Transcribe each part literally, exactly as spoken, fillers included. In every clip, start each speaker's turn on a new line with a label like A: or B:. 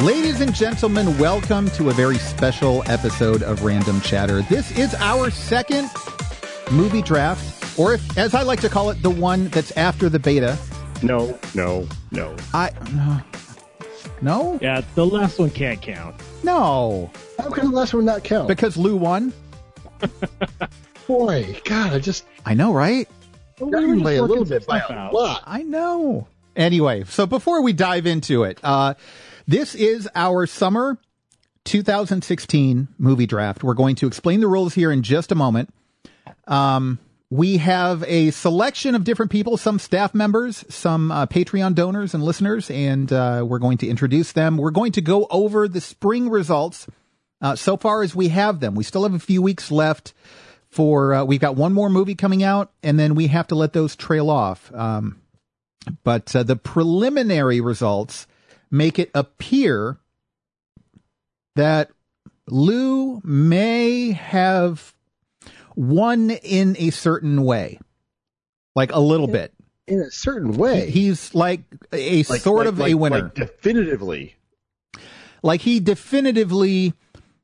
A: Ladies and gentlemen, welcome to a very special episode of Random Chatter. This is our second movie draft, or if, as I like to call it, the one that's after the beta.
B: No, no, no.
A: I no. No?
C: Yeah, the last one can't count.
A: No.
B: How can the last one not count?
A: Because Lou won?
B: Boy, God, I just...
A: I know, right?
B: I lay a little bit by a lot.
A: I know. Anyway, so before we dive into it, uh, this is our summer two thousand sixteen movie draft. We're going to explain the rules here in just a moment. Um, we have a selection of different people, some staff members, some uh, Patreon donors and listeners, and uh, we're going to introduce them. We're going to go over the spring results uh, so far as we have them. We still have a few weeks left for, uh, we've got one more movie coming out, and then we have to let those trail off. Um, but uh, the preliminary results make it appear that Lou may have won in a certain way, like a little
B: in,
A: bit.
B: In a certain way,
A: he, he's like a
B: like,
A: sort
B: like,
A: of
B: like,
A: a winner,
B: like definitively.
A: Like he definitively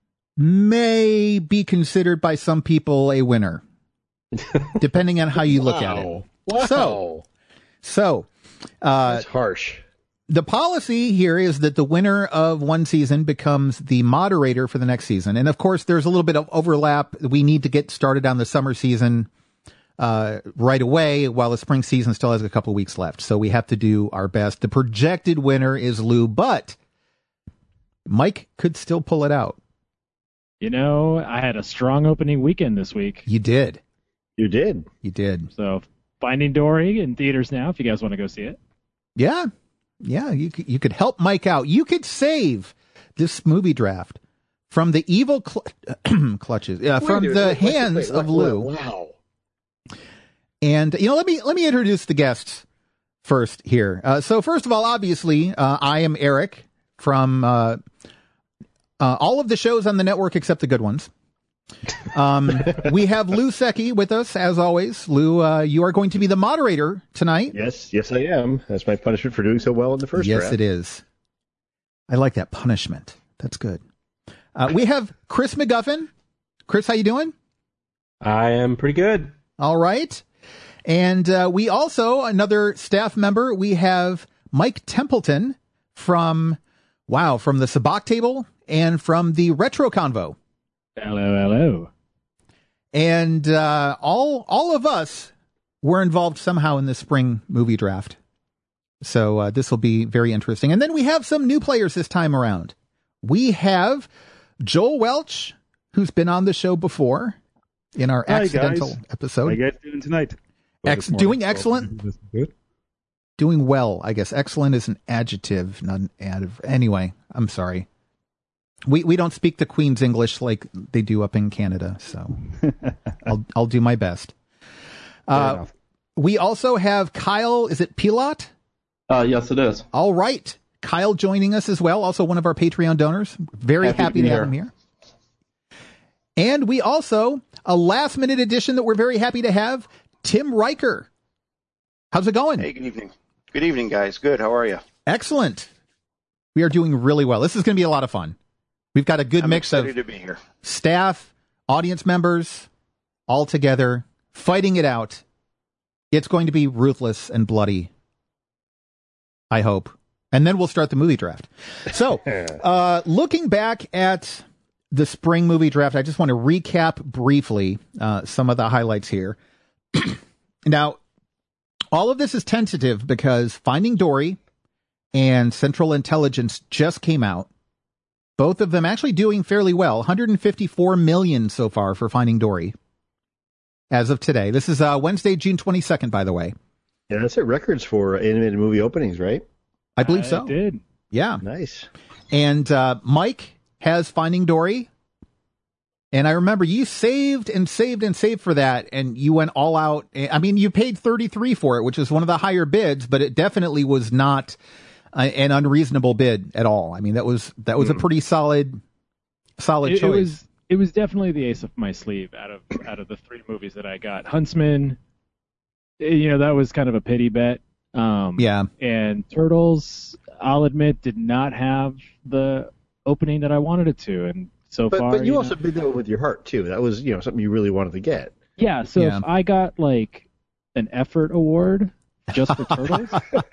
A: may be considered by some people a winner, depending on how you look
B: wow.
A: at it.
B: Wow.
A: So, so uh,
B: that's harsh.
A: The policy here is that the winner of one season becomes the moderator for the next season. And of course, there's a little bit of overlap. We need to get started on the summer season uh, right away while the spring season still has a couple of weeks left. So we have to do our best. The projected winner is Lou, but Mike could still pull it out.
C: You know, I had a strong opening weekend this week.
A: You did.
B: You did.
A: You did.
C: So Finding Dory in theaters now, if you guys want to go see it.
A: Yeah. Yeah, you could, you could help Mike out. You could save this movie draft from the evil cl- clutches, uh, from
B: wait,
A: the
B: wait,
A: hands
B: wait, wait,
A: of Lou.
B: Wow.
A: And, you know, let me let me introduce the guests first here. Uh, so first of all, obviously, uh, I am Eric from uh, uh, all of the shows on the network except the good ones. Um, we have Lou Secchi with us, as always. Lou, uh, you are going to be the moderator tonight.
B: Yes, yes, I am. That's my punishment for doing so well in the first
A: yes,
B: draft.
A: Yes, it is. I like that punishment. That's good. Uh, we have Chris McGuffin. Chris, how you doing?
D: I am pretty good.
A: All right. And uh, we also, another staff member, we have Mike Templeton from, wow, from the Sabak Table and from the Retro Convo.
C: Hello, hello.
A: And uh, all all of us were involved somehow in the spring movie draft. So uh, this will be very interesting. And then we have some new players this time around. We have Joel Welch, who's been on the show before in our
E: Hi,
A: accidental
E: guys.
A: episode.
E: How you guys doing tonight?
A: Ex- doing excellent.
E: Good.
A: Doing well, I guess. Excellent is an adjective, not an adjective. Anyway, I'm sorry. We we don't speak the Queen's English like they do up in Canada, so I'll I'll do my best. Uh, we also have Kyle. Is it Pilot?
D: Uh, yes, it is.
A: All right, Kyle joining us as well. Also one of our Patreon donors. Very happy, happy to, to have him here. And we also a last minute addition that we're very happy to have. Tim Riker. How's it going?
F: Hey, good evening. Good evening, guys. Good. How are you?
A: Excellent. We are doing really well. This is going to be a lot of fun. We've got a good
F: I'm
A: mix of
F: to be here.
A: staff, audience members, all together, fighting it out. It's going to be ruthless and bloody, I hope. And then we'll start the movie draft. So, uh, looking back at the spring movie draft, I just want to recap briefly uh, some of the highlights here. Now, all of this is tentative because Finding Dory and Central Intelligence just came out. Both of them actually doing fairly well. one hundred fifty-four million so far for Finding Dory as of today. This is uh, Wednesday, June twenty-second, by the way.
B: Yeah, that's at records for animated movie openings, right?
A: I believe
C: I
A: so.
C: did.
A: Yeah.
B: Nice.
A: And uh, Mike has Finding Dory. And I remember you saved and saved and saved for that, and you went all out. I mean, you paid thirty-three for it, which is one of the higher bids, but it definitely was not an unreasonable bid at all. I mean, that was that was a pretty solid, solid
C: it,
A: choice.
C: It was it was definitely the ace up my sleeve out of out of the three movies that I got. Huntsman, you know, that was kind of a pity bet. Um,
A: Yeah.
C: And Turtles, I'll admit, did not have the opening that I wanted it to. And so
B: But
C: far,
B: but you,
C: you
B: also
C: know,
B: did that with your heart too. That was you know something you really wanted to get.
C: yeah. So
A: Yeah.
C: if I got like an effort award just for Turtles,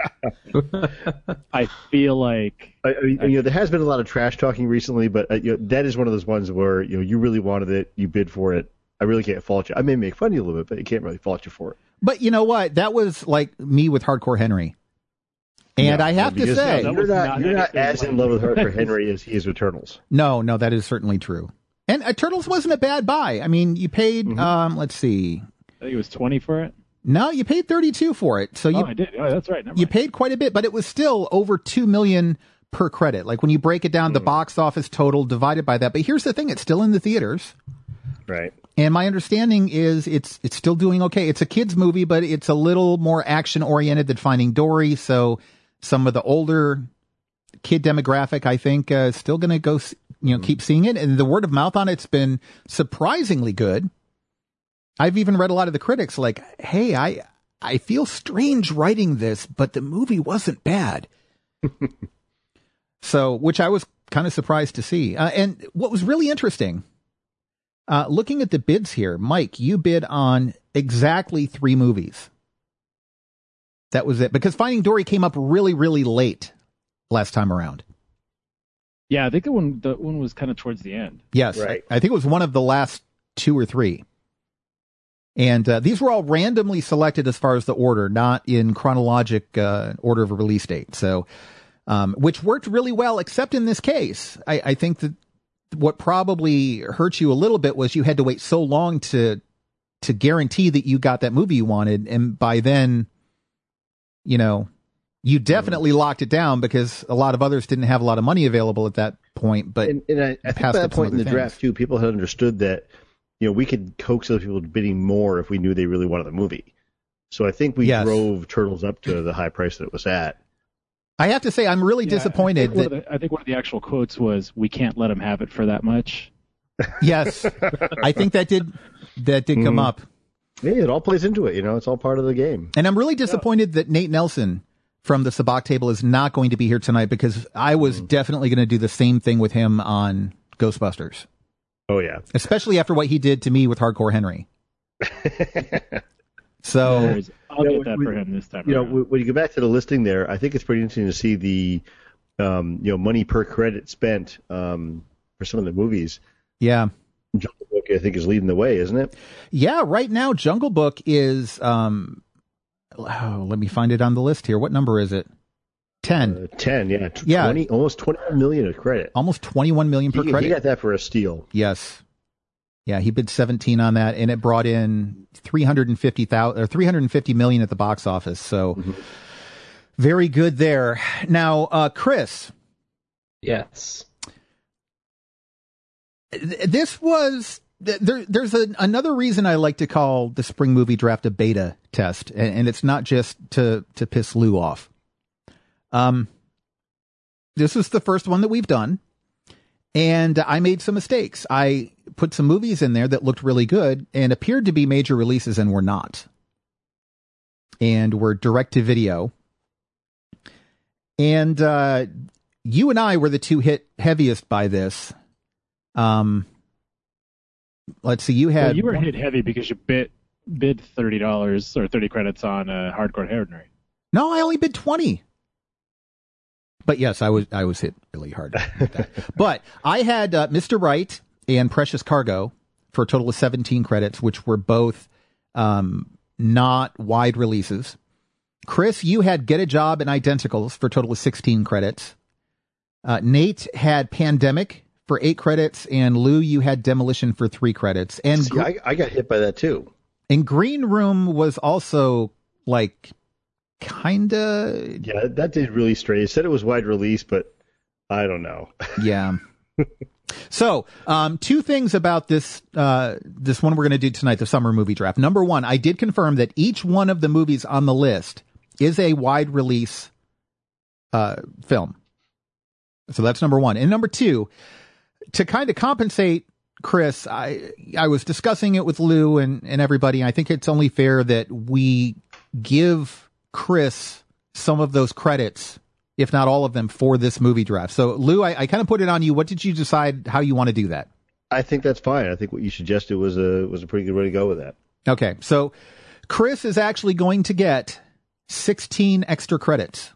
C: I feel like
B: I, I mean, you know, there has been a lot of trash talking recently, but uh, you know, that is one of those ones where you know you really wanted it, you bid for it. I really can't fault you. I may make fun of you a little bit, but you can't really fault you for it.
A: But you know what? That was like me with Hardcore Henry. And
B: No,
A: I have to
B: because
A: say,
C: that
B: you're
C: was
B: not,
C: not
B: you're not
C: anything
B: as
C: like
B: in love with
C: that.
B: Hardcore Henry as he is with Turtles.
A: no, no, that is certainly true. And uh, Turtles wasn't a bad buy. I mean, you paid,
B: Mm-hmm.
A: um, let's see.
C: I think it was twenty for it.
A: No, you paid thirty-two for it. So you,
C: Oh, I did. Oh, that's right. Never
A: you
C: mind.
A: paid quite a bit, but it was still over two million per credit. Like when you break it down, the box office total divided by that. But here's the thing. It's still in the theaters.
B: Right.
A: And my understanding is it's it's still doing okay. It's a kids movie, but it's a little more action oriented than Finding Dory. So some of the older kid demographic, I think, uh, is still going to go, you know, keep seeing it. And the word of mouth on it's been surprisingly good. I've even read a lot of the critics like, hey, I I feel strange writing this, but the movie wasn't bad. So, which I was kind of surprised to see. Uh, and what was really interesting, uh, looking at the bids here, Mike, you bid on exactly three movies. That was it. Because Finding Dory came up really, really late last time around.
C: Yeah, I think the one the one was kind of towards the end.
A: Yes.
B: Right.
A: I, I think it was one of the last two or three. And uh, these were all randomly selected as far as the order, not in chronologic uh, order of a release date. So, um, which worked really well, except in this case. I, I think that what probably hurt you a little bit was you had to wait so long to to guarantee that you got that movie you wanted. And by then, you know, you definitely mm. locked it down because a lot of others didn't have a lot of money available at that point. But
B: And, and I, I think by that point in the things. draft, too, people had understood that, you know, we could coax other people to bidding more if we knew they really wanted the movie. So I think we
A: yes.
B: drove Turtles up to the high price that it was at.
A: I have to say, I'm really
C: Yeah,
A: disappointed
C: I think,
A: that
C: the, I think one of the actual quotes was, "We can't let them have it for that much."
A: Yes, I think that did that did come
B: Mhm.
A: up.
B: Yeah, it all plays into it. You know, it's all part of the game.
A: And I'm really disappointed that Nate Nelson from the Sabak Table is not going to be here tonight because I was mm. definitely going to do the same thing with him on Ghostbusters.
B: Oh, yeah.
A: Especially after what he did to me with Hardcore Henry. So
C: There's, I'll
B: you know,
C: get that
B: we,
C: for him this time.
B: You
C: around.
B: know, when you go back to the listing there, I think it's pretty interesting to see the, um, you know, money per credit spent um, for some of the movies.
A: Yeah.
B: Jungle Book, I think, is leading the way, isn't it?
A: Yeah, right now, Jungle Book is, um, oh, let me find it on the list here. What number is it? ten.
B: Uh, ten, yeah.
A: Yeah.
B: twenty, almost twenty-one million of credit.
A: Almost twenty-one million per
B: he,
A: credit.
B: He got that for a steal.
A: Yes. Yeah, he bid seventeen on that, and it brought in three hundred fifty thousand or three hundred fifty million at the box office. So mm-hmm. very good there. Now, uh, Chris.
D: Yes.
A: This was there. There's a, another reason I like to call the spring movie draft a beta test, and, and it's not just to to piss Lou off. Um, this is the first one that we've done, and I made some mistakes. I put some movies in there that looked really good and appeared to be major releases and were not, and were direct to video. And uh, you and I were the two hit heaviest by this. Um, let's see. You had
C: well, you were hit heavy because you bid bid thirty dollars or thirty credits on uh, Hardcore Henry.
A: No, I only bid twenty. But yes, I was I was hit really hard with that. But I had uh, Mister Right and Precious Cargo for a total of seventeen credits, which were both um, not wide releases. Chris, you had Get a Job and Identicals for a total of sixteen credits. Uh, Nate had Pandemic for eight credits, and Lou, you had Demolition for three credits. And
B: See, I, I got hit by that too.
A: And Green Room was also like kinda.
B: Yeah, that did really stray. It said it was wide release, but I don't know.
A: Yeah. So, um, two things about this, uh, this one we're going to do tonight, the summer movie draft. Number one, I did confirm that each one of the movies on the list is a wide release, uh, film. So that's number one. And number two, to kind of compensate Chris, I, I was discussing it with Lou and, and everybody. I think it's only fair that we give Chris some of those credits, if not all of them, for this movie draft. So, Lou, I, I kind of put it on you. What did you decide how you want to do that?
B: I think that's fine. I think what you suggested was a was a pretty good way to go with that.
A: Okay, so Chris is actually going to get sixteen extra credits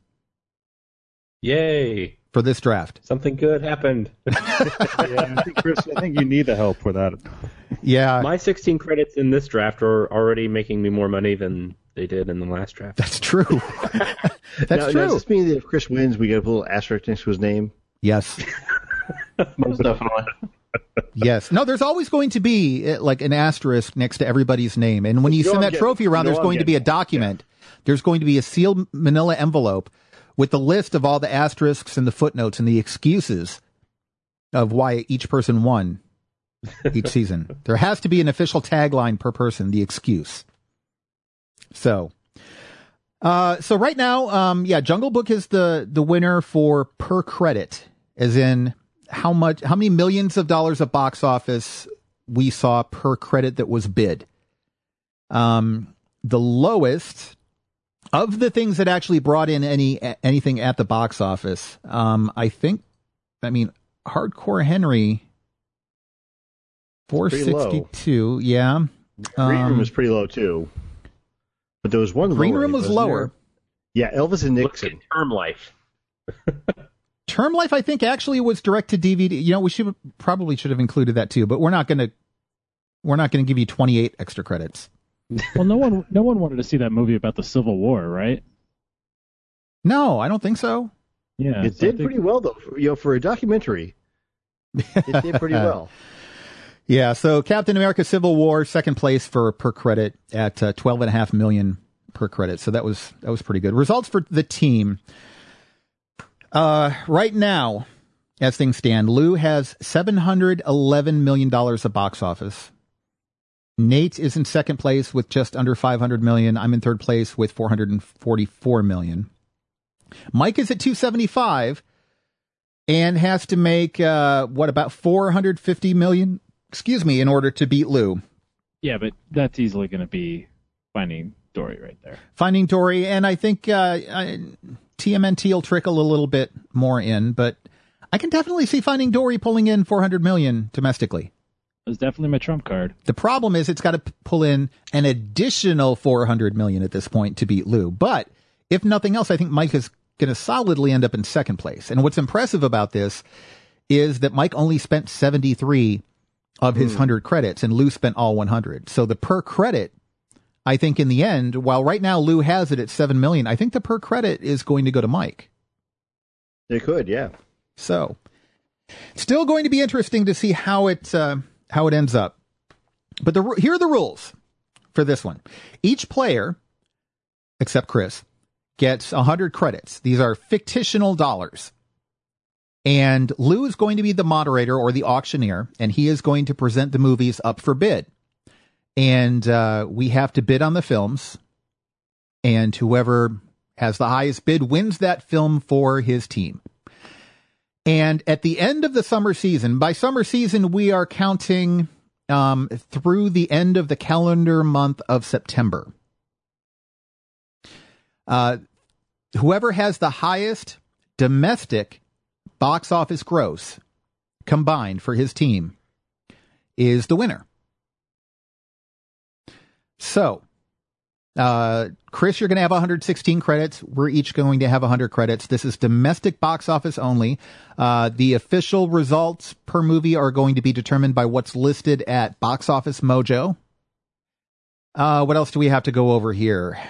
D: Yay!
A: for this draft.
D: Something good happened.
C: Yeah, I think, Chris, I think you need the help for that.
A: Yeah,
D: My sixteen credits in this draft are already making me more money than they did in the last draft.
A: that's true. That's
B: now,
A: true.
B: Now, does this mean that if Chris wins, we get a little asterisk next to his name?
A: Yes.
F: Most definitely.
A: Yes. No, there's always going to be uh, like an asterisk next to everybody's name. And when you,
B: You know
A: send
B: I'm
A: that
B: getting-
A: trophy around,
B: you know
A: there's
B: I'm
A: going to be a
B: getting-
A: document. There's going to be a sealed manila envelope with the list of all the asterisks and the footnotes and the excuses of why each person won each season. There has to be an official tagline per person, the excuse. So, uh, so right now, um, yeah, Jungle Book is the, the winner for per credit, as in how much, how many millions of dollars of box office we saw per credit that was bid. Um, the lowest of the things that actually brought in any, anything at the box office. Um, I think, I mean, Hardcore Henry, four sixty-two. Yeah.
B: Green
A: Um,
B: Room was pretty low too, but there was one.
A: Green
B: lower,
A: Room was
B: wasn't
A: lower.
B: there? Yeah, Elvis and
D: Look at
B: Nixon.
D: Term Life.
A: Term Life, I think, actually was direct to D V D. You know, we should probably should have included that too, but we're not going to. We're not going to give you twenty-eight extra credits.
C: Well, no one, no one wanted to see that movie about the Civil War, right?
A: No, I don't think so.
C: Yeah,
B: It
C: so I
B: did
C: think-
B: pretty well though. For, you know, for a documentary, it did pretty well.
A: Yeah, so Captain America: Civil War, second place for per credit at uh, twelve and a half million per credit. So that was that was pretty good. Results for the team. Uh, right now, as things stand, Lou has seven hundred eleven million dollars of box office. Nate is in second place with just under five hundred million. I'm in third place with four hundred forty-four million. Mike is at two seventy-five and has to make, uh, what, about four hundred fifty million, excuse me, in order to beat Lou.
C: Yeah, but that's easily going to be Finding Dory right there.
A: Finding Dory, and I think uh, I, T M N T will trickle a little bit more in, but I can definitely see Finding Dory pulling in four hundred million domestically.
C: It was definitely my trump card.
A: The problem is it's got to p- pull in an additional four hundred million at this point to beat Lou. But if nothing else, I think Mike is going to solidly end up in second place. And what's impressive about this is that Mike only spent seventy-three of his mm. one hundred credits and Lou spent all one hundred. So the per credit, I think in the end, while right now Lou has it at seven million, I think the per credit is going to go to Mike.
B: It could, yeah.
A: So still going to be interesting to see how it, uh, how it ends up. But the, here are the rules for this one. Each player, except Chris, gets one hundred credits. These are fictional dollars. And Lou is going to be the moderator or the auctioneer, and he is going to present the movies up for bid. And uh, we have to bid on the films, and whoever has the highest bid wins that film for his team. And at the end of the summer season, by summer season, we are counting um, through the end of the calendar month of September. Uh, whoever has the highest domestic box office gross combined for his team is the winner. So, uh, Chris, you're going to have one hundred sixteen credits. We're each going to have one hundred credits. This is domestic box office only. Uh, the official results per movie are going to be determined by what's listed at Box Office Mojo. Uh, what else do we have to go over here?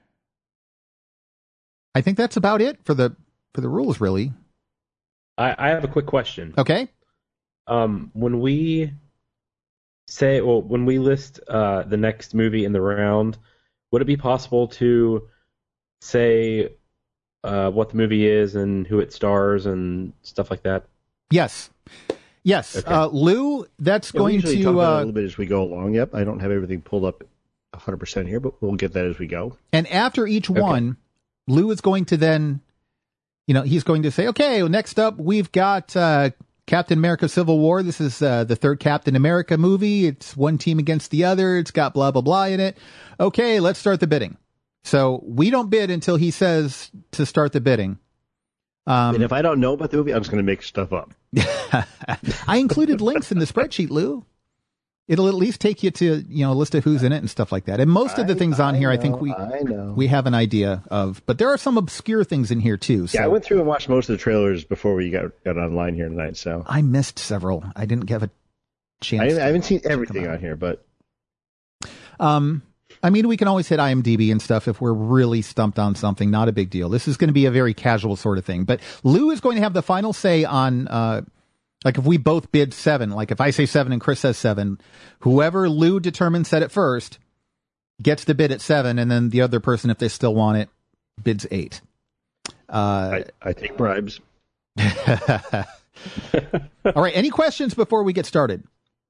A: I think that's about it for the for the rules, really.
D: I, I have a quick question.
A: Okay.
D: Um, when we say, well, when we list uh, the next movie in the round, would it be possible to say uh, what the movie is and who it stars and stuff like that?
A: Yes. Yes.
D: Okay.
A: Uh, Lou, that's
B: Yeah, we
A: going
B: usually
A: to...
B: talk about it
A: Uh,
B: a little bit as we go along. Yep, I don't have everything pulled up one hundred percent here, but we'll get that as we go.
A: and after each one, Lou is going to then, you know, he's going to say, okay, well, next up, we've got uh, Captain America Civil War. This is uh, the third Captain America movie. It's one team against the other. It's got blah, blah, blah in it. Okay, let's start the bidding. So we don't bid until he says to start the bidding. Um,
B: and if I don't know about the movie, I'm just going to make stuff up.
A: I included links in the spreadsheet, Lou. It'll at least take you to, you know, a list of who's in it and stuff like that. And most of the things on
B: I
A: here,
B: know,
A: I think we
B: I know.
A: we have an idea of. But there are some obscure things in here, too. So
B: Yeah, I went through and watched most of the trailers before we got, got online here tonight. So
A: I missed several. I didn't have a chance.
B: I,
A: to
B: I haven't seen
A: check
B: everything
A: them out.
B: on here, but
A: Um, I mean, we can always hit IMDb and stuff if we're really stumped on something. Not a big deal. This is going to be a very casual sort of thing. But Lou is going to have the final say on, uh, like if we both bid seven, like if I say seven and Chris says seven, whoever Lou determines said it first gets the bid at seven, and then the other person, if they still want it, bids eight. Uh,
B: I, I take bribes.
A: all right. Any questions before we get started?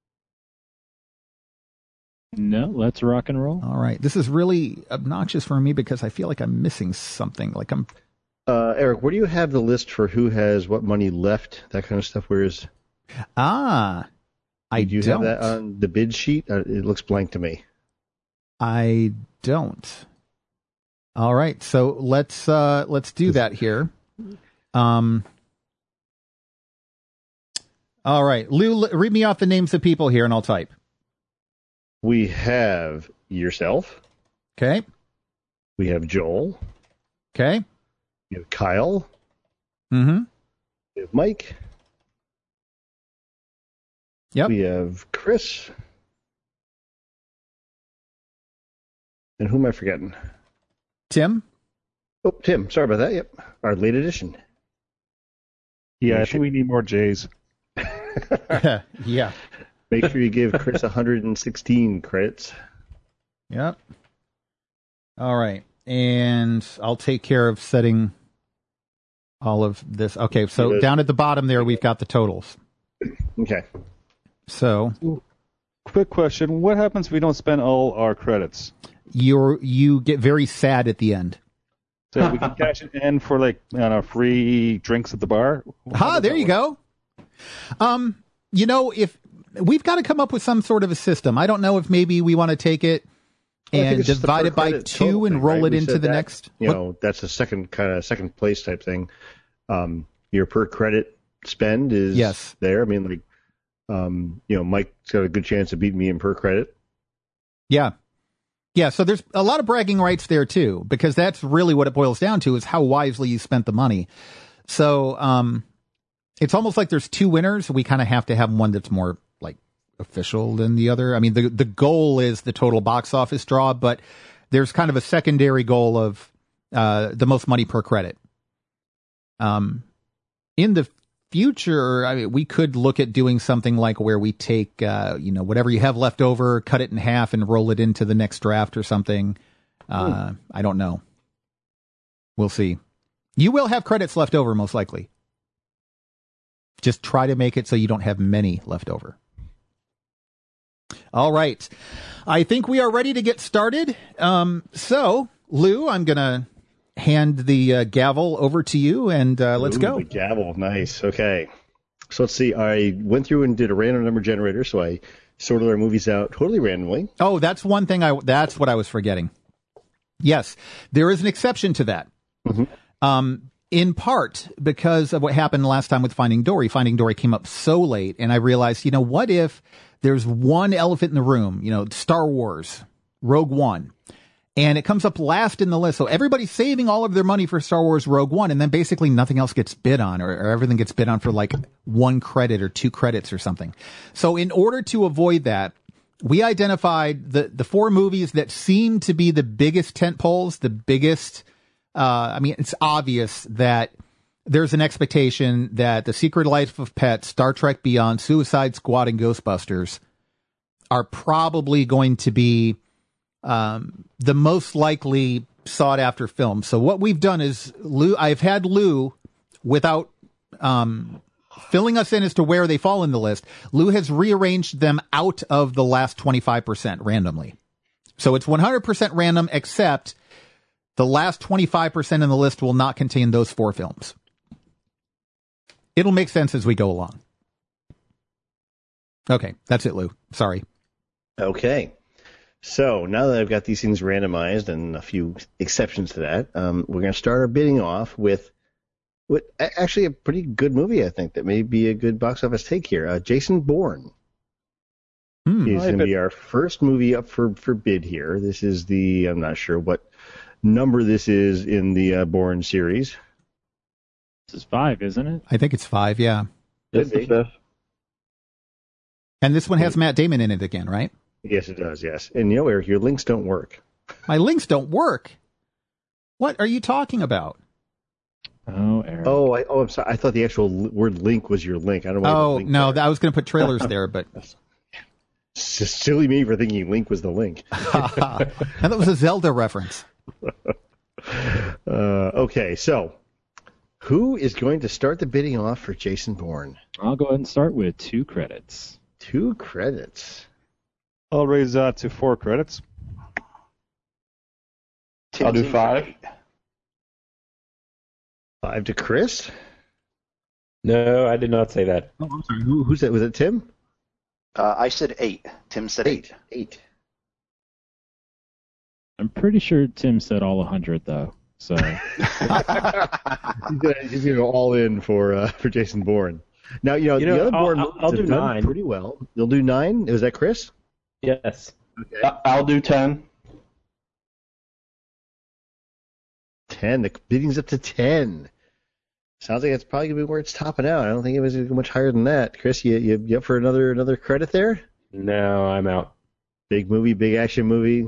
C: No, let's rock and roll.
A: All right. This is really obnoxious for me because I feel like I'm missing something. Like I'm.
B: Uh, Eric, where do you have the list for who has what money left, that kind of stuff? Where is?
A: Ah, I
B: Do you
A: don't.
B: have that on the bid sheet? Uh, it looks blank to me.
A: I don't. All right, so let's uh, let's do that here. Um. All right, Lou, l- read me off the names of people here, and I'll type.
B: We have yourself.
A: Okay.
B: We have Joel.
A: Okay.
B: We have Kyle.
A: Mm-hmm.
B: We have Mike.
A: Yep.
B: We have Chris. And who am I forgetting?
A: Tim.
B: Oh, Tim. Sorry about that. Yep. Our late edition.
E: Yeah, I think we need more J's.
A: Yeah.
B: Make sure you give Chris one hundred sixteen credits.
A: Yep. All right, and I'll take care of setting all of this. Okay, so
B: Good.
A: down at the bottom there, we've got the totals.
B: Okay.
A: So
E: Quick question: what happens if we don't spend all our credits?
A: you're you get very sad at the end.
E: So we can cash it in for like I don't know, free drinks at the bar.
A: Ah, there you go. Um, you know, if we've got to come up with some sort of a system. I don't know if maybe we want to take it
B: Well, I think
A: and
B: it's just the
A: divide
B: per
A: it by
B: credit
A: two
B: total
A: and
B: thing,
A: roll
B: right?
A: it
B: We
A: into
B: said
A: the
B: that,
A: next.
B: You
A: what-
B: know, that's a second kind of second place type thing. Um, your per credit spend is
A: Yes.
B: there. I mean, like, um, you know, Mike's got a good chance of beating me in per credit.
A: Yeah. Yeah, so there's a lot of bragging rights there too, because that's really what it boils down to is how wisely you spent the money. So um, it's almost like there's two winners. We kind of have to have one that's more like official than the other. I mean, the the goal is the total box office draw, but there's kind of a secondary goal of uh, the most money per credit. Um, in the future, I mean, we could look at doing something like where we take, uh, you know, whatever you have left over, cut it in half and roll it into the next draft or something. Uh, I don't know. We'll see. You will have credits left over, most likely. Just try to make it so you don't have many left over. All right. I think we are ready to get started. Um, so, Lou, I'm going to hand the uh, gavel over to you, and uh, let's
B: Ooh,
A: go.
B: The gavel, nice. Okay, so let's see. I went through and did a random number generator, so I sorted our movies out totally randomly.
A: Oh, that's one thing. I that's what I was forgetting. Yes, there is an exception to that.
B: Mhm.
A: Um, in part because of what happened last time with Finding Dory. Finding Dory came up so late, and I realized, you know, what if there's one elephant in the room? You know, Star Wars, Rogue One. And it comes up last in the list. So everybody's saving all of their money for Star Wars Rogue One, and then basically nothing else gets bid on, or, or everything gets bid on for like one credit or two credits or something. So in order to avoid that, we identified the, the four movies that seem to be the biggest tentpoles, the biggest, uh, I mean, it's obvious that there's an expectation that The Secret Life of Pets, Star Trek Beyond, Suicide Squad, and Ghostbusters are probably going to be um, the most likely sought after film. So what we've done is Lou, I've had Lou without, um, filling us in as to where they fall in the list. Lou has rearranged them out of the last twenty-five percent randomly. So it's one hundred percent random, except the last twenty-five percent in the list will not contain those four films. It'll make sense as we go along. Okay. That's it, Lou. Sorry.
B: Okay. So now that I've got these things randomized and a few exceptions to that, um, we're going to start our bidding off with what actually a pretty good movie, I think, that may be a good box office take here. Uh, Jason Bourne.
A: Hmm.
B: He's going to be our first movie up for, for bid here. This is the, I'm not sure what number this is in the uh, Bourne series.
C: This is five, isn't it?
A: I think it's five, yeah.
F: It's the fifth.
A: And this one has Matt Damon in it again, right?
B: Yes, it does, yes. And you know, Eric, your links don't work.
A: My links don't work. What are you talking about?
C: Oh, Eric.
B: Oh, I, oh, I'm sorry. I thought the actual l- word link was your link. I don't know.
A: Oh,
B: link
A: no,
B: there.
A: I was going to put trailers there, but...
B: It's just silly me for thinking link was the link.
A: And that was a Zelda reference.
B: uh, okay, so who is going to start the bidding off for Jason Bourne?
C: I'll go ahead and start with two credits.
B: Two credits.
E: I'll raise that to four credits.
F: I'll do five.
B: Five to Chris.
D: No, I did not say that.
B: Oh, I'm sorry. Who, who's that? Was it Tim?
G: Uh, I said eight. Tim said eight.
B: Eight.
C: I'm pretty sure Tim said all one hundred, though. So
B: he's gonna, he's gonna go all in for uh, for Jason Bourne. Now you know,
D: You know,
B: the other
D: I'll-
B: Bourne
D: I'll-
B: movies
D: I'll
B: have
D: do
B: done
D: nine.
B: pretty well. You'll do nine. Was that Chris?
D: Yes.
B: Okay.
F: I- I'll do ten.
B: Ten. The bidding's up to ten. Sounds like it's probably gonna be where it's topping out. I don't think it was gonna go much higher than that. Chris, you you, you up for another another credit there?
D: No, I'm out.
B: Big movie, big action movie.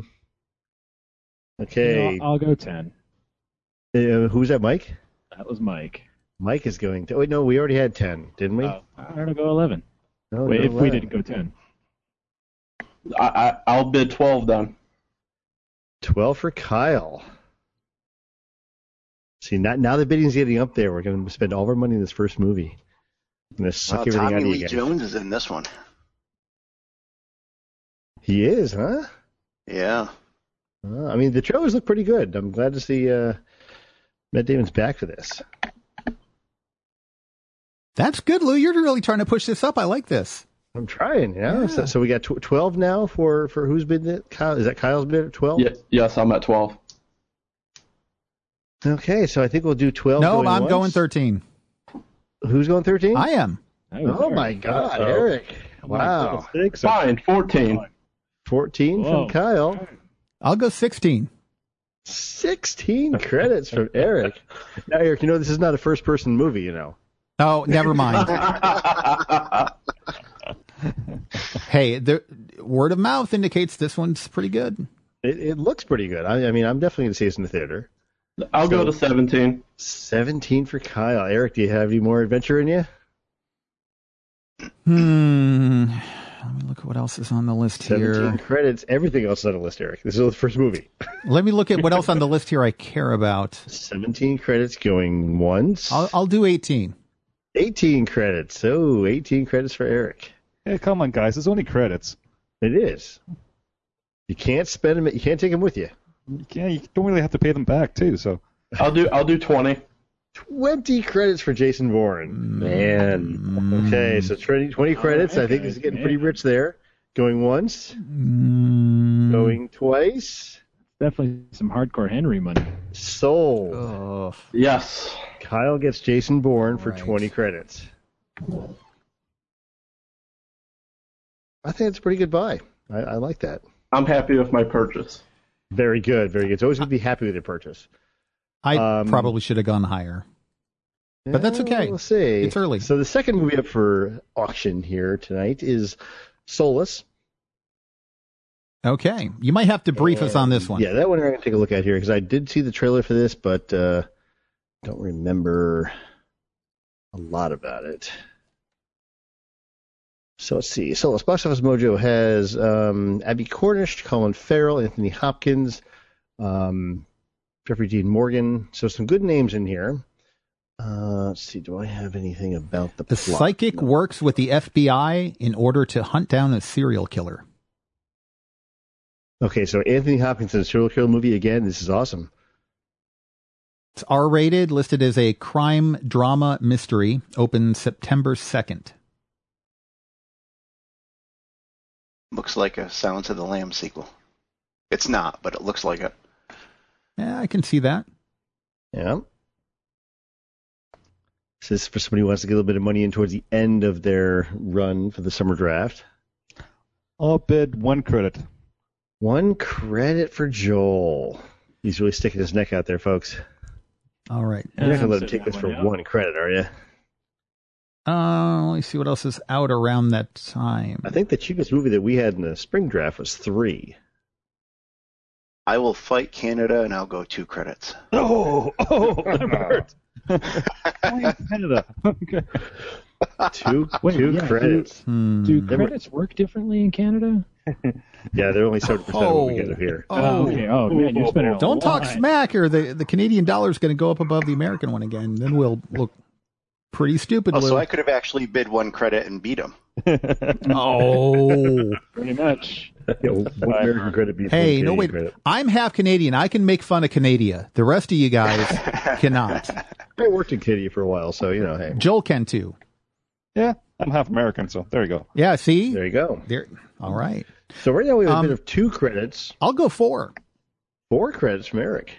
B: Okay.
C: I'll, I'll go ten.
B: Uh, who's that, Mike?
C: That was Mike.
B: Mike is going to. Wait, no, we already had ten, didn't we?
C: Oh, I'm going to go eleven.
B: No,
C: Wait,
B: no,
C: if we
B: eleven.
C: didn't go ten.
F: I, I I'll bid twelve then.
B: twelve for Kyle. See, now, now the bidding's getting up there. We're going to spend all of our money in this first movie. I'm going to suck
G: Well,
B: everything
G: Tommy
B: out of you
G: Lee
B: guys.
G: Jones is in this one.
B: He is, huh?
G: Yeah.
B: Uh, I mean, the trailers look pretty good. I'm glad to see uh, Matt Damon's back for this.
A: That's good, Lou. You're really trying to push this up. I like this.
B: I'm trying, you know?
A: Yeah.
B: So, so we got tw- twelve now for, for who's bid it? Kyle, is that Kyle's bid at twelve?
F: Ye- yes, I'm at twelve.
B: Okay, so I think we'll do twelve.
A: No,
B: going
A: I'm
B: once.
A: going thirteen.
B: Who's going thirteen?
A: I am.
C: That was
B: Oh,
C: Eric.
B: my God,
D: Uh-oh.
B: Eric. Wow.
E: Six.
F: Fine, fourteen.
B: fourteen
C: Whoa.
B: from Kyle.
A: I'll go sixteen.
B: sixteen credits from Eric. Now, Eric, you know this is not a first-person movie, you know.
A: Oh, never mind. Hey, the word of mouth indicates this one's pretty good.
B: It, it looks pretty good. I, I mean, I'm definitely going to see this in the theater.
F: I'll go to seventeen.
B: seventeen for Kyle. Eric, do you have any more adventure in you?
A: Hmm. Let me look at what else is on the list
B: seventeen
A: here.
B: credits. Everything else is on the list, Eric. This is the first movie.
A: Let me look at what else on the list here I care about.
B: seventeen credits going once.
A: I'll, I'll do eighteen.
B: eighteen credits. So, eighteen credits for Eric.
E: Hey, come on, guys. It's only credits.
B: It is. You can't spend them. You can't take them with you.
E: You can't. You don't really have to pay them back too. So
F: I'll do I'll do twenty.
B: twenty credits for Jason Bourne.
D: Man.
B: Okay, so twenty, twenty credits. I think this is getting pretty rich there. Going once.
A: Mm.
B: Going twice.
C: Definitely some hardcore Henry money.
B: Sold.
A: Oh.
F: Yes.
B: Kyle gets Jason Bourne for
A: Right.
B: twenty credits. I think it's a pretty good buy. I, I like that.
F: I'm happy with my purchase.
B: Very good, very good. It's always good to be happy with your purchase.
A: I
B: Um,
A: probably should have gone higher. But that's okay.
B: We'll see.
A: It's early.
B: So the second movie up for auction here tonight is Soulless.
A: Okay. You might have to brief us on this one.
B: Yeah, that one I'm going to take a look at here because I did see the trailer for this, but uh, don't remember a lot about it. So let's see. Soulless. Box Office Mojo has um, Abby Cornish, Colin Farrell, Anthony Hopkins, um, Jeffrey Dean Morgan. So some good names in here. Uh, let's see. Do I have anything about the
A: The
B: plot?
A: psychic works with the F B I in order to hunt down a serial killer.
B: Okay, so Anthony Hopkins in a serial killer movie again. This is awesome.
A: It's R-rated, listed as a crime drama mystery, open September second.
G: Looks like a Silence of the Lambs sequel. It's not, but it looks like it.
A: Yeah, I can see that.
B: Yeah. This is for somebody who wants to get a little bit of money in towards the end of their run for the summer draft.
E: I'll bid one credit.
B: One credit for Joel. He's really sticking his neck out there, folks.
A: All right.
B: You're not going to let him
C: Sitting
B: take this
C: that
B: for
C: one out.
B: one credit, are you?
A: Uh, let me see what else is out around that time.
B: I think the cheapest movie that we had in the spring draft was three.
G: I will fight Canada, and I'll go two credits.
E: Oh, oh, I'm hurt.
C: Why Canada? Okay.
B: Two,
C: Wait,
B: two
C: yeah,
B: credits.
A: Hmm.
C: Do credits work differently in Canada?
B: Yeah, they're only seventy percent of what we get up here.
A: Oh,
C: okay. Oh man, you're spending a
A: don't
C: lot.
A: talk smack, or the, the Canadian dollar is going to go up above the American one again. Then we'll look pretty stupid.
G: Oh, so
A: Lou.
G: I could have actually bid one credit and beat him.
A: Oh.
C: Pretty much.
B: Yeah, one American credit beats
A: Hey,
B: one
A: no,
B: Canadian
A: wait.
B: credit.
A: I'm half Canadian. I can make fun of Canada. The rest of you guys cannot.
B: I worked in Canada for a while, so, you know, hey.
A: Joel can too.
E: Yeah, I'm half American, so there you go.
A: Yeah, see?
B: There you go.
A: There. All right.
B: So right now we have a
A: Um,
B: bit of two credits,
A: I'll go four.
B: four credits from Eric.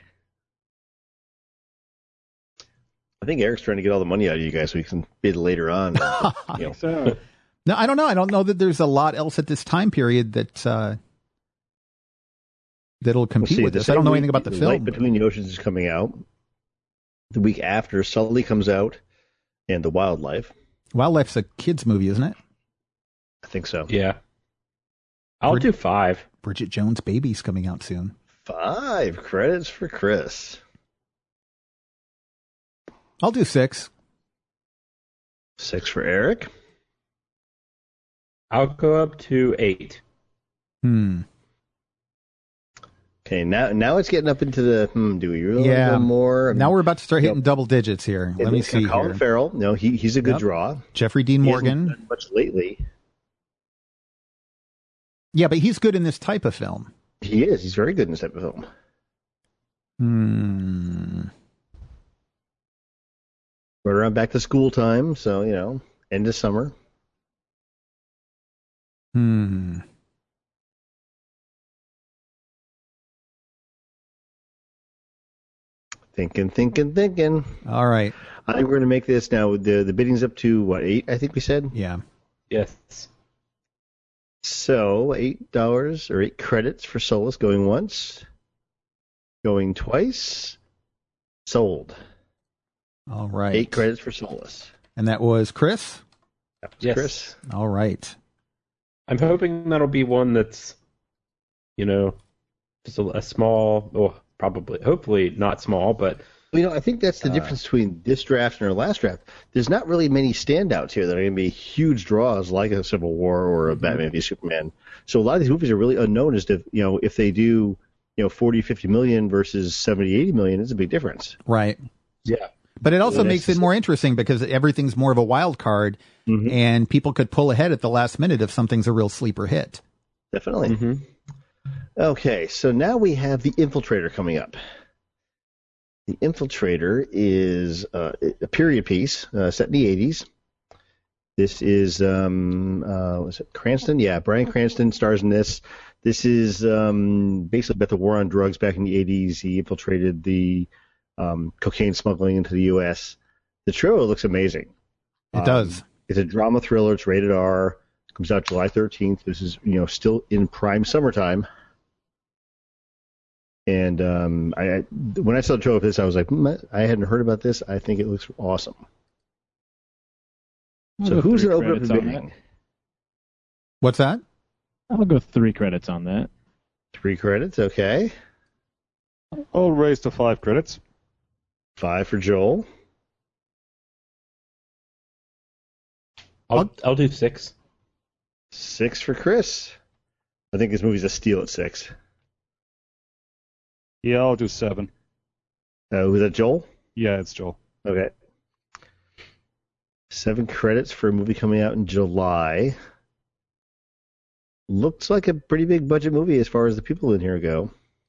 B: I think Eric's trying to get all the money out of you guys so he can bid later on. You know,
C: So
A: No, I don't know. I don't know that there's a lot else at this time period that uh, that'll
B: we'll
A: compete
B: see.
A: with
B: The
A: this. I don't know
B: same
A: anything about
B: week,
A: the
B: Light
A: film. but-
B: Between the Oceans is coming out. The week after, Sully comes out, and The Wildlife.
A: Wildlife's a kids movie, isn't it?
B: I think so.
D: Yeah. I'll
A: Brid-
D: do five.
A: Bridget Jones' Baby's coming out soon.
B: Five credits for Chris.
A: I'll do six.
B: Six for Eric.
D: I'll go up to eight.
A: Hmm.
B: Okay, now now it's getting up into the, hmm, do we really
A: Yeah.
B: want to go more? I mean,
A: Now we're about to start hitting
B: Yep.
A: double digits here.
B: and
A: Let me
B: it's got
A: see
B: Colin
A: here.
B: Farrell. No, he, he's a good
A: Yep.
B: draw.
A: Jeffrey Dean
B: He hasn't
A: Morgan.
B: done much lately.
A: Yeah, but he's good in this type of film.
B: He is. He's very good in this type of film.
A: Hmm.
B: Right around back to school time, so, you know, end of summer.
A: Hmm.
B: Thinking, thinking, thinking.
A: All right.
B: I think we're going to make this now. The the bidding's up to, what, eight, I think we said?
A: Yeah.
D: Yes.
B: So, eight dollars or eight credits for Solus going once, going twice, sold.
A: All right.
B: Eight credits for Solus.
A: And that was Chris?
B: That was
D: Yes.
B: Chris.
A: All right.
D: I'm hoping that'll be one that's, you know, just a, a small, well, probably, hopefully not small, but
B: Well, you know, I think that's the
D: Uh,
B: difference between this draft and our last draft. There's not really many standouts here that are going to be huge draws like a Civil War or a Batman v Superman. So a lot of these movies are really unknown as to, you know, if they do, you know, forty, fifty million versus seventy, eighty million, it's a big difference.
A: Right.
D: yeah.
A: But it also
B: Yeah,
A: makes
B: that's-
A: it more interesting because everything's more of a wild card,
B: Mhm.
A: and people could pull ahead at the last minute if something's a real sleeper hit.
B: Definitely.
D: hmm
B: Okay, so now we have The Infiltrator coming up. The Infiltrator is uh, a period piece uh, set in the eighties. This is, um, uh, was it Cranston? Yeah, Bryan Cranston stars in this. This is um, basically about the war on drugs back in the eighties. He infiltrated the um, cocaine smuggling into the U S. The trailer looks amazing.
A: It
B: Um,
A: does.
B: It's a drama thriller. It's rated R. Comes out July thirteenth. This is, you know, still in prime summertime. And um, I, I when I saw the trailer for this, I was like, hmm, I hadn't heard about this. I think it looks awesome.
C: I'll
B: So
C: go
B: who's
C: three
B: going to open up
C: credits
B: the
C: on that.
B: bidding?
A: What's that?
C: I'll go three credits on that.
B: Three credits, okay.
E: I'll raise to five credits.
B: Five for Joel.
D: I'll, I'll do six.
B: Six for Chris. I think this movie's a steal at six.
E: Yeah, I'll do seven.
B: Uh, was that Joel?
E: Yeah, it's Joel.
B: Okay. Seven credits for a movie coming out in July. Looks like a pretty big budget movie as far as the people in here go.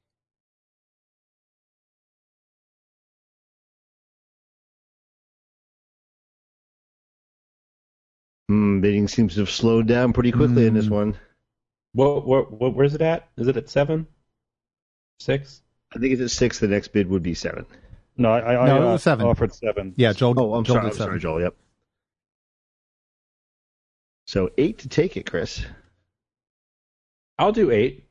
B: Hmm, bidding seems to have slowed down pretty quickly in this
A: Hmm.
B: one.
D: What, what, what, where's it at? Is it at seven? Six?
B: I think it's at six. The next bid would be seven.
E: No, I, I,
A: No,
E: I
A: it
E: uh,
A: was seven.
E: offered seven.
A: Yeah, Joel.
B: Oh, I'm
A: Joel
B: sorry.
A: did
B: I'm
A: seven.
B: sorry, Joel. Yep. So eight to take it, Chris.
D: I'll do eight.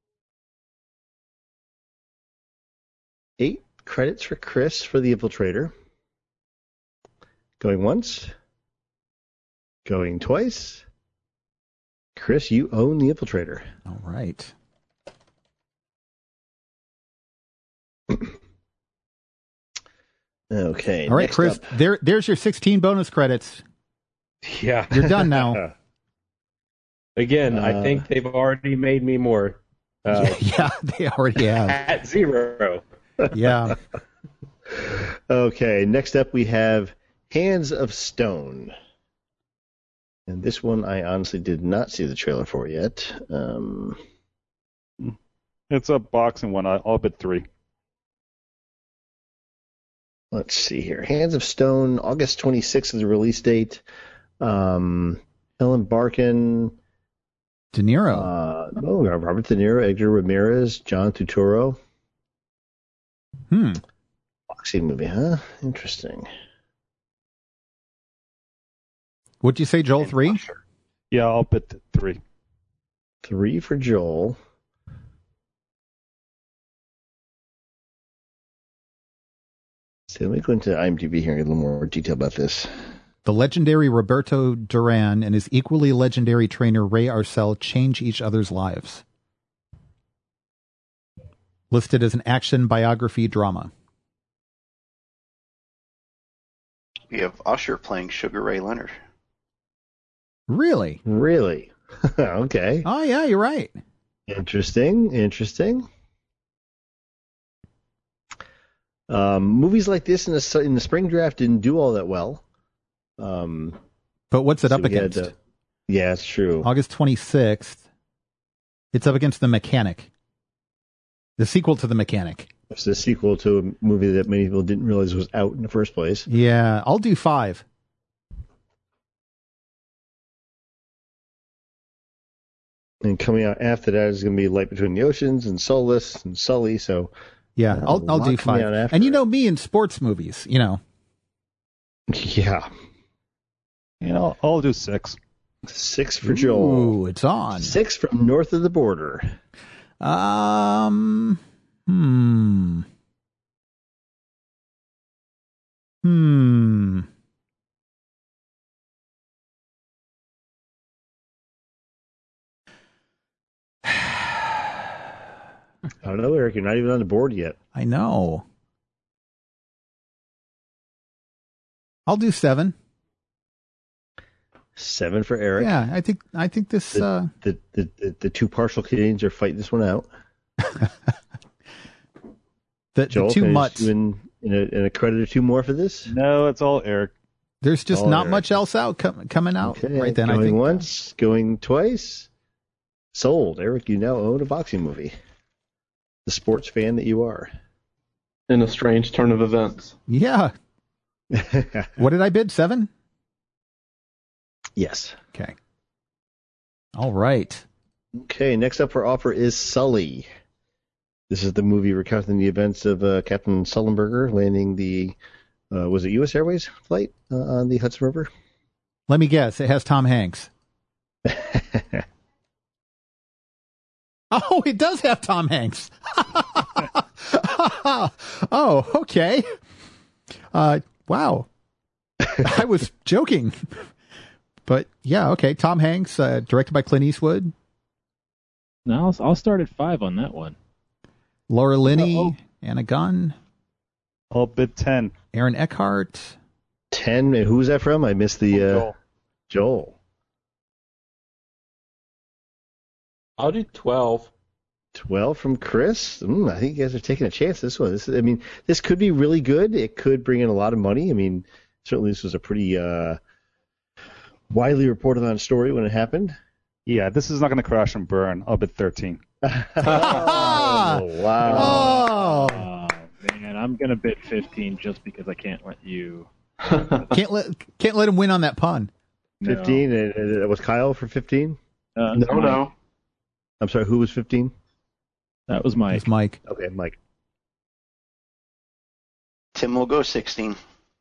B: Eight credits for Chris for The Infiltrator. Going once. Going twice. Chris, you own The Infiltrator.
A: All right.
B: Okay.
A: All right,
B: next
A: Chris.
B: up.
A: There, there's your sixteen bonus credits.
D: Yeah.
A: You're done now.
D: Again, I
B: Uh,
D: think they've already made me more. Uh,
A: Yeah, they already have.
D: at zero.
A: Yeah.
B: Okay, next up we have Hands of Stone. And this one I honestly did not see the trailer for yet. Um,
E: It's a boxing one. I- I'll bid three.
B: let's see here. Hands of Stone, August twenty-sixth is the release date. Um, Helen Barkin,
A: De Niro.
B: uh, oh, Robert De Niro, Edgar Ramirez, John Turturro.
A: hmm.
B: Boxing movie, huh? Interesting.
A: What'd you say, Joel? Three?
E: Yeah, I'll bid th- three.
B: Three for Joel. So let me go into IMDb here and get a little more detail about this.
A: The legendary Roberto Duran and his equally legendary trainer Ray Arcel change each other's lives. Listed as an action biography drama.
G: We have Usher playing Sugar Ray Leonard.
A: Really?
B: Really? Okay.
A: Oh, yeah, you're right.
B: Interesting. Interesting. Um, movies like this in the su- in the spring draft didn't do all that well. Um,
A: But what's it
B: so
A: up
B: we had,
A: against?
B: uh, yeah, it's true.
A: August twenty-sixth. It's up against The Mechanic. The sequel to The Mechanic.
B: It's the sequel to a movie that many people didn't realize was out in the first place.
A: Yeah, I'll do five.
B: And coming out after that is going to be Light Between the Oceans and Soulless and Sully. So
A: Yeah,
B: Uh,
A: I'll I'll
B: a
A: do
B: lot coming
A: five.
B: out after
A: And you
B: it.
A: know me in sports movies, you know.
B: yeah,
E: You know, I'll do six.
B: six for Joel.
A: Ooh, it's on.
B: Six from north of the border.
A: Um, hmm. Hmm.
B: I don't know, Eric. You're not even on the board yet.
A: I know. I'll do seven.
B: Seven for Eric.
A: Yeah, I think I think this.
B: The,
A: Uh,
B: the, the, the, the two partial Canadians are fighting this one out.
A: the,
B: Joel,
A: the two
B: can I
A: mutts.
B: just win in a, in a credit or two more for this?
E: No, it's all Eric.
A: There's just
B: Oh,
A: not
B: Eric.
A: much else out com- coming out
B: Okay,
A: right then.
B: going
A: I think.
B: once, going twice. Sold. Eric, you now own a boxing movie. The sports fan that you are.
F: In a strange turn of events.
A: Yeah. What did I bid? Seven.
B: Yes.
A: Okay. All right.
B: Okay, next up for offer is Sully. This is the movie recounting the events of uh, Captain Sullenberger landing the, uh, was it U S Airways flight uh, on the Hudson River?
A: Let me guess. It has Tom Hanks. Oh, it does have Tom Hanks. Oh, okay. Uh, wow. I was joking. But yeah, okay. Tom Hanks, uh, directed by Clint Eastwood.
C: No, I'll, I'll start at five on that one.
A: Laura Linney,
E: Oh.
A: Anna Gunn,
E: I'll bid ten.
A: Aaron Eckhart.
B: ten, and who's that from? I missed the, uh,
E: Joel.
B: Joel.
D: I'll do twelve.
B: twelve from Chris. Mm, I think you guys are taking a chance this one. This is, I mean, this could be really good. It could bring in a lot of money. I mean, certainly this was a pretty uh, widely reported on story when it happened.
E: Yeah, this is not going to crash and burn. I'll bid thirteen.
B: Oh, wow.
A: Oh,
C: Oh, man, I'm going to bid fifteen just because I can't let you.
A: can't let can't let him win on that pun.
C: No.
B: fifteen, and, and it was Kyle for fifteen?
C: Uh,
F: No, no.
B: I'm sorry, who was fifteen?
C: That was Mike.
A: It's Mike.
B: Okay, Mike.
G: Tim will go sixteen.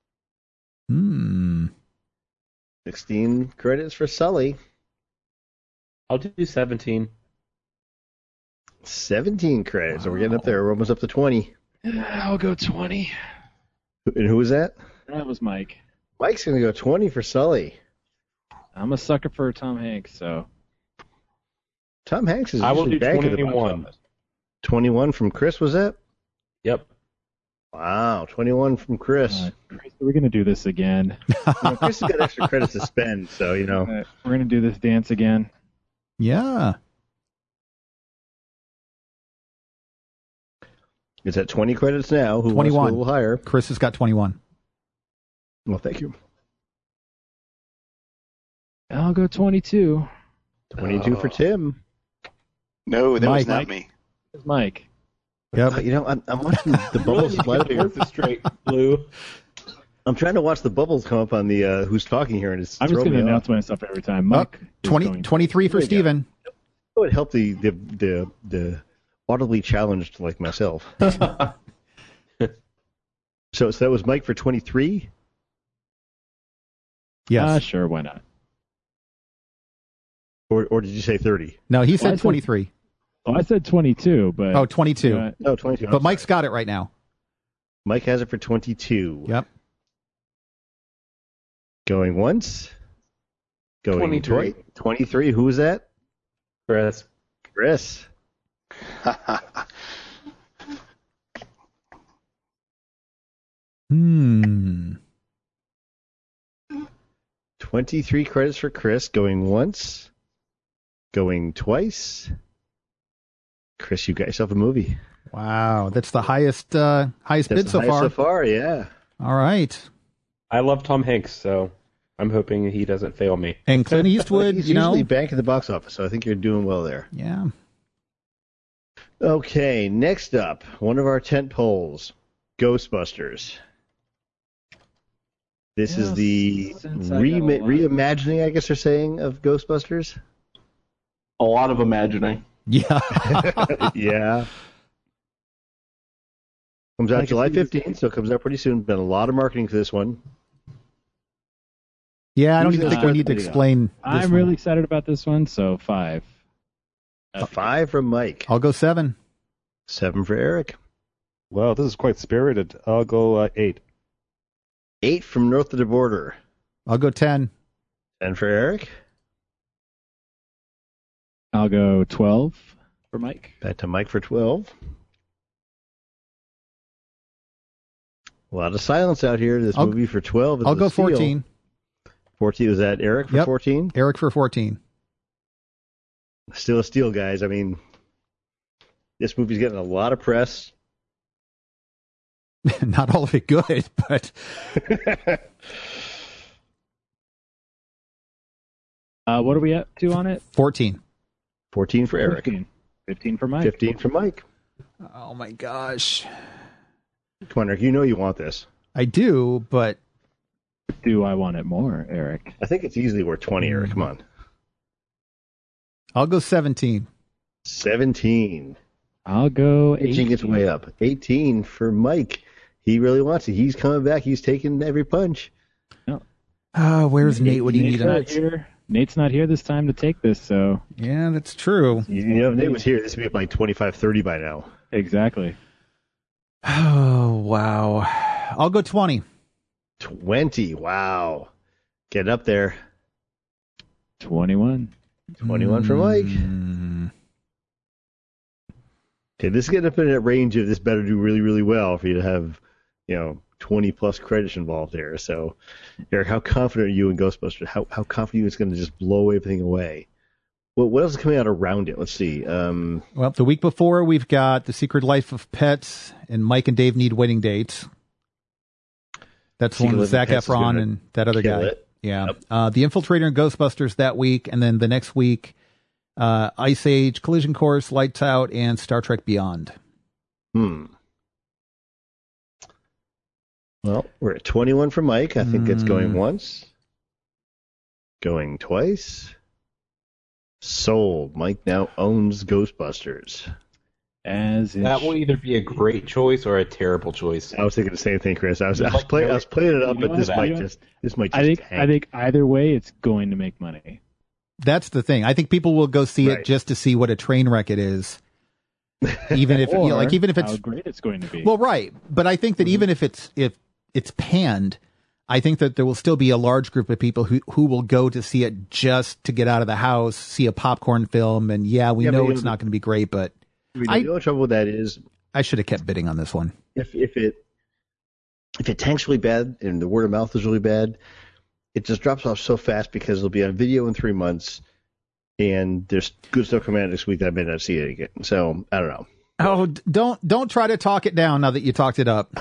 A: Hmm.
B: sixteen credits for Sully.
D: I'll do seventeen.
B: seventeen credits. So we're getting up there. We're almost up to twenty.
C: I'll go twenty.
B: And who was that?
C: That was Mike.
B: Mike's going to go twenty for Sully.
C: I'm a sucker for Tom Hanks, so
B: Tom Hanks is
D: I will
B: usually
D: do
B: back at the box
D: twenty-one.
B: office. twenty-one from Chris, was that?
D: Yep.
B: Wow, twenty-one from Chris.
C: uh, Chris, we're gonna do this again.
B: You know, Chris has got extra credits to spend, so, you know.
C: Uh, we're gonna do this dance again.
A: Yeah.
B: It's at twenty credits now. Who wants to go
A: twenty-one.
B: a little higher?
A: Chris has got twenty-one.
B: Well, thank you.
C: I'll go twenty-two.
B: twenty-two for
G: Oh.
B: Tim.
G: No, that
A: Mike.
G: was not
C: Mike.
G: me.
C: It's Mike.
A: Yep.
B: Uh, you know, I'm, I'm watching the bubbles slide here.
D: Worth it straight, Blue.
B: I'm trying to watch the bubbles come up on the uh, who's talking here, and it's
C: I'm just
B: throwing
C: gonna
B: me
C: announce
B: off.
C: myself every time. Mike. is
A: twenty,
C: going-
A: twenty-three for
B: There you go.
A: Steven.
B: It would help the the the, the audibly challenged like myself. So, so that was Mike for twenty-three.
A: Yes.
C: Ah, sure, why not?
B: Or or did you say thirty?
A: no, he
C: Well, I
A: said
C: said-
A: twenty-three.
C: Well, I said twenty-two, but
A: Oh, twenty-two.
C: uh,
B: No, twenty-two. I'm
A: But Mike's
B: sorry.
A: got it right now.
B: Mike has it for twenty-two.
A: Yep.
B: Going once. Going
D: twenty-three.
B: twice. twenty-three. Who was that?
D: Chris.
B: Chris.
A: Hmm.
B: twenty-three credits for Chris. Going once. Going twice. Chris, you got yourself a movie.
A: Wow. That's the highest uh, highest
B: That's
A: bid
B: the
A: so
B: highest
A: far.
B: So far, yeah.
A: All right.
D: I love Tom Hanks, so I'm hoping he doesn't fail me.
A: And Clint Eastwood,
B: He's
A: you know.
B: usually back at the box office, so I think you're doing well there.
A: Yeah.
B: Okay, next up, one of our tent poles, Ghostbusters. This is
C: Yes,
B: the
C: since I
B: re-
C: got a lot.
B: reimagining, I guess they're saying, of Ghostbusters.
F: A lot of imagining.
A: Yeah.
B: Yeah. Comes out
C: I can
B: July
C: see this-
B: fifteenth, so it comes out pretty soon. Been a lot of marketing for this one.
A: Yeah, I don't
B: Who's
A: even think
B: gonna
A: we
B: start
A: need to
B: the video?
A: explain this
C: I'm
A: one.
C: really excited about this one, so five.
B: A five from Mike.
A: I'll go seven.
B: Seven for Eric.
E: Well, this is quite spirited. I'll go uh, eight.
B: Eight from North of the Border.
A: I'll go ten.
B: Ten for Eric.
C: I'll go twelve for Mike.
B: Back to Mike for twelve. A lot of silence out here. This
A: I'll-
B: movie for twelve is
A: I'll
B: The
A: go
B: Seal.
A: fourteen.
B: fourteen, was that Eric for
A: Yep.
B: fourteen?
A: Eric for fourteen.
B: Still a steal, guys. I mean, this movie's getting a lot of press.
A: Not all of it good, but
C: Uh, what are we up to on it?
A: fourteen.
B: fourteen for Eric.
C: fifteen. fifteen for Mike.
B: fifteen for Mike.
A: Oh my gosh.
B: Come on, Eric. You know you want this.
A: I do, but
C: Do I want it more, Eric?
B: I think it's easily worth twenty, Eric. Come on.
A: I'll go seventeen.
B: seventeen.
C: I'll go
B: Aging its
C: eighteen.
B: way up. eighteen for Mike. He really wants it. He's coming back. He's taking every punch.
A: Oh, where's Nate when you
C: Nate's
A: need him?
C: not here. Nate's not here this time to take this, so
A: Yeah, that's true.
B: You know, if Nate was here, this would be up like twenty-five, thirty by now.
C: exactly.
A: Oh, wow. I'll go twenty.
B: twenty. Wow. Get up there.
C: twenty-one.
B: twenty-one for Mike.
A: Mm,
B: Okay, this is getting up in that range of this better do really, really well for you to have, you know, twenty plus credits involved there. So, Eric, how confident are you in Ghostbusters? How how confident are you it's going to just blow everything away? Well, what else is coming out around it? Let's see. Um,
A: Well, the week before, we've got The Secret Life of Pets and Mike and Dave Need Wedding Dates. That's the
B: Secret
A: one with
B: Life of
A: Zac
B: Pets is
A: Efron
B: gonna
A: and that other
B: kill
A: guy.
B: it.
A: Yeah.
B: Yep.
A: Uh, the Infiltrator and Ghostbusters that week. And then the next week, uh, Ice Age, Collision Course, Lights Out, and Star Trek Beyond.
B: Hmm. Well, we're at twenty-one for Mike. I think it's going
A: Hmm.
B: once. Going twice. Sold. Mike now owns Ghostbusters.
C: As it
D: That will either be a great choice or a terrible choice.
B: I was thinking the same thing, Chris. I was, I was,
D: Like,
B: play, I was playing it up,
C: you
B: but
C: know
B: this
C: that.
B: might just this might just
C: I think
B: tank.
C: I think either way, it's going to make money.
A: That's the thing. I think people will go see
B: Right.
A: it just to see what a train wreck it is. Even if, you know,
C: Or
A: like, even if it's
C: how great it's going to be.
A: well, right. But I think that even if it's if it's panned, I think that there will still be a large group of people who who will go to see it just to get out of the house, see a popcorn film, and yeah, we
B: Yeah, but
A: know
B: you
A: it's
B: know,
A: not going to be great, but
B: I mean,
A: I-
B: the only trouble with that is
A: I should have kept bidding on this one.
B: if if it if it tanks really bad and the word of mouth is really bad, it just drops off so fast because it'll be on video in three months, and there's good stuff coming out next week that I may not see it again. So I don't know.
A: Oh, d- don't don't try to talk it down now that you talked it up.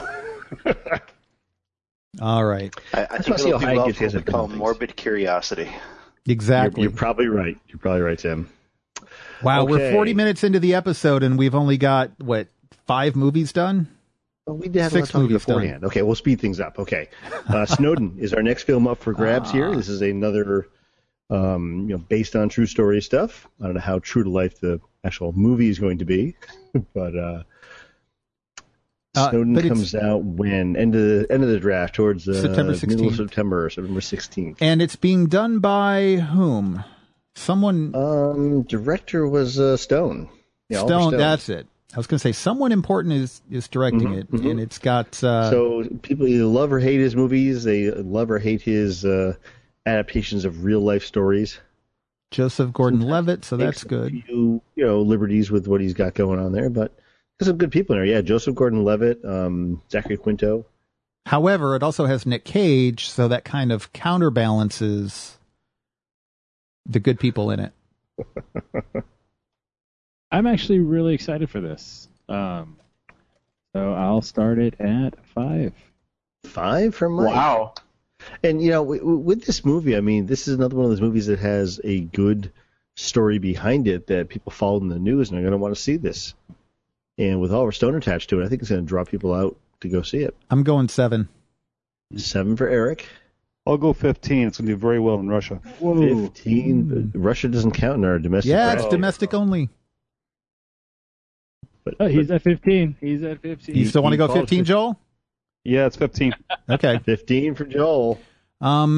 A: All right,
G: I, I
B: I just
G: think
B: wanna see
G: it'll
B: how
G: do
B: high
G: well
B: it gets
G: for
B: as
G: what we
B: it
G: call
B: goes.
G: morbid curiosity.
A: exactly.
B: You're, you're probably right. You're probably right, Tim.
A: Wow, we're
B: Okay.
A: forty minutes into the episode and we've only got what five movies done.
B: Well, we did have
A: Six
B: a lot of
A: movies
B: talking beforehand. Okay, we'll speed things up. Okay, uh, Snowden is our next film up for grabs here. This is another, um, you know, based on true story stuff. I don't know how true to life the actual movie is going to be, but uh,
A: Uh,
B: Snowden
A: but it's-
B: comes out when end of the end of the draft towards uh,
A: September
B: middle
A: sixteenth.
B: of September, September sixteenth.
A: And it's being done by whom? Someone
B: Um, director was uh, Stone. Yeah, Oliver
A: Stone, that's it. I was going to say someone important is is directing
B: Mhm,
A: it,
B: mhm.
A: and it's got. Uh,
B: So people either love or hate his movies. They love or hate his uh, adaptations of real life stories.
A: Joseph Gordon-Levitt, so
B: Takes
A: that's good.
B: A few, you know, liberties with what he's got going on there, but there's some good people in there. Yeah, Joseph Gordon-Levitt, um, Zachary Quinto.
A: However, it also has Nick Cage, so that kind of counterbalances the good people in it.
C: I'm actually really excited for this. Um, so I'll start it at five.
B: Five for Mike.
F: Wow.
B: And you know, w- w- with this movie, I mean, this is another one of those movies that has a good story behind it that people follow in the news and are going to want to see this. And with Oliver Stone attached to it, I think it's going to draw people out to go see it.
A: I'm going seven.
B: Seven for Eric.
E: I'll go fifteen. It's going to do very well in Russia.
B: Fifteen. Russia doesn't count in our domestic.
A: Yeah, it's
B: bracket.
A: domestic only.
B: But,
C: Oh, he's
B: but
C: at fifteen. He's at fifteen.
A: You still want to go
B: he calls
A: fifteen,
B: it-
A: Joel?
E: Yeah, it's fifteen.
A: Okay.
B: fifteen for Joel.
A: Um.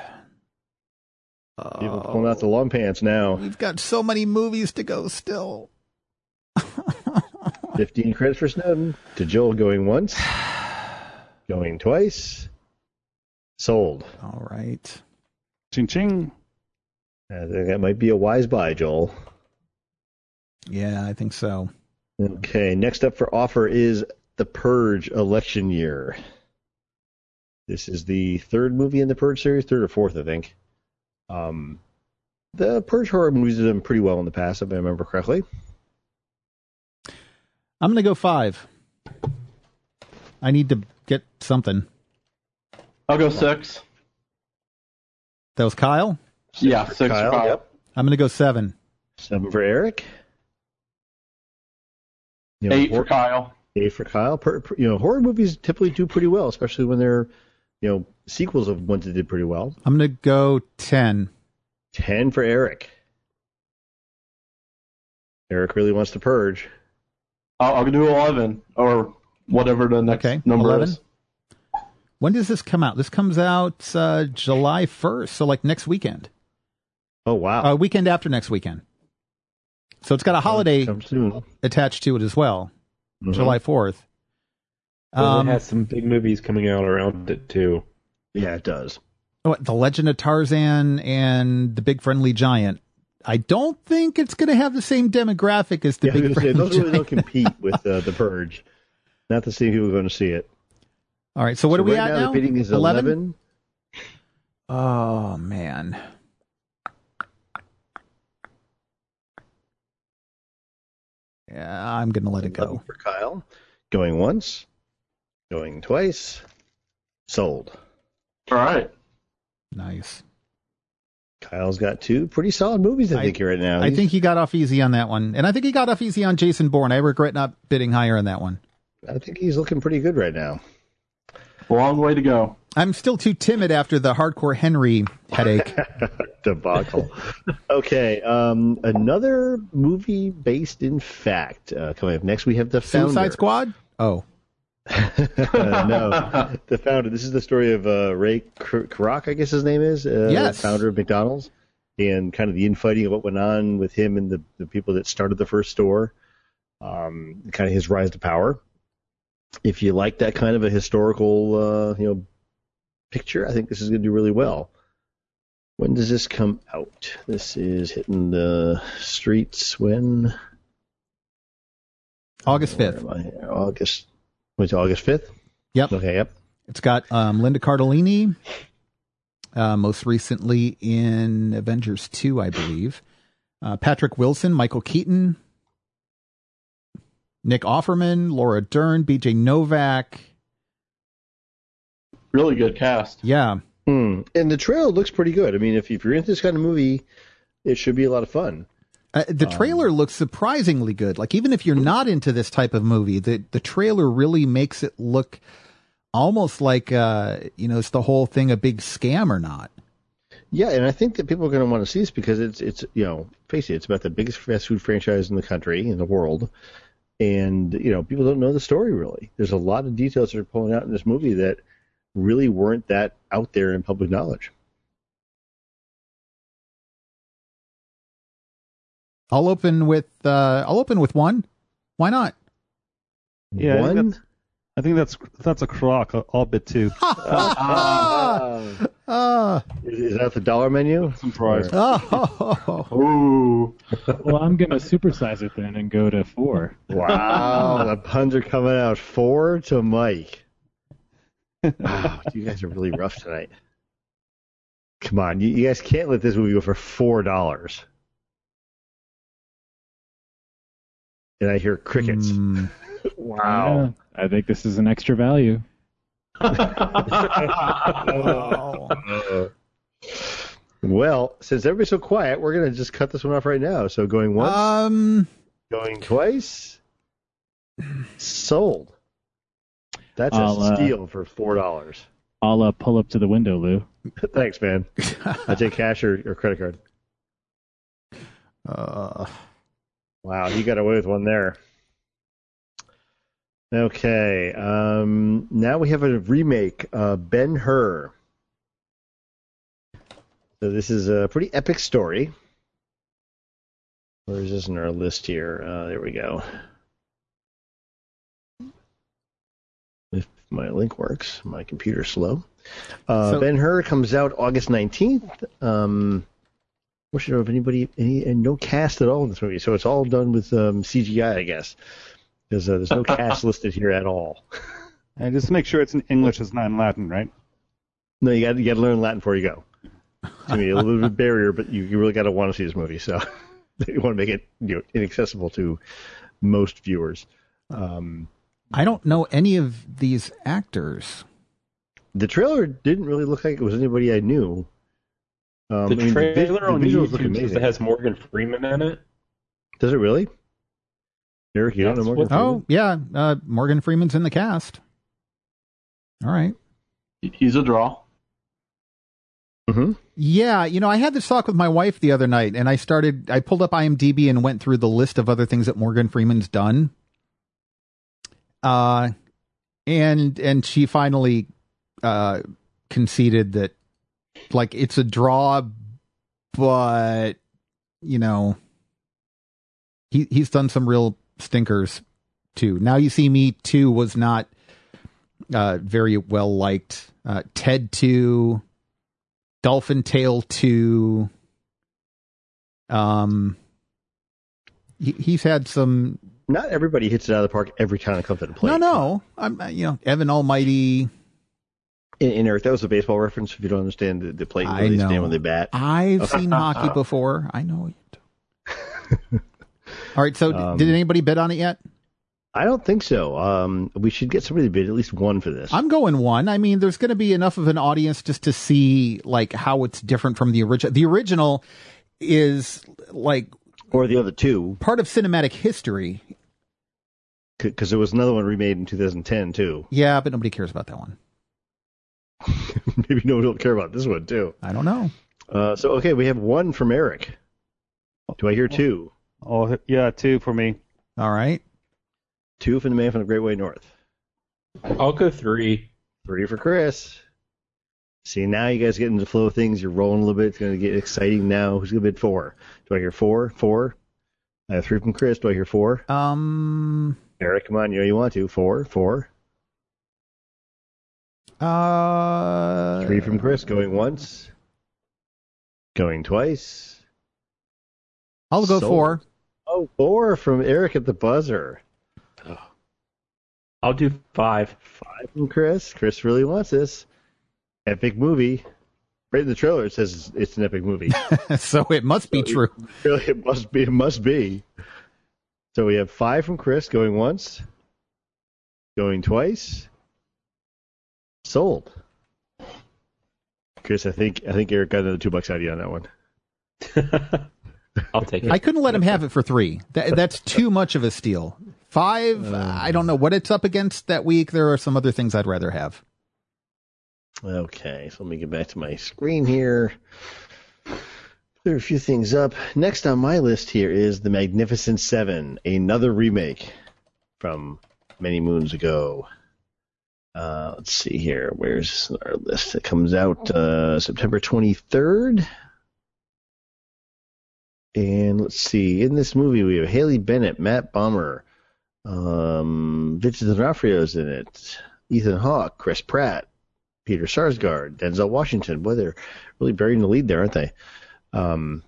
B: People pulling out the long pants now.
A: We've got so many movies to go still.
B: fifteen credits for Snowden. To Joel going once. Going twice. Sold.
A: All right.
E: Ching ching.
B: I think that might be a wise buy, Joel.
A: Yeah, I think so.
B: Okay, next up for offer is The Purge election year. This is the third movie in the Purge series, third or fourth, I think. Um, the Purge horror movies have done pretty well in the past, if I remember correctly.
A: I'm going to go five. I need to get something.
F: I'll go six.
A: That was Kyle.
F: Yeah, six.
B: Kyle,
F: Kyle.
B: yep.
A: I'm going to go seven.
B: Seven for Eric. You know,
F: Eight
B: hor-
F: for Kyle.
B: Eight for Kyle. Per, per- you know, horror movies typically do pretty well, especially when they're, you know, sequels of ones that did pretty well.
A: I'm going to go ten.
B: Ten for Eric. Eric really wants to purge.
F: I'll, I'll do eleven or whatever the next
A: Okay,
F: number
A: eleven.
F: is.
A: When does this come out? This comes out uh, July first, so like next weekend.
B: Oh wow!
A: Uh, weekend after next weekend. So it's got a holiday
B: Come soon.
A: attached to it as well,
B: Mhm.
A: July fourth.
D: Well,
A: Um,
D: it has some big movies coming out around it too.
B: Yeah, it does.
A: what, The Legend of Tarzan and The Big Friendly Giant. I don't think it's going to have the same demographic as The
B: Yeah, I was
A: Big
B: gonna say,
A: Friendly
B: those really
A: Giant.
B: don't compete with uh, the Purge. Not the same people going to see it.
A: All right, so what
B: So
A: are we
B: right
A: at
B: now?
A: now?
B: The bidding is eleven.
A: Oh, man. Yeah, I'm going to let it
B: eleven
A: go.
B: for Kyle. Going once. Going twice. Sold.
F: All right.
A: Nice.
B: Kyle's got two pretty solid movies, I,
A: I-
B: think, here right now.
A: I
B: He's-
A: think he got off easy on that one. And I think he got off easy on Jason Bourne. I regret not bidding higher on that one.
B: I think he's looking pretty good right now.
F: Long way to go.
A: I'm still too timid after the Hardcore Henry headache.
B: Debacle. Okay, um, another movie based in fact. Uh, coming up next, we have The Founder.
A: Suicide Squad? Oh.
B: No, The Founder. This is the story of uh, Ray Kroc, I guess his name is. Uh,
A: Yes.
B: Founder of McDonald's. And kind of the infighting of what went on with him and the, the people that started the first store. Um, kind of his rise to power. If you like that kind of a historical, uh, you know, picture, I think this is going to do really well. When does this come out? This is hitting the streets when?
A: August fifth.
B: Where am I? August. What's August fifth?
A: Yep.
B: Okay, yep.
A: It's got um, Linda Cardellini, uh, most recently in Avengers two, I believe. Uh, Patrick Wilson, Michael Keaton, Nick Offerman, Laura Dern, B J Novak.
F: Really good cast.
A: Yeah.
B: Hmm. And the trailer looks pretty good. I mean, if, if you're into this kind of movie, it should be a lot of fun.
A: Uh, the trailer
B: Um,
A: looks surprisingly good. Like, even if you're not into this type of movie, the, the trailer really makes it look almost like, uh, you know, it's the whole thing a big scam or not.
B: Yeah, and I think that people are going to want to see this because it's, it's you know, face it, it's about the biggest fast food franchise in the country, in the world. And, you know, people don't know the story, really. There's a lot of details that are pulling out in this movie that really weren't that out there in public knowledge.
A: I'll open with, uh, I'll open with one. Why not?
E: Yeah, I think
B: One?
E: that's, I think that's that's a crock, all bit too.
B: Ah,
A: Ah.
B: is, is that the dollar menu?
E: Surprise.
A: Oh.
F: Ooh.
C: Well, I'm going to supersize it then and go to four.
B: Wow, the puns are coming out. Four to Mike. Wow, you guys are really rough tonight. Come on, you, you guys can't let this movie go for four dollars. And I hear crickets.
A: Mm.
B: Wow.
C: Yeah, I think this is an extra value.
B: Uh, well, since everybody's so quiet, we're gonna just cut this one off right now. So going once,
A: Um,
B: going twice, sold. That's a
C: I'll, uh,
B: steal for four dollars.
C: I'll uh, pull up to the window, Lou.
B: Thanks, man. I take cash or, or credit card.
A: uh,
B: Wow, you got away with one there. Okay, um, now we have a remake, uh, Ben-Hur. So this is a pretty epic story. Where is this in our list here? Uh, there we go. If my link works, my computer's slow. Uh,
A: So-
B: Ben-Hur comes out August nineteenth. Um, wish to know if anybody, any, and no cast at all in this movie. So it's all done with um, C G I, I guess. Because uh, there's no cast listed here at all.
E: And just make sure it's in English, it's not in Latin, right?
B: No, you got you got to learn Latin before you go. It's gonna be a little bit of a barrier, but you, you really got to want to see this movie. So you want to make it you know inaccessible to most viewers. Um,
A: I don't know any of these actors.
B: the trailer didn't really look like it was anybody I knew. Um,
D: The
B: I mean, vi-
D: trailer on
B: visuals look
D: YouTube says
B: amazing.
D: it has Morgan Freeman in it.
B: Does it really? Eric, you don't know
D: That's
B: Morgan
D: what-
A: Oh, yeah. Uh, Morgan Freeman's in the cast. All right.
F: He's a draw.
B: Mm-hmm.
A: Yeah, you know, I had this talk with my wife the other night, and I started, I pulled up IMDb and went through the list of other things that Morgan Freeman's done. Uh, and, and she finally, uh, conceded that, like, it's a draw, but, you know, he, he's done some real stinkers too. Now You See Me two was not, uh, very well liked. Uh, Ted two, Dolphin Tale two. Um, he, he's had some.
B: Not everybody hits it out of the park every time it comes to the plate.
A: No, no. I'm, you know, Evan Almighty.
B: And, and Eric, that was a baseball reference. If you don't understand the, the plate,
A: I
B: where they
A: know.
B: stand when they bat.
A: I've seen hockey before. I know it. All right. So,
B: Um,
A: did anybody bid on it yet?
B: I don't think so. Um, we should get somebody to bid at least one for this.
A: I'm going one. I mean, there's going to be enough of an audience just to see like how it's different from the original. The original is like
B: Or the other two,
A: part of cinematic history.
B: because there was another one remade in two thousand ten too.
A: Yeah, but nobody cares about that one.
B: Maybe no one will care about this one, too.
A: I don't know.
B: Uh, so, okay, we have one from Eric. Do I hear two?
E: Oh, yeah, two for me.
A: All right.
B: Two from the man from the Great White North.
D: I'll go three.
B: Three for Chris. See, now you guys get into the flow of things. You're rolling a little bit. It's going to get exciting now. Who's going to bid four? Do I hear four? Four. I have three from Chris. Do I hear four?
A: Um.
B: Eric, come on. You know you want to. Four. Four.
A: Uh.
B: Three from Chris. Going once. Going twice.
A: I'll go
B: Sold.
A: four.
B: Oh, four from Eric at the buzzer.
D: I'll do five.
B: Five from Chris. Chris really wants this. Epic movie. Right in the trailer it says it's an epic movie.
A: So it must be
B: So
A: true.
B: It, really, it must be. It must be. So we have five from Chris going once, going twice. Sold. Chris, I think I think Eric got another two bucks out of you on that one.
D: I'll take it.
A: I couldn't let him have it for three. That, that's too much of a steal. Five, uh, I don't know what it's up against that week. There are some other things I'd rather have.
B: Okay, so let me get back to my screen here. Clear a few things up. Next on my list here is The Magnificent Seven, another remake from many moons ago. Uh, let's see here. Where's our list? It comes out uh, September twenty-third. And let's see. In this movie, we have Haley Bennett, Matt Bomer, um, Vincent D'Onofrio's in it, Ethan Hawke, Chris Pratt, Peter Sarsgaard, Denzel Washington. Boy, they're really burying the lead there, aren't they? Um,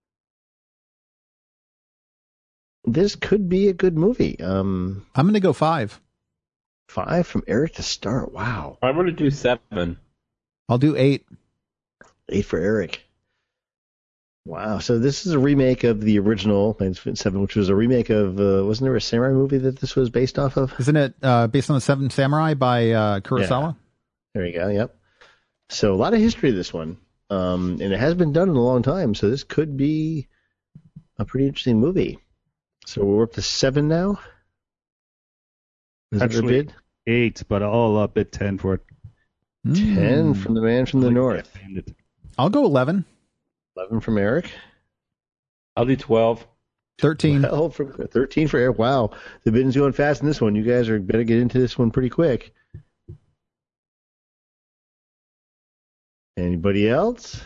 B: this could be a good movie. Um,
A: I'm going to go five.
B: Five from Eric to start. Wow.
D: I'm going to do seven.
A: I'll do eight.
B: Eight for Eric. Wow. So this is a remake of the original Magnificent Seven, which was a remake of, uh, wasn't there a samurai movie that this was based off of?
A: Isn't it uh, based on the Seven Samurai by uh, Kurosawa?
B: Yeah. There you go. Yep. So a lot of history to this one. Um, and it has been done in a long time. So this could be a pretty interesting movie. So we're up to seven now. Is it
E: Actually,
B: bid?
E: eight, but I'll uh, bid ten for it.
B: Ten
A: Mm.
B: from the man from the north.
A: I'll go eleven.
B: Eleven from Eric.
D: I'll do twelve.
A: thirteen.
B: Well, from thirteen for Eric. Wow, the bidding's going fast in this one. You guys are better get into this one pretty quick. Anybody else?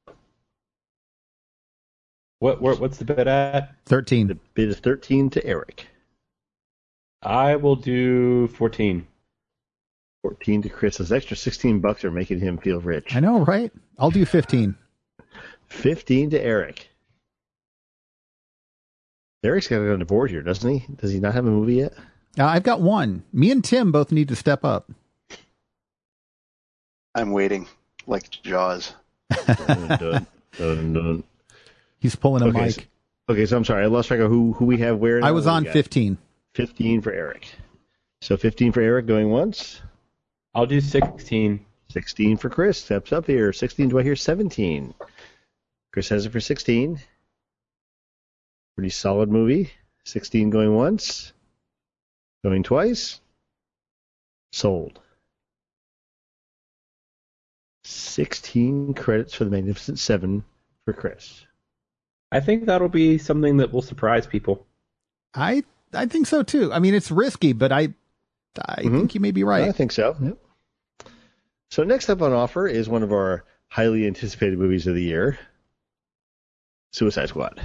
D: What, what what's the bid at?
A: thirteen.
B: The bid is thirteen to Eric.
D: I will do fourteen.
B: Fourteen to Chris. Those extra sixteen bucks are making him feel rich.
A: I know, right? I'll do fifteen.
B: Fifteen to Eric. Eric's got it on the board here, doesn't he? Does he not have a movie yet?
A: Uh, I've got one. Me and Tim both need to step up.
G: I'm waiting, like Jaws.
B: Dun, dun, dun, dun.
A: He's pulling a
B: Okay,
A: mic.
B: so- Okay, so I'm sorry. I lost track of who, who we have where.
A: I
B: now.
A: was
B: What do
A: on
B: we got?
A: fifteen.
B: fifteen for Eric. So fifteen for Eric going once.
D: I'll do sixteen.
B: sixteen for Chris. Steps up here. sixteen. Do I hear seventeen? Chris has it for sixteen. Pretty solid movie. sixteen going once. Going twice. Sold. sixteen credits for the Magnificent Seven for Chris.
D: I think that'll be something that will surprise people.
A: I I think so too. I mean, it's risky, but I I
B: Mhm.
A: think you may be right.
B: I think so. Yep. So next up on offer is one of our highly anticipated movies of the year, Suicide Squad.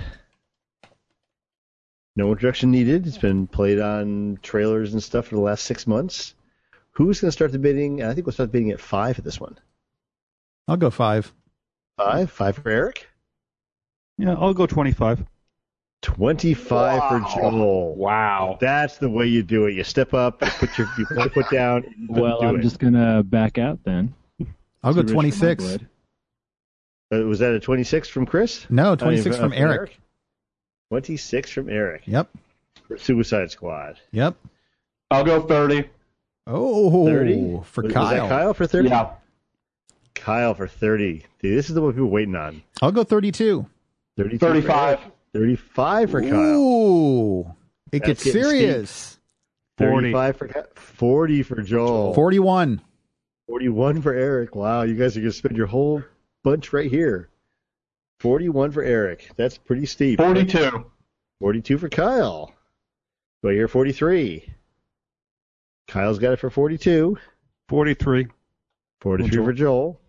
B: No introduction needed. It's been played on trailers and stuff for the last six months. Who's going to start the bidding? I think we'll start bidding at five at this one.
A: I'll go five.
B: Five? Five for Eric?
E: Yeah, I'll go twenty-five.
B: twenty-five
G: Wow.
B: for Joel.
D: Wow.
B: That's the way you do it. You step up, you put your you put your foot down, and you
C: Well,
B: do
C: I'm
B: it.
C: just gonna back out then.
A: I'll go
C: Too rich for my
A: twenty-six.
C: blood.
B: Uh, was that a twenty-six from Chris?
A: No,
B: I mean,
A: twenty-six
B: uh,
A: from Eric.
B: twenty-six from Eric
A: Yep.
B: for Suicide Squad.
A: Yep.
F: I'll go thirty.
A: Oh,
B: thirty
A: for
B: was,
A: Kyle.
B: Was that Kyle for thirty?
F: Yeah.
B: Kyle for thirty. Dude, this is the one people are waiting on.
A: I'll go thirty-two.
B: thirty-two for
F: thirty-five.
B: Eric. thirty-five for Kyle.
A: Ooh, it
B: That's
A: gets
B: getting
A: serious.
E: forty.
B: thirty-five for Kyle. forty for Joel.
A: forty-one.
B: forty-one for Eric. Wow, you guys are going to spend your whole bunch right here. forty-one for Eric. That's pretty steep.
F: forty-two.
B: forty-two for Kyle. Do I hear forty-three? Kyle's got it for forty-two.
E: forty-three.
B: forty-three for Joel.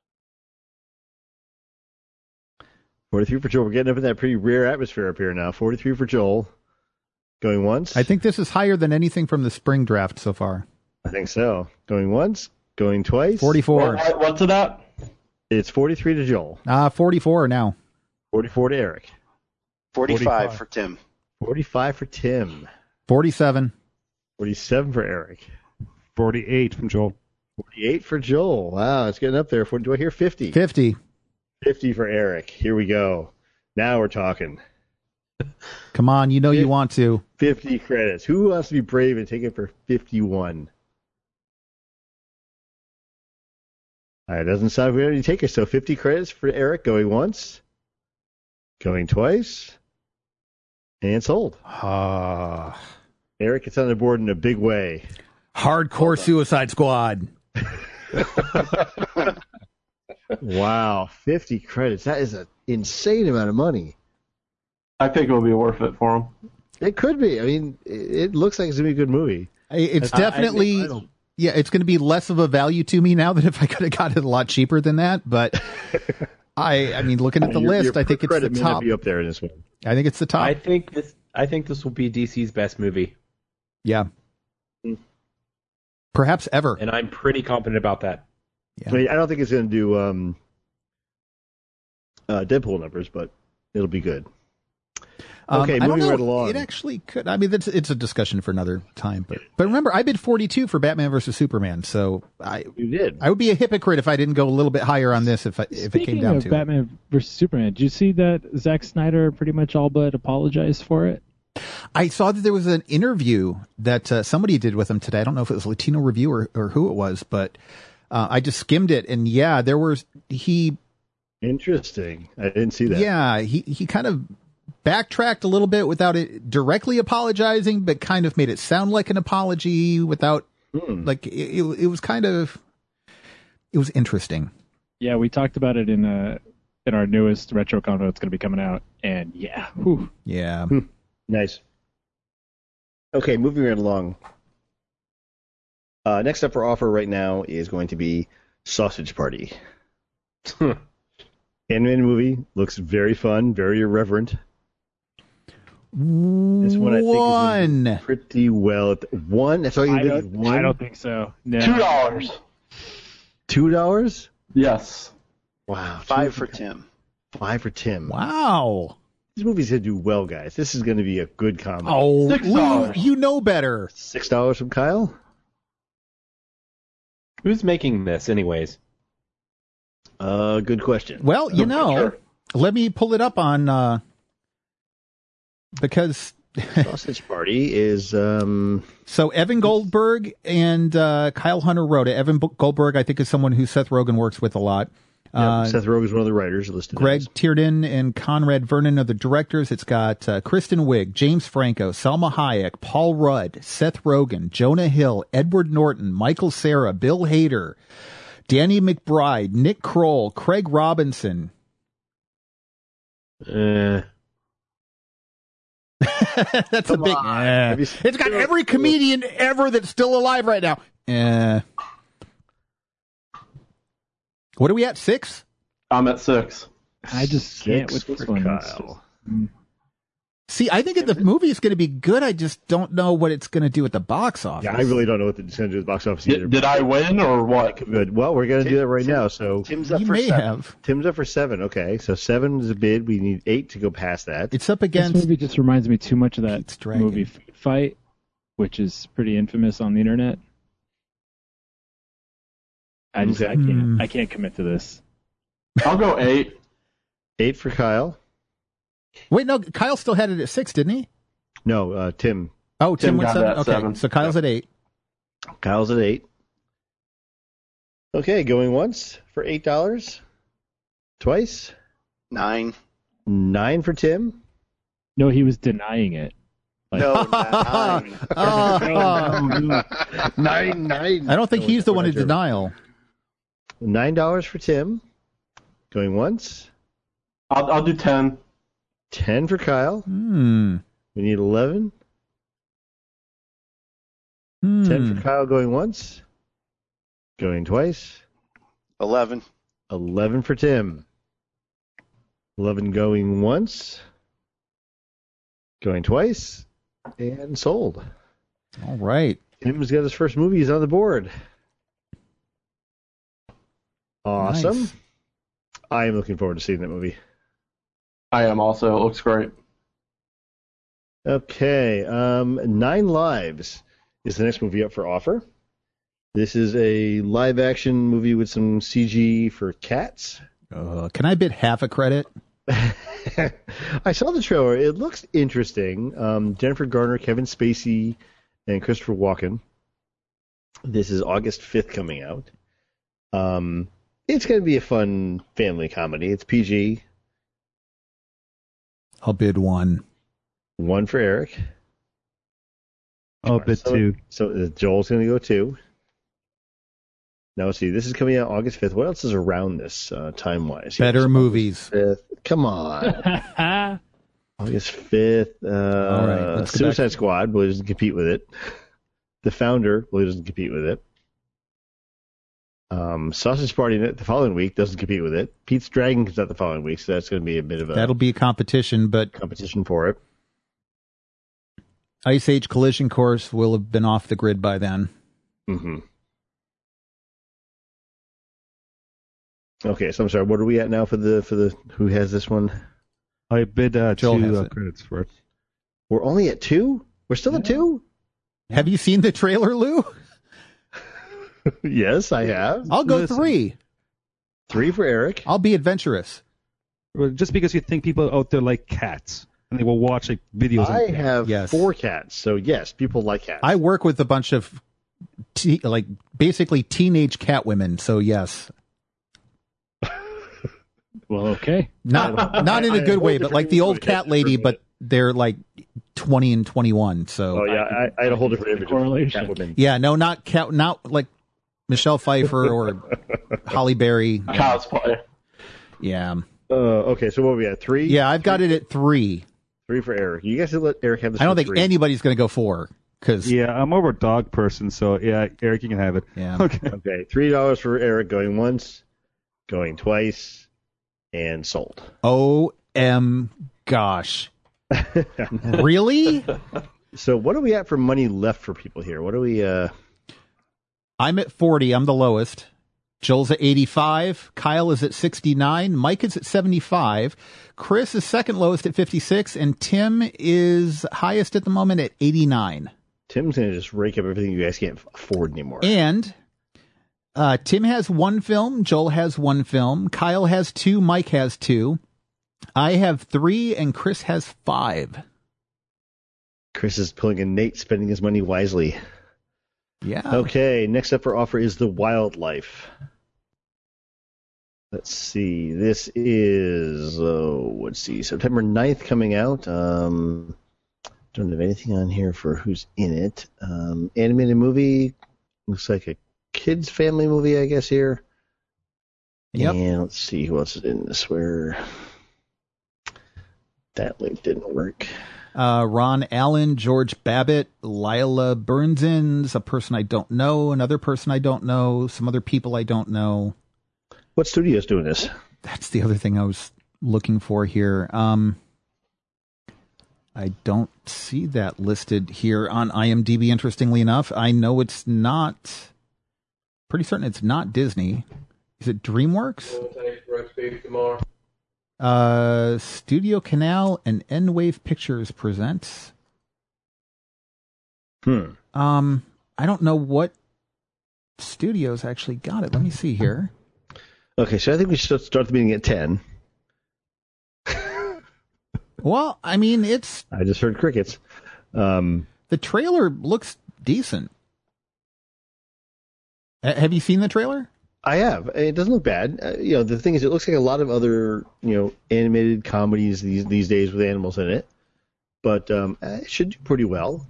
B: forty-three for Joel. We're getting up in that pretty rare atmosphere up here now. forty-three for Joel. Going once?
A: I think this is higher than anything from the spring draft so far.
B: I think so. Going once? Going twice?
A: forty-four.
F: What, what's it at?
B: It's forty-three to Joel.
A: Uh, forty-four now.
B: forty-four to Eric.
G: forty-five,
E: forty-five.
G: for Tim.
B: forty-five for Tim.
A: forty-seven.
B: forty-seven for Eric.
E: forty-eight from Joel.
B: forty-eight for Joel. Wow, it's getting up there. For, do I hear fifty?
A: fifty.
B: fifty for Eric. Here we go. Now we're talking.
A: Come on, you know you want to.
B: fifty credits. Who wants to be brave and take it for fifty-one? All right, doesn't sound like we already take it. So fifty credits for Eric going once, going twice, and sold.
A: Ah.
B: Eric gets on the board in a big way.
A: Hardcore Suicide Squad.
B: Wow, fifty credits. That is an insane amount of money.
F: I think it'll be worth it for him.
B: It could be. I mean, it it looks like it's going to be a good movie.
A: It's
B: I- I-
A: definitely,
B: I don't-
A: yeah, it's going to be less of a value to me now than if I could have got it a lot cheaper than that. But I, I mean, looking at the
B: Your-
A: list,
B: your
A: I think
B: per
A: it's the
B: credit may not
A: top.
B: be up there in this one.
A: I think it's the top.
D: I think this. I think this will be D C's best movie,
A: Yeah.
B: Hmm.
A: Perhaps ever.
D: and I'm pretty confident about that.
A: Yeah.
B: I mean, I don't think it's going to do um, uh, Deadpool numbers, but it'll be good.
A: Um,
B: Okay,
A: I don't
B: moving
A: know.
B: right along.
A: It actually could. I mean, it's, it's a discussion for another time. But but remember, I bid forty-two for Batman versus Superman, so I
B: You did.
A: I would be a hypocrite if I didn't go a little bit higher on this if I, if it came
C: Speaking
A: down
C: of
A: to it.
C: Batman versus Superman, did you see that Zack Snyder pretty much all but apologized for it?
A: I saw that there was an interview that uh, somebody did with him today. I don't know if it was Latino Review or, or who it was, but uh, I just skimmed it, and yeah, there was he.
B: Interesting. I didn't see that.
A: Yeah, he he kind of backtracked a little bit without it directly apologizing, but kind of made it sound like an apology without
B: Hmm.
A: like it, it, it was kind of it was interesting.
C: Yeah, we talked about it in uh in our newest RetroCon that's going to be coming out, and yeah, whew.
A: Yeah.
B: Nice. Okay, moving right along. Uh, next up for offer right now is going to be Sausage Party. Animated movie, looks very fun, very irreverent. This one I think is
A: One.
B: gonna do pretty well. At the, one? That's all you
C: I
B: think is
C: don't,
B: one?
C: I don't think so. No.
F: Two dollars.
B: Two dollars?
F: Yes.
B: Wow.
G: Five
B: two-
G: for Tim.
B: Five for Tim.
A: Wow.
B: This movie's gonna do well, guys. This is gonna be a good comedy.
A: Oh,
F: Six
A: Lou,
F: dollars.
A: you know better.
B: Six dollars from Kyle?
D: Who's making this, anyways?
B: Uh, good question.
A: Well, you know,
F: Sure.
A: let me pull it up on uh because
B: Sausage Party is um
A: so Evan Goldberg and uh Kyle Hunter wrote it. Evan B- Goldberg, I think, is someone who Seth Rogen works with a lot.
B: yeah,
A: Uh,
B: Seth Rogen's one of the writers listed.
A: Greg
B: as.
A: Tiernan and Conrad Vernon are the directors. It's got uh, Kristen Wiig, James Franco, Salma Hayek, Paul Rudd, Seth Rogen, Jonah Hill, Edward Norton, Michael Cera, Bill Hader, Danny McBride, Nick Kroll, Craig Robinson.
D: Uh,
A: That's a big.
B: on.
A: eh.
B: Have you-
A: It's got every comedian ever that's still alive right now. Eh. What are we at? Six?
F: I'm at six.
C: I just can't
B: Six
C: with this
B: for
C: one. It's
B: Kyle.
C: just-
A: See, I think that the movie is going to be good. I just don't know what it's going to do at the box office.
B: Yeah, I really don't know what it's going to do at the box office either.
F: Did, did I win or what?
B: Good. Well, we're going to do that right
G: Tim-
B: now. So
G: Tim's up
A: You
G: for
A: may
G: seven.
A: have.
B: Tim's up for seven. Okay, so seven is a bid. We need eight to go past that.
A: It's up
C: This
A: against.
C: movie just reminds me too much of that
A: Pete's Dragon.
C: movie Food Fight, which is pretty infamous on the internet. I just I
B: Okay.
C: can't
A: Hmm.
C: I can't commit to this.
F: I'll go eight.
B: Eight for Kyle.
A: Wait, no, Kyle still had it at six, didn't he?
B: No, uh, Tim.
A: Oh, Tim,
F: Tim
A: went
F: got
A: seven.
F: it at
A: Okay,
F: seven.
A: so Kyle's at eight.
B: Kyle's at eight. Okay, going once for eight dollars. Twice.
G: Nine.
B: Nine for Tim.
C: No, he was denying it. Like,
G: No, nine.
A: Oh,
B: Nine, nine.
A: I don't think
B: No,
A: he's the
B: we're
A: one
B: not
A: in
B: sure.
A: denial.
B: nine dollars for Tim. Going once.
F: I'll I'll do ten.
B: ten for Kyle.
A: Hmm.
B: We need eleven.
A: Hmm.
B: ten for Kyle going once. Going twice.
G: eleven.
B: eleven for Tim. eleven going once. Going twice. And sold.
A: All right.
B: Tim's got his first movie. He's on the board. Awesome.
A: Nice.
B: I am looking forward to seeing that movie.
F: I am also. It looks great.
B: Okay. Um, Nine Lives is the next movie up for offer. This is a live-action movie with some C G for cats.
A: Uh, can I bid half a credit?
B: I saw the trailer. It looks interesting. Um, Jennifer Garner, Kevin Spacey, and Christopher Walken. This is August fifth coming out. Um, it's going to be a fun family comedy. It's P G.
A: I'll bid one.
B: One for Eric.
E: I'll bid
B: so,
E: two.
B: So uh, Joel's going to go two. Now, let's see. This is coming out August fifth. What else is around this uh, time-wise?
A: Better movies.
B: fifth. Come on. August fifth. Uh,
A: All right, let's go
B: Suicide
A: back.
B: Squad well, doesn't compete with it. The Founder well, doesn't compete with it. Um, Sausage Party the following week doesn't compete with it. Pete's Dragon comes out the following week, so that's going to be a bit of a
A: That'll be a competition, but
B: competition for it.
A: Ice Age Collision Course will have been off the grid by then.
B: Mm-hmm. Okay, so I'm sorry. What are we at now for the for the who has this one?
E: I bid uh,
A: Joel has
E: two uh,
A: it.
E: credits for it.
B: We're only at two. We're still at two.
A: Have you seen the trailer, Lou?
B: Yes, I have.
A: I'll go
E: Listen.
A: three.
B: Three for Eric.
A: I'll be adventurous.
E: Well, just because you think people out there like cats and they will watch like videos.
B: I
E: of
B: have
A: Yes.
B: four cats, so yes, people like cats.
A: I work with a bunch of, te- like, basically teenage cat women, so yes.
C: Well, okay.
A: Not not in
B: I
A: a
B: have
A: good
B: a
A: way,
B: whole
A: but like
B: different
A: the old
B: image
A: cat
B: for
A: lady,
B: me.
A: but they're like twenty and twenty-one. So
B: Oh yeah, I, I had a whole different image of
C: Correlation.
B: cat women.
A: yeah, no, not cat, not like Michelle Pfeiffer or Holly Berry.
F: Cosplay.
A: Yeah,
B: Uh, okay, so what are we at? Three?
A: yeah, I've got it at three.
B: Three for Eric. You guys should let Eric have this
A: I don't
B: for
A: think
B: three.
A: anybody's going to go four because
E: Yeah, I'm more of a dog person, so yeah, Eric, you can have it.
A: yeah.
E: Okay.
B: Okay, three dollars for Eric going once, going twice, and sold.
A: O M gosh, really?
B: So what are we at for money left for people here? What are we? uh
A: I'm at forty. I'm the lowest. Joel's at eighty-five. Kyle is at sixty-nine. Mike is at seventy-five. Chris is second lowest at fifty-six. And Tim is highest at the moment at eighty-nine.
B: Tim's gonna just rake up everything you guys can't afford anymore.
A: And uh, Tim has one film. Joel has one film. Kyle has two. Mike has two. I have three. And Chris has five.
B: Chris is pulling a Nate, spending his money wisely.
A: Yeah.
B: Okay, next up for offer is The Wildlife. Let's see. This is, oh, let's see, September ninth coming out. Um, don't have anything on here for who's in it. Um, animated movie. Looks like a kids' family movie, I guess, here.
A: Yep.
B: And let's see who else is in this. Where that link didn't work.
A: Uh, Ron Allen, George Babbitt, Lila Burnsins, a person I don't know, another person I don't know, some other people I don't know.
B: What studio's doing this?
A: That's the other thing I was looking for here. Um, I don't see that listed here on IMDb, interestingly enough. I know it's not, pretty certain it's not Disney. Is it DreamWorks? Uh, Studio Canal and N-Wave Pictures presents.
B: Hmm.
A: Um, I don't know what studios actually got it. Let me see here.
B: Okay, so I think we should start the meeting at ten.
A: Well, I mean, it's
B: I just heard crickets. Um,
A: the trailer looks decent. Uh, have you seen the trailer?
B: I have. It doesn't look bad. Uh, you know, the thing is, it looks like a lot of other, you know, animated comedies these these days with animals in it. But um, it should do pretty well.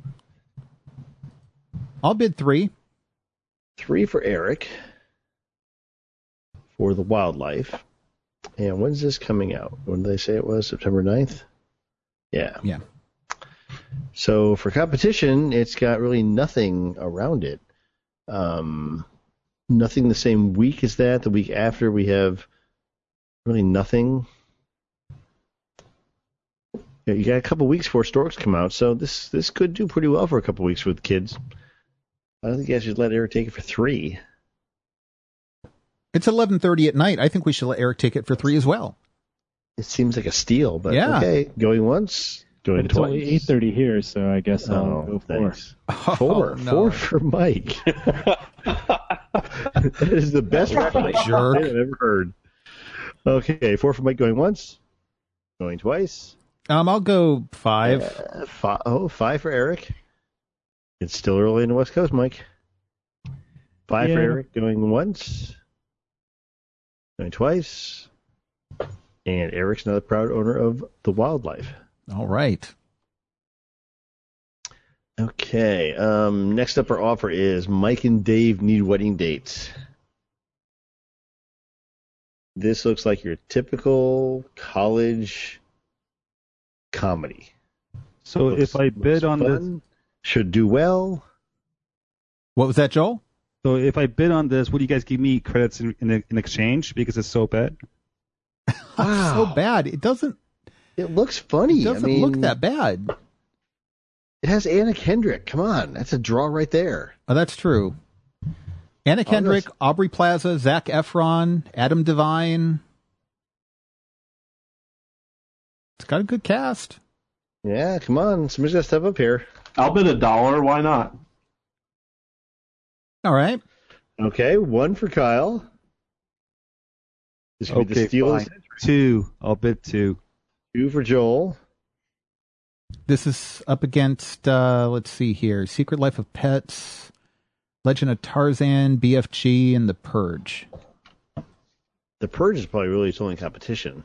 A: I'll bid three.
B: Three for Eric. for the Wildlife. And when's this coming out? When did they say it was? September ninth? Yeah.
A: Yeah.
B: So for competition, it's got really nothing around it. Um, nothing the same week as that. The week after, we have really nothing. Yeah, you got a couple weeks before Storks come out, so this this could do pretty well for a couple weeks with kids. I don't think I should let Eric take it for three.
A: It's eleven thirty at night. I think we should let Eric take it for three as well.
B: It seems like a steal, but
A: Yeah.
B: okay. Going once, going
C: But it's
B: twice.
C: only eight thirty here, so I guess I'll
B: Oh,
C: go four.
B: thanks. Four.
A: Oh, no.
B: Four for Mike. That is the best reference
A: Jerk.
B: I've ever heard. Okay, four for Mike going once, going twice.
A: Um, I'll go five.
B: Uh, five. Oh, five for Eric. It's still early in the West Coast, Mike. Five for
C: Yeah.
B: Eric going once, going twice. And Eric's now the proud owner of the Wildlife.
A: All right.
B: Okay. Um, next up, our offer is Mike and Dave Need Wedding Dates. This looks like your typical college comedy.
E: So
B: Looks-
E: if I bid
B: looks
E: on this,
B: fun, should do well.
A: What was that, Joel?
E: so if I bid on this, would you guys give me credits in, in, in exchange because it's so bad?
B: Wow.
A: So bad. It doesn't.
B: It looks funny.
A: It doesn't
B: I mean,
A: look that bad.
B: It has Anna Kendrick. Come on, that's a draw right there.
A: Oh, that's true. Anna Kendrick,
B: this-
A: Aubrey Plaza, Zac Efron, Adam Devine. It's got a good cast.
B: Yeah, come on, somebody's got to step up here.
F: I'll bid a dollar. Why not?
A: All right.
B: Okay, one for Kyle. This could be the
E: Okay,
B: steal. of
E: fine.
B: the century.
E: Two. I'll bid two.
B: Two for Joel.
A: This is up against, uh, let's see here, Secret Life of Pets, Legend of Tarzan, B F G, and The Purge.
B: The Purge is probably really its only competition.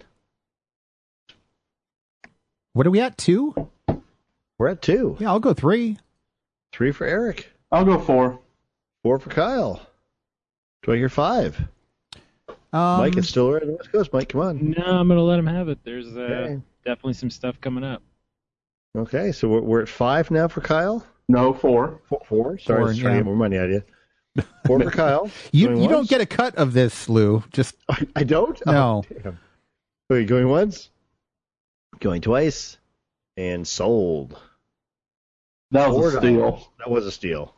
A: What are we at? Two?
B: We're at two.
A: Yeah, I'll go three.
B: Three for Eric.
F: I'll go four.
B: Four for Kyle. Do I hear five?
A: Um,
B: Mike, it's still right on the West Coast. Mike, come on.
C: No, I'm going to let him have it. There's uh,
B: Okay.
C: definitely some stuff coming up.
B: Okay, so we're, we're at five now for Kyle.
F: No, four.
B: Four. four. Sorry,
A: Four,
B: let's try to
A: yeah.
B: get more money out of you. Four for Kyle.
A: you
B: Going
A: you don't
B: once?
A: get a cut of this, Lou. Just
B: I, I don't?
A: No.
B: Oh, damn. Okay, going once. Going twice. And sold.
F: That was
B: Four
F: a steal.
B: dollars. That was a steal.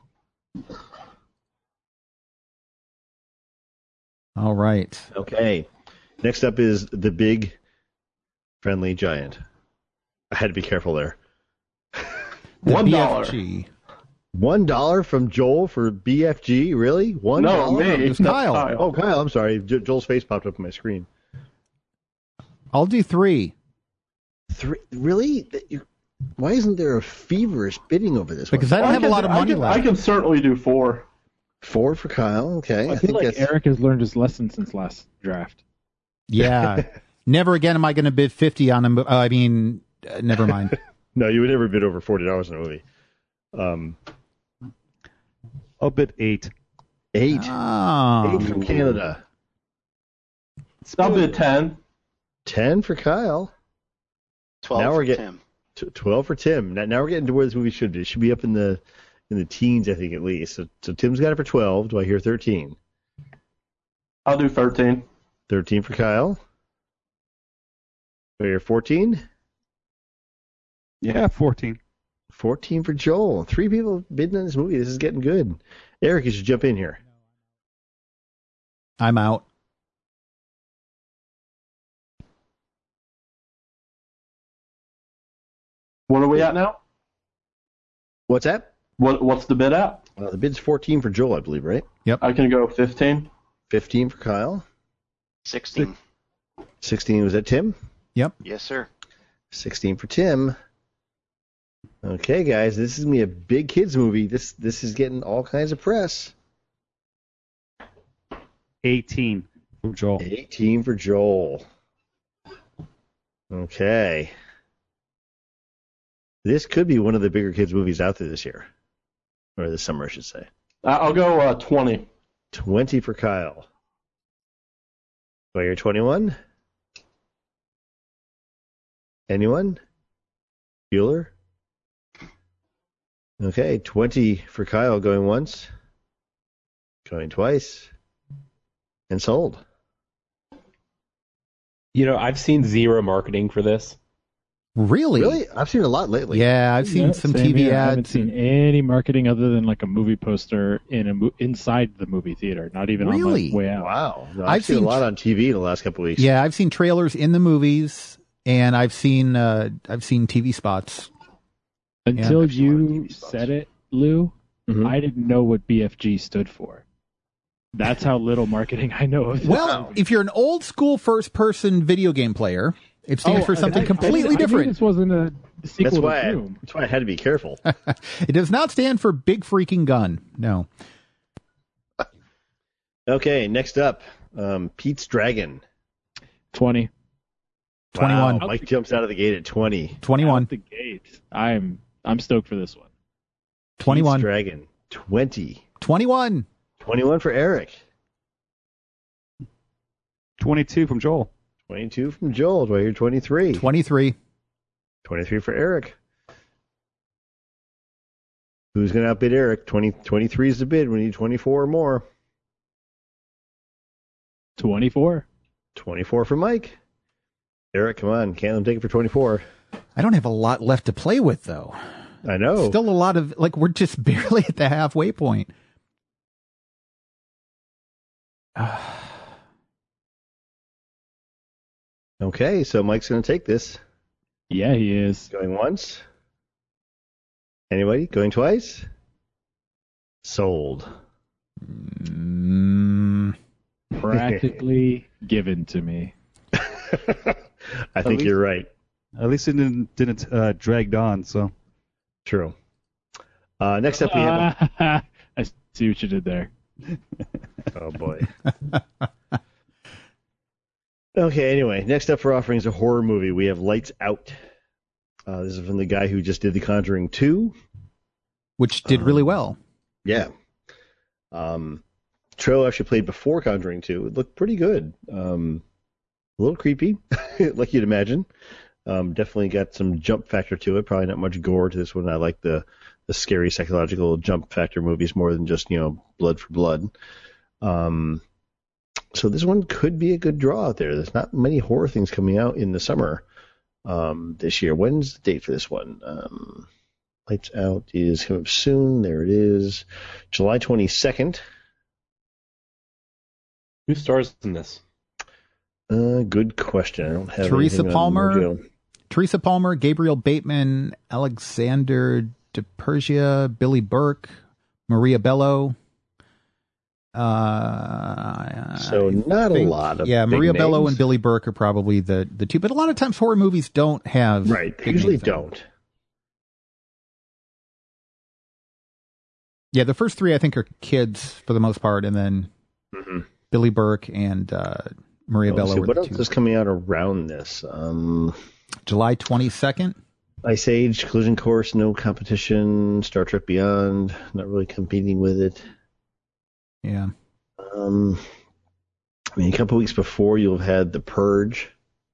A: all right.
B: Okay. Next up is the Big Friendly Giant. I had to be careful there.
A: The
F: One dollar.
A: B F G.
B: One dollar from Joel for B F G? Really? One
F: No,
B: dollar?
F: me.
A: It was
F: That's
A: Kyle.
B: Oh, Kyle. I'm sorry. Jo- Joel's face popped up on my screen.
A: I'll do three.
B: Three? Really? That you- Why isn't there a feverish bidding over this
A: Because
B: one?
A: I don't
F: Well,
A: have a
F: can-
A: lot of
F: I
A: money
F: can,
A: left.
F: I can certainly do four.
B: Four for Kyle. Okay.
C: I,
B: I,
C: feel
B: think
C: like
B: that's
C: Eric has learned his lesson since last draft.
A: Yeah. Never again am I going to bid fifty on a movie. Uh, I mean, uh, never mind.
B: no. You would never bid over forty dollars in a movie. Um,
E: I'll bid eight.
B: eight.
A: Oh.
B: Eight from Canada.
F: I'll bid ten.
B: Ten for Kyle.
G: twelve
B: Now we're
G: for
B: getting-
G: Tim.
B: T- Twelve for Tim. Now, now we're getting to where this movie should be. It should be up in the in the teens, I think, at least. So, so Tim's got it for twelve. Do I hear thirteen?
F: I'll do thirteen.
B: Thirteen for Kyle. Do I hear fourteen?
E: Yeah, fourteen.
B: Fourteen for Joel. Three people bidding on this movie. This is getting good. Eric, you should jump in here.
A: I'm out.
F: What are we at now?
B: What's that?
F: What What's the bid at?
B: Uh, the bid's fourteen for Joel, I believe, right?
F: I can go fifteen.
B: Fifteen for Kyle.
G: sixteen.
B: Sixteen was that Tim?
G: Yes, sir.
B: Sixteen for Tim. Okay, guys, this is gonna be a big kids movie. This this is getting all kinds of press.
E: eighteen for Joel.
B: Eighteen for Joel. Okay. This could be one of the bigger kids movies out there this year, or this summer, I should say.
F: I- I'll go uh, twenty.
B: Twenty for Kyle. Going your twenty-one. Anyone? Bueller? Okay, twenty for Kyle going once. Going twice. And sold.
D: You know, I've seen zero marketing for this.
A: Really?
B: Really? I've seen a lot lately.
A: Yeah, I've seen
C: Yeah,
A: some
C: same
A: T V
C: here. I
A: ads.
C: haven't seen any marketing other than like a movie poster in a mo- inside the movie theater, not even
A: Really?
C: on the way out.
B: Wow. No, I've,
A: I've
B: seen,
A: seen
B: a lot
A: tr-
B: on T V in the last couple of weeks.
A: Yeah, I've seen trailers in the movies, and I've seen uh, I've seen T V spots.
C: Until
G: I've seen a lot of T
C: you
G: V spots.
C: said it, Lou,
B: Mhm.
C: I didn't know what B F G stood for. That's how little marketing I know of this
A: Well,
C: movie.
A: if you're an old school first person video game player, it stands
C: Oh,
A: for something
C: I- I-
A: completely
C: I knew
A: different.
C: This wasn't a sequel
B: That's why,
C: to
B: I,
C: Doom.
B: that's why I had to be careful.
A: It does not stand for big freaking gun. No.
B: Okay, next up, um, Pete's Dragon.
C: twenty.
A: twenty-one.
B: Wow, Mike jumps out of the gate at twenty.
A: twenty-one.
C: Out the gate. I'm I'm stoked for this one.
A: twenty-one.
B: Pete's Dragon. twenty.
A: twenty-one.
B: twenty-one for Eric.
E: twenty-two from Joel.
B: twenty-two from Joel. Do I hear twenty-three?
A: twenty-three.
B: twenty-three for Eric. Who's going to outbid Eric? twenty, twenty-three is the bid. We need twenty-four or more.
C: twenty-four.
B: twenty-four for Mike. Eric, come on. Can't let him take it for twenty-four.
A: I don't have a lot left to play with, though.
B: I know.
A: Still a lot of, like, we're just barely at the halfway point.
B: Okay, so Mike's going to take this.
C: Yeah, he is.
B: Going once. Anybody? Going twice? Sold.
A: Mm,
C: Practically given to me.
B: I think
E: least-
B: you're right.
E: At least it didn't, didn't uh, dragged on, so.
B: True. Uh, next up, we have.
C: I see what you did there.
B: Oh, boy. Okay, anyway, next up for offering is a horror movie. We have Lights Out. Uh, this is from the guy who just did The Conjuring two.
A: which did really
B: Um,
A: well.
B: Yeah. Um, trailer actually played before Conjuring two. It looked pretty good. Um, a little creepy, like you'd imagine. Um, definitely got some jump factor to it. Probably not much gore to this one. I like the, the scary psychological jump factor movies more than just, you know, blood for blood. Um, so this one could be a good draw out there. There's not many horror things coming out in the summer um, this year. When's the date for this one? Um, Lights Out is coming up soon. There it is. July twenty-second.
D: Who stars in this?
B: Uh, good question. I don't have
A: Teresa
B: anything on
A: Palmer.
B: Mojo.
A: Teresa Palmer, Gabriel Bateman, Alexander DePersia, Billy Burke, Maria Bello. Uh,
B: So
A: I
B: not a
A: think-
B: lot of
A: yeah,
B: big
A: Maria Bello
B: names.
A: and Billy Burke are probably the, the two. But a lot of times horror movies don't have
B: Right. They
A: big
B: usually
A: names in them.
B: don't.
A: Yeah, the first three I think are kids for the most part, and then
B: Mm-hmm.
A: Billy Burke and uh, Maria
B: Let's
A: Bello
B: see,
A: were
B: what
A: the
B: else
A: two.
B: is coming out around this? Um,
A: July twenty-second.
B: Ice Age, Collision Course, no competition. Star Trek Beyond, not really competing with it.
A: Yeah.
B: Um, I mean, a couple weeks before, you'll have had The Purge,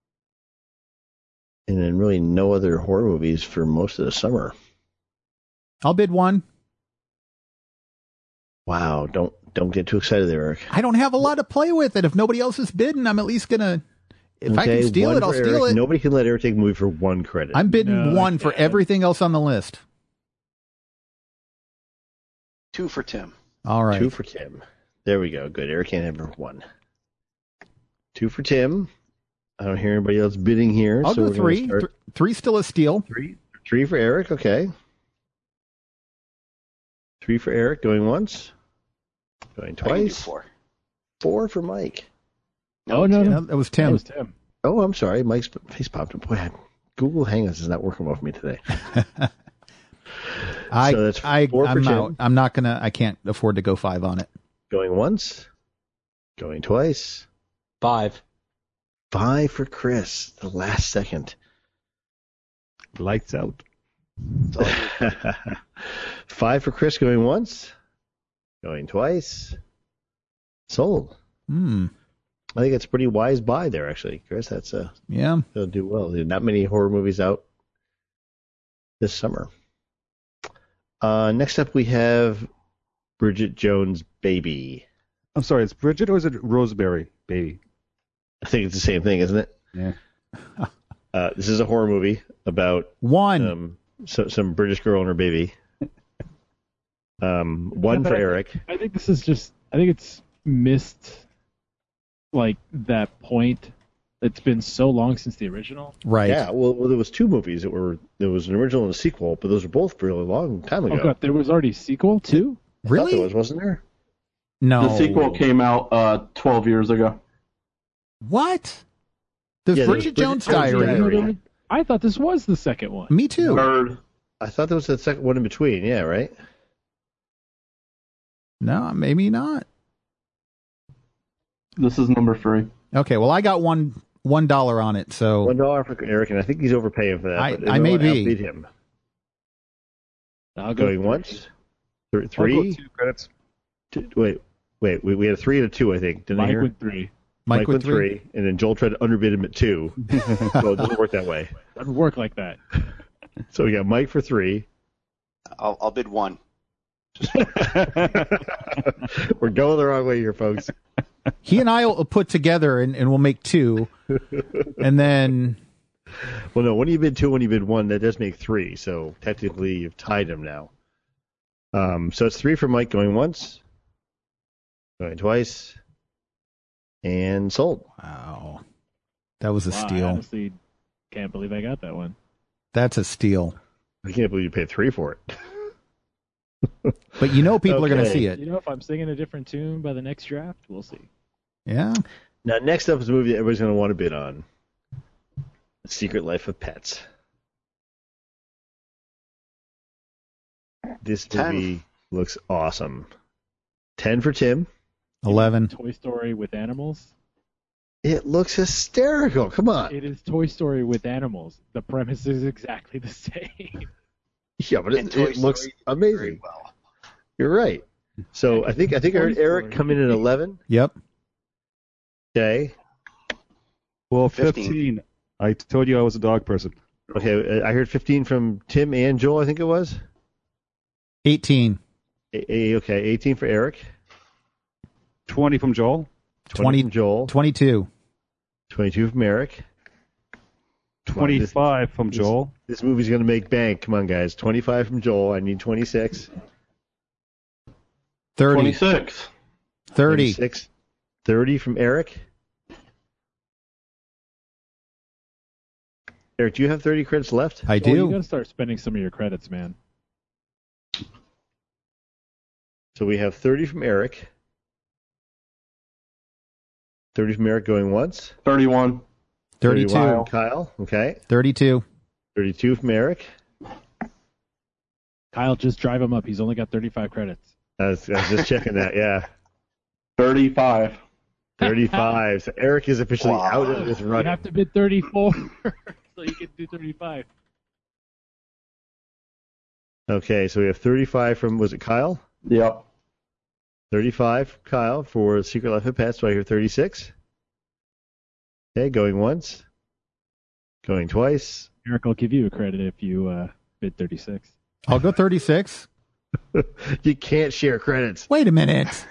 B: and then really no other horror movies for most of the summer.
A: I'll bid one.
B: Wow, don't don't get too excited there, Eric.
A: I don't have a lot to play with, and if nobody else is bidding, I'm at least gonna. If I
B: Okay,
A: can steal
B: one
A: it, I'll
B: for
A: steal
B: Eric.
A: it.
B: Nobody can let Eric take a movie for one credit.
A: I'm bidding
C: No,
A: one
C: I
A: for
C: can't.
A: everything else on the list.
G: Two for Tim.
A: All right.
B: Two for Tim. There we go. Good. Eric can't have one. Two for Tim. I don't hear anybody else bidding here.
A: I'll
B: so
A: go
B: we're gonna
A: three.
B: start-
A: Th- three still a steal.
B: Three. Three for Eric. Okay. Three for Eric. Going once. Going
G: I can do
B: twice.
G: four.
B: Four for Mike.
C: Oh, no,
A: Yeah,
C: no.
A: that was
C: That
A: Tim.
C: was Tim.
B: Oh, I'm sorry. Mike's face popped up. Boy, Google Hangouts is not working well for me today.
A: I,
B: So that's
A: I,
B: four for
A: I'm
B: Tim.
A: out. I'm not gonna. I can't afford to go five on it.
B: Going once. Going twice.
D: Five.
B: Five for Chris. The last second.
E: Lights out.
B: Five for Chris going once. Going twice. Sold.
A: Hmm.
B: I think it's a pretty wise buy there, actually, Chris. That's uh,
A: Yeah.
B: They'll do well. There's not many horror movies out this summer. Uh, next up, we have Bridget Jones' Baby.
E: I'm sorry, it's Bridget or is it Roseberry Baby?
B: I think it's the same thing, isn't it?
E: Yeah.
B: Uh, this is a horror movie about
A: One.
B: um, so, some British girl and her baby. Um, one
C: Yeah,
B: for
C: but I
B: Eric.
C: think- I think this is just. I think it's missed, like that point. It's been so long since the original.
A: Right.
B: Yeah, well, well, there was two movies that were there was an original and a sequel, but those were both really long time ago.
C: Oh god, there was already a sequel too.
B: I thought
A: Really?
B: there was, wasn't there?
A: No.
F: The sequel came out uh, twelve years ago.
A: What? The
B: Yeah, there was
A: Bridget
B: Bridget
A: Jones
B: Jones'
A: Diary.
B: Diary.
C: I thought this was the second one.
A: Me too.
F: Third.
B: I thought there was a second one in between. Yeah, right.
A: No, maybe not.
F: This is number three.
A: Okay, well, I got one one dollar on it, so
B: One dollar for Eric, and I think he's overpaying for that.
A: I-
B: but
A: I
B: no
A: may
B: one
A: be.
B: outbid him.
C: I'll go
B: Going
C: three.
B: once, Th-
E: I'll go
B: three.
E: two credits.
B: Two, wait, wait. We, we had a three and a two, I think. Didn't I
C: Mike
B: hear?
C: with three.
A: Mike, with three.
B: and then Joel tried to underbid him at two. So it doesn't work that way.
C: Doesn't work like that.
B: So we got Mike for three.
G: I'll, I'll bid one.
B: We're going the wrong way here, folks.
A: He and I will put together, and, and we'll make two, and then
B: Well, no, when you bid two, when you bid one, that does make three. So technically, you've tied him now. Um, so it's three for Mike going once, going twice, and sold.
A: wow, that was a
C: Wow, I
A: steal.
C: honestly can't believe I got that one.
A: That's a steal.
B: I can't believe you paid three for it.
A: But you know, people are going to
B: Okay.
A: see it.
C: You know, if I'm singing a different tune by the next draft, we'll see.
A: Yeah.
B: Now, next up is a movie that everybody's going to want to bid on. The Secret Life of Pets. This
G: Ten.
B: movie looks awesome. Ten for Tim.
A: Eleven.
C: Toy Story with animals.
B: It looks hysterical. Come on.
C: It is Toy Story with animals. The premise is exactly the same.
B: Yeah, but
G: And
B: it,
G: Toy
B: it looks
G: Story
B: amazing.
G: very well.
B: You're right. So I think I think I heard
C: Toy
B: Eric
C: Story.
B: come in at eleven.
A: Yep.
B: Okay.
E: Well,
G: Fifteen.
E: fifteen. I told you I was a dog person.
B: Okay. I heard fifteen from Tim and Joel. I think it was.
A: Eighteen.
B: A- a- okay. eighteen for Eric.
E: twenty from Joel.
B: twenty,
A: Twenty-
B: from Joel.
A: Twenty-two.
B: twenty-two from Eric. Come on, this-
E: twenty-five from Joel.
B: This movie's going to make bank. Come on, guys. twenty-five from Joel. I need twenty-six.
A: Thirty.
F: twenty-six.
A: Thirty.
B: twenty-six. thirty from Eric. Eric, do you have thirty credits left?
A: I
C: Oh, you
A: do.
C: gotta start spending some of your credits, man.
B: So we have thirty from Eric. thirty from Eric going once.
F: thirty-one.
A: Thirty-two.
B: thirty-one from Kyle. Okay.
A: Thirty-two.
B: thirty-two from Eric.
C: Kyle, just drive him up. He's only got thirty-five credits.
B: I was, I was just checking that. Yeah.
F: thirty-five.
B: thirty-five. So Eric is officially
G: Wow.
B: out of this
C: You
B: run.
C: have to bid thirty-four so you can do thirty-five.
B: Okay, so we have thirty-five from, was it Kyle?
F: Yep.
B: thirty-five from Kyle for Secret Life of Pets. Do I hear thirty-six? Okay, going once. Going twice.
C: Eric, I'll give you a credit if you uh, bid thirty-six.
A: I'll go thirty-six.
B: You can't share credits.
A: Wait a minute.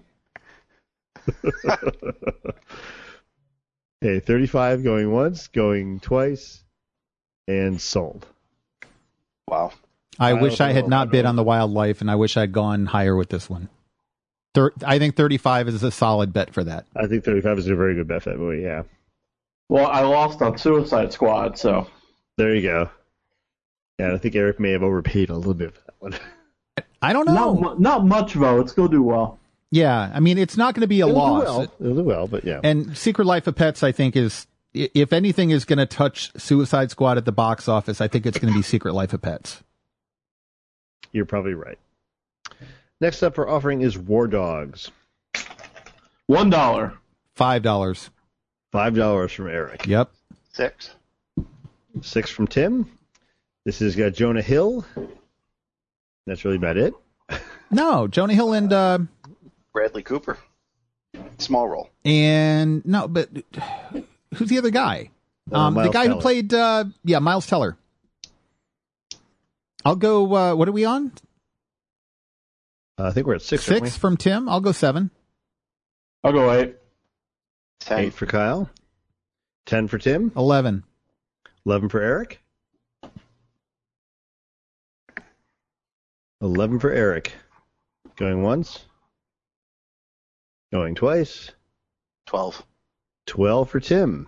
B: Okay, thirty-five going once, going twice, and sold.
G: Wow.
A: I
B: I
A: wish
B: don't
A: I had
B: know.
A: not bid on the wildlife, and I wish I'd gone higher with this one. Thir- I think thirty-five is a solid bet for that.
B: I think thirty-five is a very good bet for that movie, yeah.
F: Well, I lost on Suicide Squad, so
B: There you go. Yeah, I think Eric may have overpaid a little bit for that one.
A: I don't
F: not
A: know.
F: mu- not much though. It's gonna do well.
A: Yeah, I mean, it's not going to be a
B: It'll
A: loss.
B: do well. It'll do well, but yeah.
A: And Secret Life of Pets, I think, is, i- if anything is going to touch Suicide Squad at the box office, I think it's going to be Secret Life of Pets.
B: You're probably right. Next up for offering is War Dogs.
F: One dollar.
A: Five dollars.
B: Five dollars from Eric.
A: Yep.
G: Six.
B: Six from Tim. This has got Jonah Hill. That's really about it.
A: No, Jonah Hill and uh,
G: Bradley Cooper. Small role.
A: And no, but who's the other guy?
B: Uh,
A: Um, the
B: Miles
A: guy who
B: Teller.
A: played, uh, yeah, Miles Teller. I'll go. Uh, what are we on?
B: Uh, I think we're at six. aren't
A: Six from Tim. I'll go seven.
F: I'll go eight.
B: we?
G: Ten.
B: Eight for Kyle. Ten for Tim.
A: Eleven.
B: Eleven for Eric. Eleven for Eric. Going once. Going twice.
G: Twelve.
B: Twelve for Tim.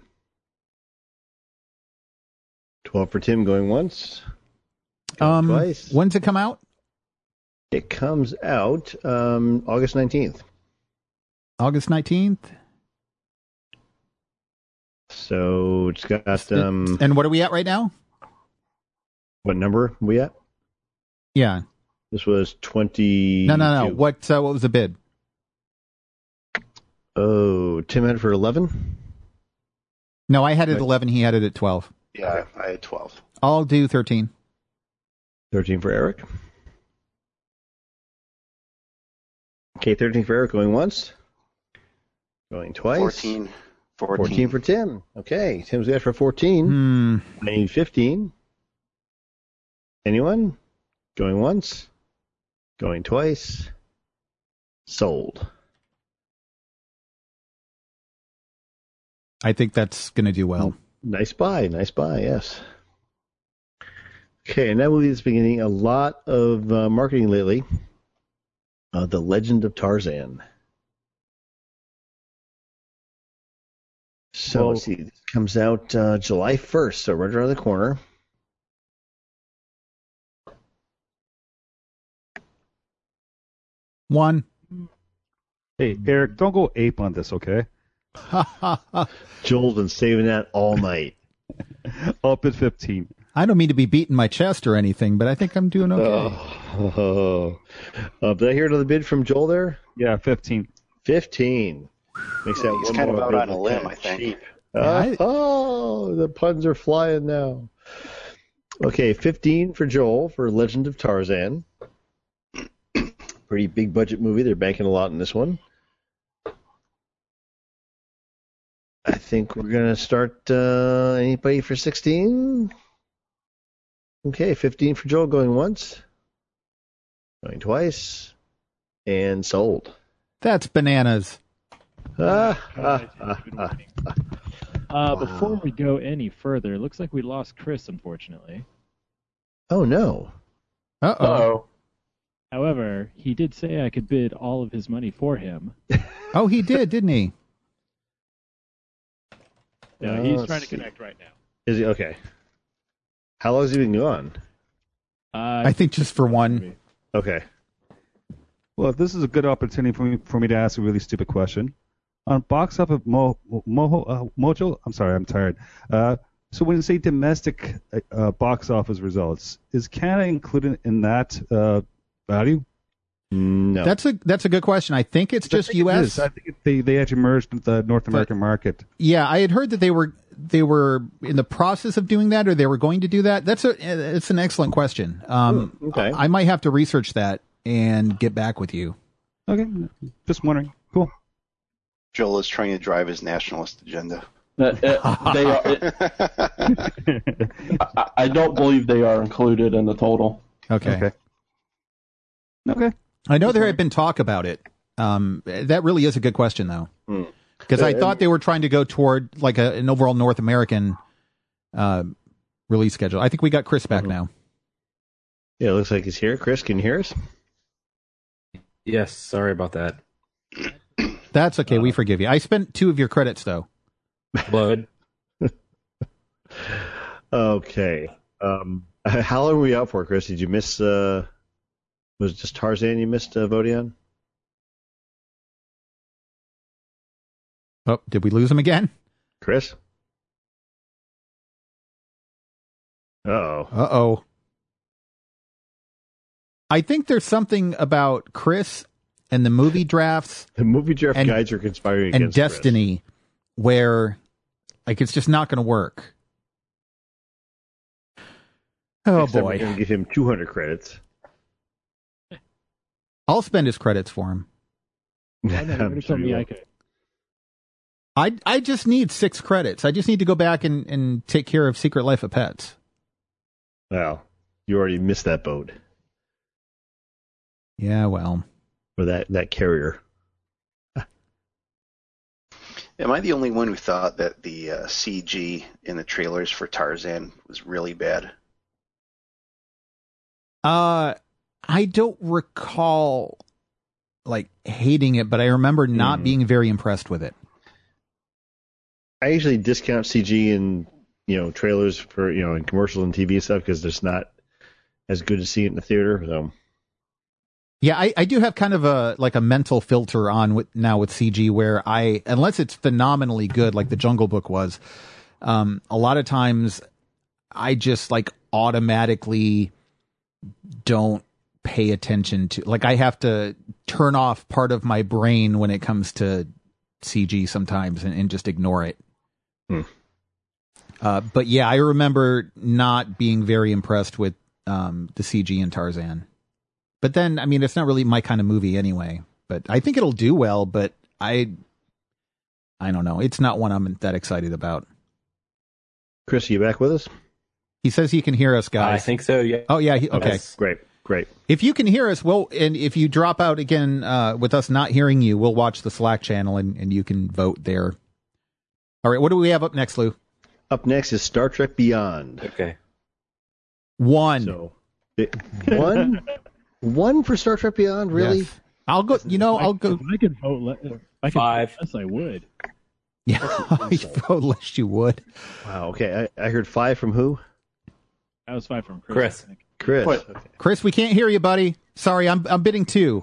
B: Twelve for Tim. Going once. Going
A: Um,
B: twice.
A: when's it come out?
B: It comes out um, August nineteenth.
A: August nineteenth.
B: So it's got um,
A: And what are we at right now?
B: what number are we at?
A: Yeah.
B: This was twenty.
A: No, no, no. What? Uh, what was the bid?
B: Oh, Tim had it for eleven.
A: No, I had it at
B: Right.
A: eleven. He had it at twelve.
G: Yeah, I had twelve.
A: I'll do thirteen.
B: Thirteen for Eric. Okay, thirteen for Eric. Going once. Going twice.
G: Fourteen. Fourteen.
B: Fourteen for Tim. Okay, Tim's got for fourteen.
A: Hmm.
B: I need fifteen. Anyone? Going once. Going twice. Sold.
A: I think that's going to do well.
B: Nice buy. Nice buy. Yes. Okay, and that movie has been getting a lot of uh, marketing lately. Uh, The Legend of Tarzan. So
E: Well-
B: let's see, this comes out uh, July first, so right around the corner.
A: One.
E: Hey, Eric, don't go ape on this, okay?
B: Joel's been saving that all night.
E: Up at fifteen.
A: I don't mean to be beating my chest or anything, but I think I'm doing okay.
B: Oh. Uh, did I hear another bid from Joel there?
E: Yeah, fifteen.
B: fifteen. Makes that
G: He's
B: one
G: kind of
B: more
G: out
B: bid
G: on a
B: look
G: limb,
B: kinda
G: I think.
B: cheap.
A: Yeah,
B: Uh,
A: I-
B: oh, the puns are flying now. Okay, fifteen for Joel for Legend of Tarzan. Pretty big budget movie. They're banking a lot in this one. I think we're going to start uh, anybody for sixteen. Okay, fifteen for Joel going once. Going twice. And sold.
A: That's bananas.
B: Ah, ah, ah, ah.
C: Uh, Before we go any further, it looks like we lost Chris, unfortunately.
B: Oh, no.
A: Uh-oh.
F: Uh-oh.
C: However, he did say I could bid all of his money for him.
A: Oh, he did, didn't he?
C: No,
B: Uh,
C: he's
B: let's
C: trying to
B: see.
C: connect right now.
B: Is he? Okay. How long has he been gone?
C: Uh,
A: I think just for one.
B: Okay.
E: Well, this is a good opportunity for me for me to ask a really stupid question. On box office Mo, Mo, uh, Mojo, I'm sorry, I'm tired. Uh, so when you say domestic uh, box office results, is Canada included in that uh, value?
B: No.
A: That's a that's a good question. I think it's just
E: I think
A: U
E: it
A: S.
E: is. I think it- they they actually merged with the North American market.
A: Yeah, I had heard that they were they were in the process of doing that, or they were going to do that. That's a it's an excellent question. Um,
B: Hmm, okay.
A: I, I might have to research that and get back with you.
E: Okay, just wondering. Cool.
G: Joel is trying to drive his nationalist agenda.
F: Uh, uh, they are, it, I, I don't believe they are included in the total.
A: Okay.
E: Okay. Okay.
A: I know there had been talk about it. Um, that really is a good question, though,
B: Hmm.
A: because I
B: Uh,
A: thought they were trying to go toward like a, an overall North American uh, release schedule. I think we got Chris back
B: Mhm.
A: now.
B: Yeah, it looks like he's here. Chris, can you hear us?
D: Yes, sorry about that.
A: That's okay. we forgive you. I spent two of your credits, though.
D: Blood.
B: Okay. Um, how long were we out for, Chris? Did you miss? Uh, was it just Tarzan you missed uh, voting on?
A: Oh, did we lose him again?
B: Chris? Uh-oh.
A: Uh oh. I think there's something about Chris and the movie drafts
B: The movie draft
A: And-
B: guides are conspiring
A: and
B: against Chris.
A: Destiny where like it's just not going to work. Oh
B: Next time
A: boy.
B: we're going to give him two hundred credits.
A: I'll spend his credits for him.
C: I know, you
B: I'm
C: already
B: sure
C: told me
B: you
C: I
B: will.
C: could.
A: I I just need six credits. I just need to go back and, and take care of Secret Life of Pets.
B: Well, you already missed that boat.
A: Yeah, well.
B: Or that, that carrier.
G: Am I the only one who thought that the uh, C G in the trailers for Tarzan was really bad?
A: Uh, I don't recall like hating it, but I remember not
B: Mm.
A: being very impressed with it.
B: I usually discount C G in, you know, trailers for, you know, in commercials and T V stuff because it's not as good to see it in the theater. So.
A: Yeah, I, I do have kind of a like a mental filter on with now with C G where I, unless it's phenomenally good, like the Jungle Book was, um, a lot of times I just like automatically don't pay attention to, like I have to turn off part of my brain when it comes to C G sometimes and, and just ignore it.
B: Hmm.
A: Uh, but yeah, I remember not being very impressed with um, the C G in Tarzan. But then, I mean, it's not really my kind of movie anyway. But I think it'll do well, but I I don't know. It's not one I'm that excited about.
B: Chris, are you back with us?
A: He says he can hear us, guys.
D: I think so, yeah.
A: Oh, yeah. He, okay.
D: Yes.
B: Great, great.
A: If you can hear us, well, and if you drop out again uh, with us not hearing you, we'll watch the Slack channel and, and you can vote there. All right. What do we have up next, Lou?
B: Up next is Star Trek Beyond.
D: Okay.
A: One.
B: So, it, one? One for Star Trek Beyond? Really?
A: Yes. I'll go, you know, I'll go.
C: If I could vote, le- if I could
D: Five.
C: vote less, I would.
A: Yeah, I vote less you would.
B: Wow, okay. I, I heard five from who?
C: That was five from Chris.
D: Chris.
C: I think.
B: Chris.
F: Wait.
A: Chris, we can't hear you, buddy. Sorry, I'm I'm bidding two.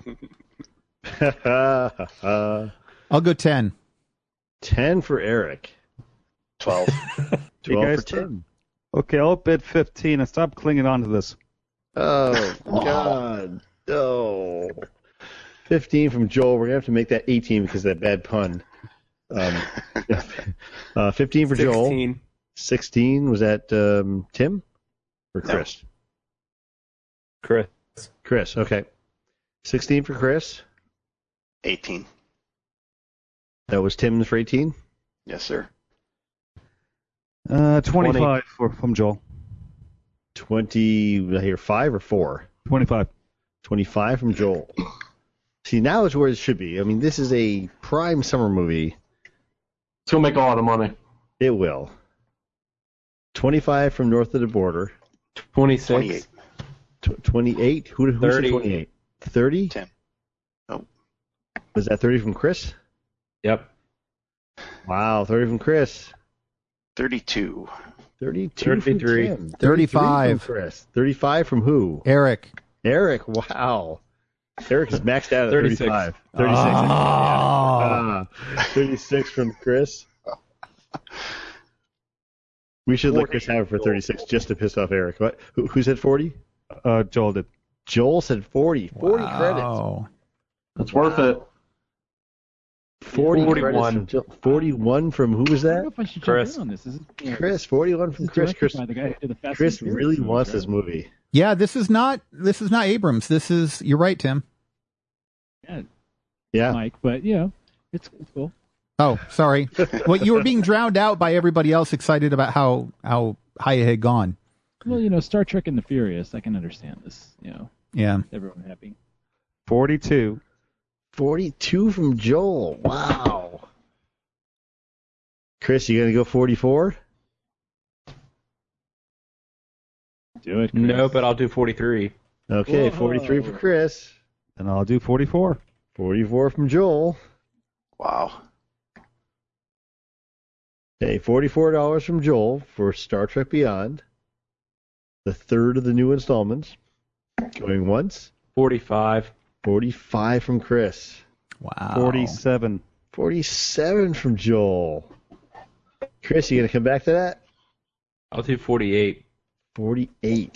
B: uh,
A: I'll go ten.
B: ten for Eric.
G: Twelve.
B: twelve
E: guys
B: for Tim.
E: Okay, I'll bid fifteen and stop clinging on to this.
B: Oh, God. No. fifteen from Joel. We're going to have to make that eighteen because of that bad pun. Um, uh, fifteen for Joel.
D: sixteen.
B: sixteen, was that um, Tim or
G: No.
B: Chris?
D: Chris.
B: Chris, okay. sixteen for Chris.
G: Eighteen.
B: That was Tim's for eighteen.
G: Yes, sir.
E: Uh, twenty-five for, from Joel.
B: twenty, I hear five or four?
E: twenty-five.
B: twenty-five from Joel. See, now is where it should be. I mean, this is a prime summer movie.
F: It's gonna make a lot of money.
B: It will. twenty-five from North of the Border.
D: twenty-six.
G: Twenty-eight.
B: Tw- twenty-eight? Who, who said
D: thirty.
B: twenty-eight? thirty?
G: Tim. Oh.
B: Was that thirty from Chris?
D: Yep.
B: Wow, thirty from Chris.
G: Thirty-two.
B: thirty-two
D: thirty-three.
B: from Tim.
A: thirty-five.
B: from Chris. thirty-five from who?
A: Eric.
B: Eric. Wow. Eric is maxed out at
D: thirty-six.
B: thirty-five. thirty-six.
A: Oh.
B: Ah, thirty-six from Chris. We should let Chris have it for thirty-six just to piss off Eric. What? Who, who said forty?
E: Uh, Joel did.
B: Joel said forty. forty credits.
A: Wow.
F: It's worth it.
B: forty
D: forty-one.
B: credits from Joel. forty-one from who was
C: I don't know
B: that?
C: if I should
D: Chris.
C: jump in on this. This is, you know,
B: Chris. forty-one
C: this
B: from
C: is
B: Chris.
C: directed
B: Chris,
C: by the guy who did the Fast
B: Chris
C: and Furious
B: really
C: movies,
B: wants
C: right?
B: this movie.
A: Yeah, this is not this is not Abrams. This is you're right, Tim.
C: Yeah,
B: Yeah.
C: Mike, but you know, it's, it's cool.
A: Oh, sorry. Well, you were being drowned out by everybody else excited about how how high it had gone.
C: Well, you know, Star Trek and the Furious, I can understand this. You know,
A: Yeah.
C: everyone happy.
E: forty-two.
B: forty-two from Joel. Wow. Chris, you gonna go forty-four?
C: Do it. Chris.
D: No, but I'll do forty-three.
B: Okay,
C: Whoa.
B: forty-three for Chris.
E: And I'll do forty-four.
B: forty-four from Joel.
G: Wow.
B: Okay, forty-four dollars from Joel for Star Trek Beyond. The third of the new installments. Going once.
D: forty-five.
B: forty-five from Chris.
A: Wow.
E: forty-seven.
B: forty-seven from Joel. Chris, you gonna come back to that?
D: I'll do forty-eight.
B: forty-eight.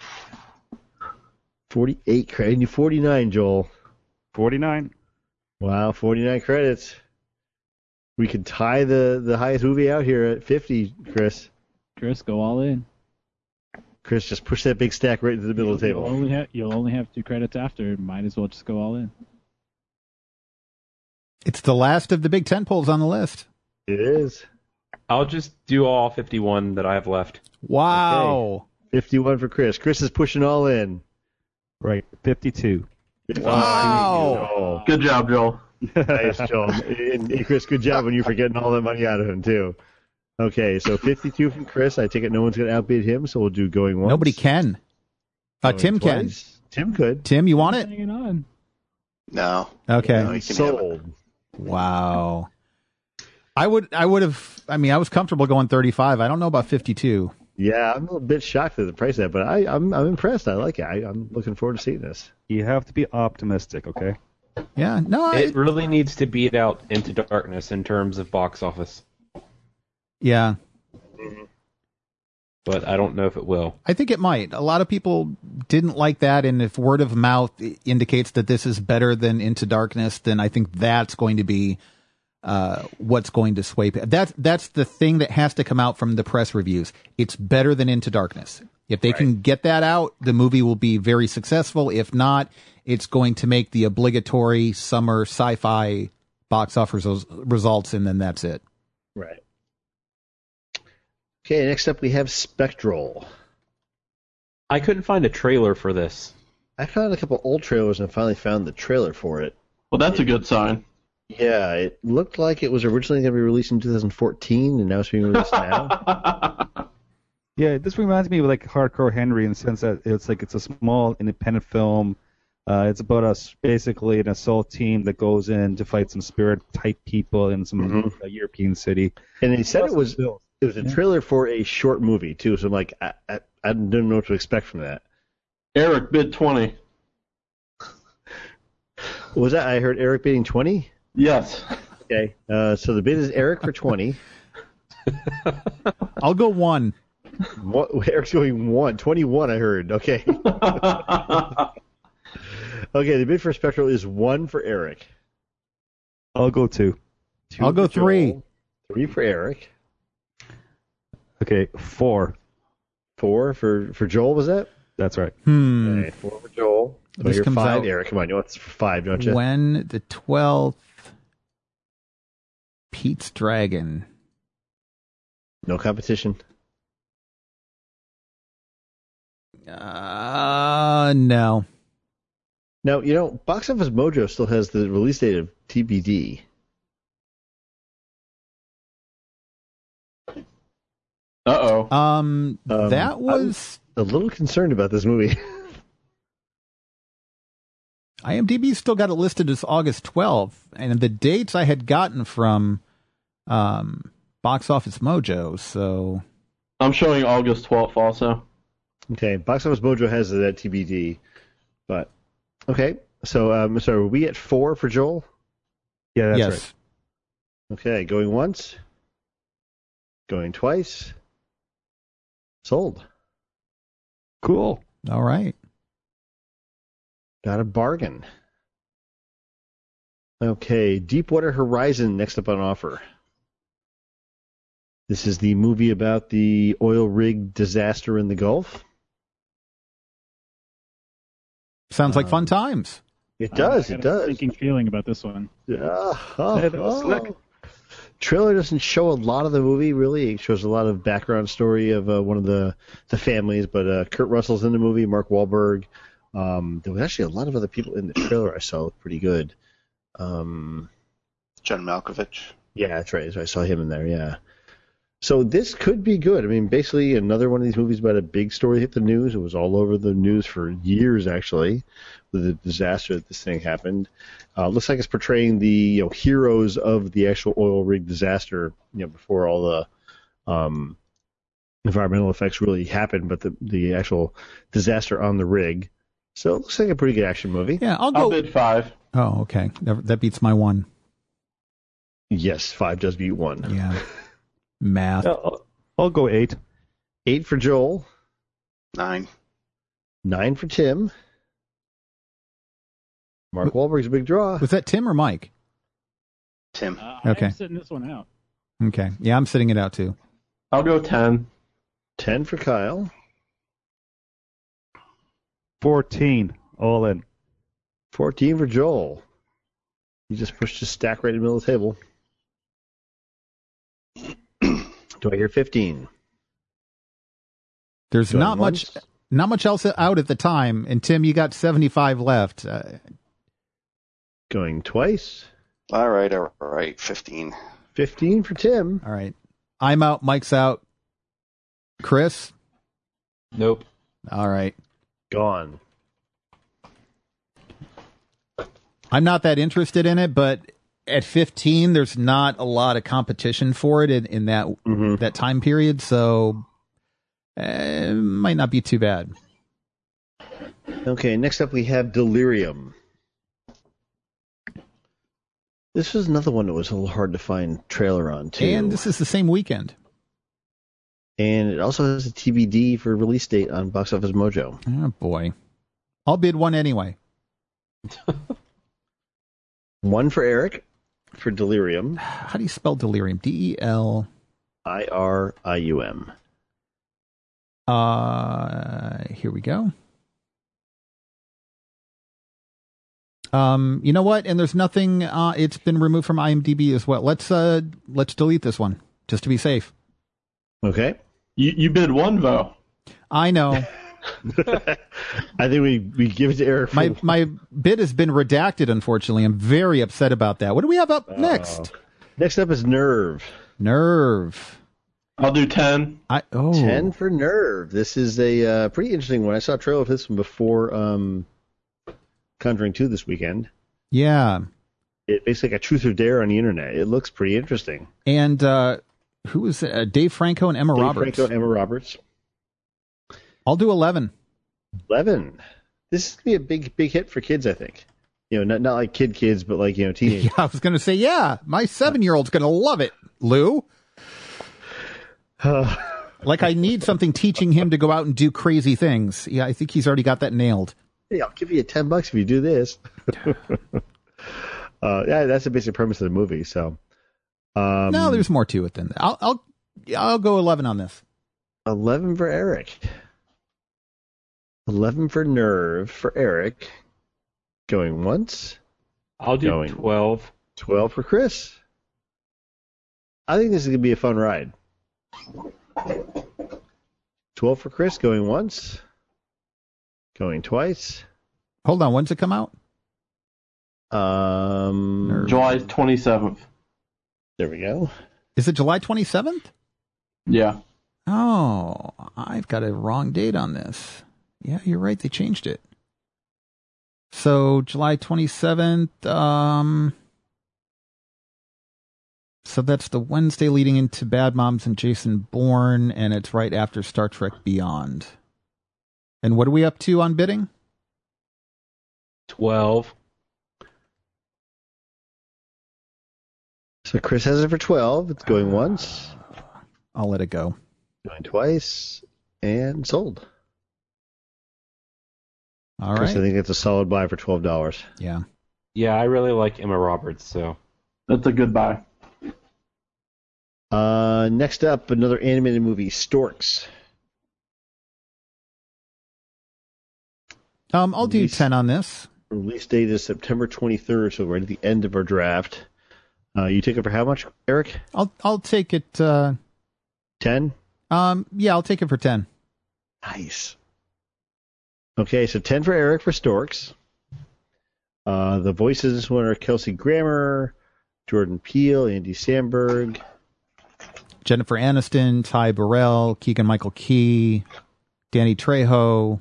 B: forty-eight credits. You forty-nine, Joel.
E: forty-nine.
B: Wow, forty-nine credits. We could tie the, the highest movie out here at fifty, Chris.
C: Chris, go all in.
B: Chris, just push that big stack right into the middle of the
C: You'll
B: table.
C: only have you'll only have two credits after. Might as well just go all in.
A: It's the last of the big tent poles on the list.
B: It is.
D: I'll just do all fifty-one that I have left.
A: Wow.
B: fifty-one for Chris. Chris is pushing all in.
E: Right, fifty-two.
A: Wow.
F: Good job, Joel.
B: Nice, Joel. And, and Chris, good job when you for getting all that money out of him, too. Okay, so fifty-two from Chris. I take it no one's going to outbid him, so we'll do going once.
A: Nobody can. Uh,
B: Going
A: Tim can.
B: twice. Tim could.
A: Tim, you want it?
C: Hanging on.
G: No.
A: Okay.
G: No, you can have it.
B: Sold.
A: Wow. I would. I would have. I mean, I was comfortable going thirty-five. I don't know about fifty-two.
B: Yeah, I'm a bit shocked at the price of that, but I, I'm I'm impressed. I like it. I, I'm looking forward to seeing this.
E: You have to be optimistic, okay?
A: Yeah. No. I,
D: It really needs to beat out Into Darkness in terms of box office,
A: yeah.
D: but I don't know if it will.
A: I think it might. A lot of people didn't like that, and if word of mouth indicates that this is better than Into Darkness, then I think that's going to be uh, what's going to sway. That's that's the thing that has to come out from the press reviews. It's better than Into Darkness. If they right. can get that out, the movie will be very successful. If not, it's going to make the obligatory summer sci-fi box office results, and then that's it.
B: Right. Okay, next up we have Spectral.
D: I couldn't find a trailer for this.
B: I found a couple old trailers and finally found the trailer for it.
F: Well, that's a good sign.
B: Yeah, it looked like it was originally going to be released in two thousand fourteen, and now it's being released now.
E: Yeah, this reminds me of like Hardcore Henry in the sense that it's like it's a small independent film. Uh, it's about us basically an assault team that goes in to fight some spirit type people in some
B: Mhm.
E: uh, European city.
B: And they said it was
E: Bills.
B: it was a
E: Yeah.
B: trailer for a short movie too, so I'm like, I, I, I didn't know what to expect from that.
F: Eric bid twenty.
B: What was that? I heard Eric bidding twenty.
F: Yes.
B: Okay, uh, so the bid is Eric for twenty.
A: I'll go one.
B: What, Eric's going one. twenty-one, I heard. Okay. Okay, the bid for Spectral is one for Eric.
E: I'll go two.
B: Two
A: I'll go
B: for Joel,
A: three.
B: Three for Eric.
E: Okay, four.
B: Four for, for Joel, was that?
E: That's right.
A: Hmm.
B: Okay, four for Joel. So
A: This
B: you're
A: comes
B: five,
A: out-
B: Eric. Come on, you want this for five, don't you?
A: When the twelfth, Pete's Dragon.
B: No competition.
A: Uh, no.
B: Now, you know, Box Office Mojo still has the release date of T B D.
F: Uh-oh.
A: Um,
B: Um,
A: that was
B: A little concerned about this movie.
A: IMDb still got it listed as August twelfth, and the dates I had gotten from um Box Office Mojo. So
F: I'm showing August twelfth also.
B: Okay, Box Office Mojo has it at T B D. But, okay, so, um, so are we at four for Joel?
E: Yeah, that's
A: yes,
E: right.
B: Okay, going once. Going twice. Sold.
E: Cool.
A: all right.
B: Got a bargain. Okay, Deepwater Horizon next up on offer. This is the movie about the oil rig disaster in the Gulf.
A: Sounds like
B: Um,
A: fun times.
B: It does,
C: I
B: it
C: got a
B: does.
C: Sinking feeling about this one.
B: Uh, oh,
E: Hey, that was
B: oh.
E: slick.
B: Trailer doesn't show a lot of the movie, really. It shows a lot of background story of uh, one of the, the families, but uh, Kurt Russell's in the movie, Mark Wahlberg. Um, there was actually a lot of other people in the trailer I saw look pretty good. Um,
G: John Malkovich.
B: yeah, that's right. That's right. I saw him in there, yeah. So this could be good. I mean, basically another one of these movies about a big story hit the news. It was all over the news for years, actually, with the disaster that this thing happened. Uh, looks like it's portraying the you know heroes of the actual oil rig disaster, you know, before all the um, environmental effects really happened, but the the actual disaster on the rig. So it looks like a pretty good action movie.
A: Yeah, I'll
F: I'll
A: go.
F: bid five.
A: Oh, okay. That, that beats my one.
B: Yes, five does beat one.
A: Yeah. Math.
E: Yeah, I'll, I'll go eight.
B: Eight for Joel,
G: Nine.
B: nine for Tim. Mark Wahlberg's a big draw.
A: Was that Tim or Mike?
G: Tim.
C: Uh,
A: Okay.
C: I'm sitting this one out.
A: Okay. Yeah, I'm sitting it out too.
F: I'll go ten.
B: ten for Kyle.
E: Fourteen. All in.
B: fourteen for Joel. He just pushed his stack right in the middle of the table. Do I hear fifteen?
A: There's
B: Going
A: not
B: once?
A: much, not much else out at the time. And Tim, you got seventy-five left. Uh,
B: Going twice.
G: All right, all right, fifteen.
B: fifteen for Tim.
A: all right. I'm out. Mike's out. Chris?
D: Nope.
A: All right.
B: Gone.
A: I'm not that interested in it, but at fifteen, there's not a lot of competition for it in, in that
B: Mm-hmm.
A: that time period, so uh, it might not be too bad.
B: Okay, next up we have Delirium. This was another one that was a little hard to find trailer on, too.
A: And this is the same weekend.
B: And it also has a T B D for release date on Box Office Mojo.
A: Oh, boy. I'll bid one anyway.
B: One for Eric for Delirium.
A: How do you spell delirium? D E L.
B: I R I U M.
A: Uh, here we go. Um, you know what? And there's nothing. Uh, it's been removed from IMDb as well. Let's uh, let's delete this one just to be safe.
B: Okay.
F: You you bid one though.
A: I know
B: I think we, we give it to Eric. For,
A: my my bid has been redacted. Unfortunately, I'm very upset about that. What do we have up next?
B: Next up is Nerve.
A: Nerve.
F: I'll do ten.
A: I oh
B: ten for Nerve. This is a uh, pretty interesting one. I saw a trailer of this one before um, Conjuring two this weekend.
A: yeah.
B: It basically like a truth or dare on the internet. It looks pretty interesting.
A: And uh, who is it? Uh, Dave Franco and Emma
B: Dave
A: Roberts.
B: Franco and Emma Roberts.
A: I'll do eleven.
B: eleven. This is going to be a big, big hit for kids, I think. You know, not not like kid kids, but like, you know, teenagers.
A: Yeah, I was going to say, yeah, my seven-year-old's going to love it, Lou. Like, I need something teaching him to go out and do crazy things. Yeah, I think he's already got that nailed.
B: Hey, I'll give you ten bucks if you do this. uh, yeah, that's the basic premise of the movie. So, um,
A: No, there's more to it than that. I'll, I'll, I'll go eleven on this.
B: eleven for Eric. eleven for Nerve for Eric. Going once.
D: I'll do
B: Going.
D: twelve.
B: twelve for Chris. I think this is going to be a fun ride. twelve for Chris, going once. Going twice.
A: Hold on, when's it come out?
B: Um,
A: Nerve.
F: July twenty-seventh.
B: There we go.
A: Is it July twenty-seventh?
F: Yeah.
A: Oh, I've got a wrong date on this. Yeah, you're right. They changed it. So July twenty-seventh. Um, so that's the Wednesday leading into Bad Moms and Jason Bourne, and it's right after Star Trek Beyond. And what are we up to on bidding?
D: twelve.
B: So Chris has it for twelve. It's going once,
A: I'll let it go.
B: going twice, and sold.
A: All
B: Chris, I
A: right.
B: think it's a solid buy for twelve dollars.
A: Yeah.
D: Yeah, I really like Emma Roberts, so.
F: That's a good buy.
B: Uh, next up, another animated movie, Storks.
A: Um, I'll do
B: Release-
A: ten on this.
B: Release date is September twenty-third, so right at the end of our draft. Uh, you take it for how much, Eric?
A: I'll I'll take it. Uh,
B: ten?
A: um, yeah, I'll take it for ten.
B: Nice. Okay, so ten for Eric for Storks. Uh, the voices this one are Kelsey Grammer, Jordan Peele, Andy Samberg.
A: Jennifer Aniston, Ty Burrell, Keegan Michael Key, Danny Trejo.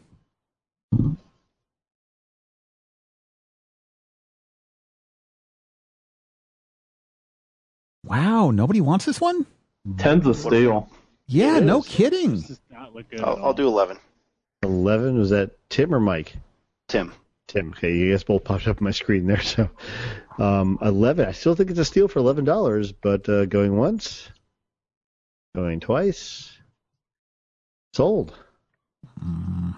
A: Wow, nobody wants this one?
F: Ten's a steal.
A: Yeah,
B: It
A: no
B: is.
A: kidding.
C: This does not look good. at
G: I'll,
C: all.
G: I'll do eleven.
B: eleven, was that Tim or Mike?
G: Tim.
B: Tim. Okay, you guys both popped up on my screen there. So, um, eleven. I still think it's a steal for eleven dollars, but uh, going once, going twice, sold.
A: Mm.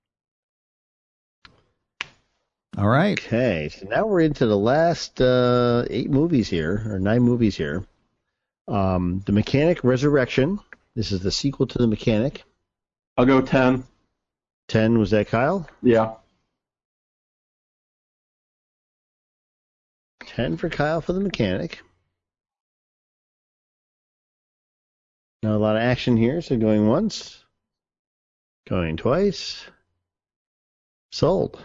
A: All right.
B: Okay, so now we're into the last uh, eight movies here, or nine movies here. Um, The Mechanic Resurrection. This is the sequel to The Mechanic.
F: I'll go ten.
B: ten, was that Kyle?
F: Yeah.
B: ten for Kyle for The Mechanic. Not a lot of action here, so going once. Going twice. Sold.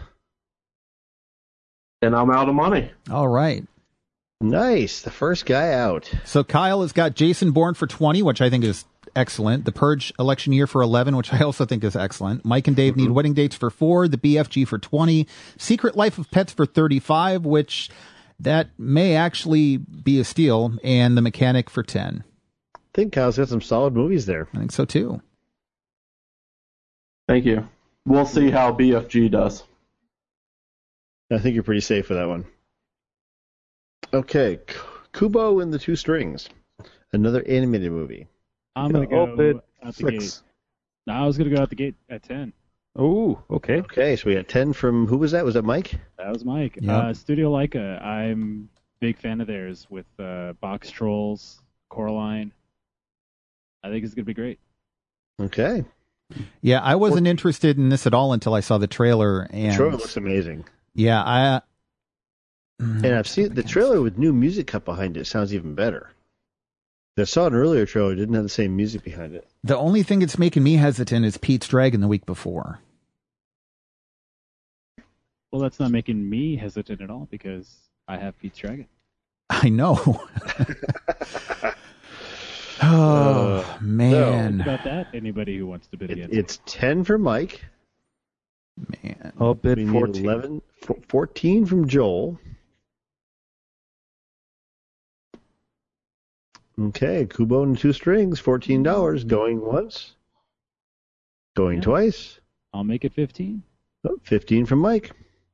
F: And I'm out of money.
A: All right.
B: Nice. The first guy out.
A: So Kyle has got Jason Bourne for twenty, which I think is excellent. The Purge Election Year for eleven, which I also think is excellent. Mike and Dave mm-hmm. need Wedding Dates for four. The B F G for twenty. Secret Life of Pets for thirty-five, which that may actually be a steal. And The Mechanic for ten.
B: I think Kyle's got some solid movies there.
A: I think so too.
F: Thank you. We'll see how B F G does.
B: I think you're pretty safe for that one. Okay, Kubo and the Two Strings, another animated movie.
C: I'm gonna go
E: Open
C: out the
E: six.
C: gate. No, I was gonna go out the gate at ten.
E: Oh, okay.
B: Okay, so we got ten from, who was that? Was that Mike?
C: That was Mike.
A: Yep.
C: Uh, Studio Leica. I'm a big fan of theirs with uh, Box Trolls, Coraline. I think it's gonna be great.
B: Okay.
A: Yeah, I wasn't interested in this at all until I saw the trailer. And
B: The trailer looks amazing.
A: yeah, I.
B: And I've seen the trailer with new music cut behind it. Sounds even better. I saw an earlier trailer, didn't have the same music behind it.
A: The only thing that's making me hesitant is Pete's Dragon the week before.
C: Well, that's not making me hesitant at all because I have Pete's Dragon.
A: I know. oh,
B: Uh,
A: man.
C: What about that? Anybody who wants to bid
B: It,
C: against
B: it's ten for Mike.
A: Man.
E: I'll bid
B: We need
E: fourteen.
B: eleven, f- fourteen from Joel. Okay, Kubo and Two Strings, fourteen dollars. Going once. Going
C: Yeah.
B: twice.
C: I'll make it fifteen.
B: Oh, fifteen from Mike.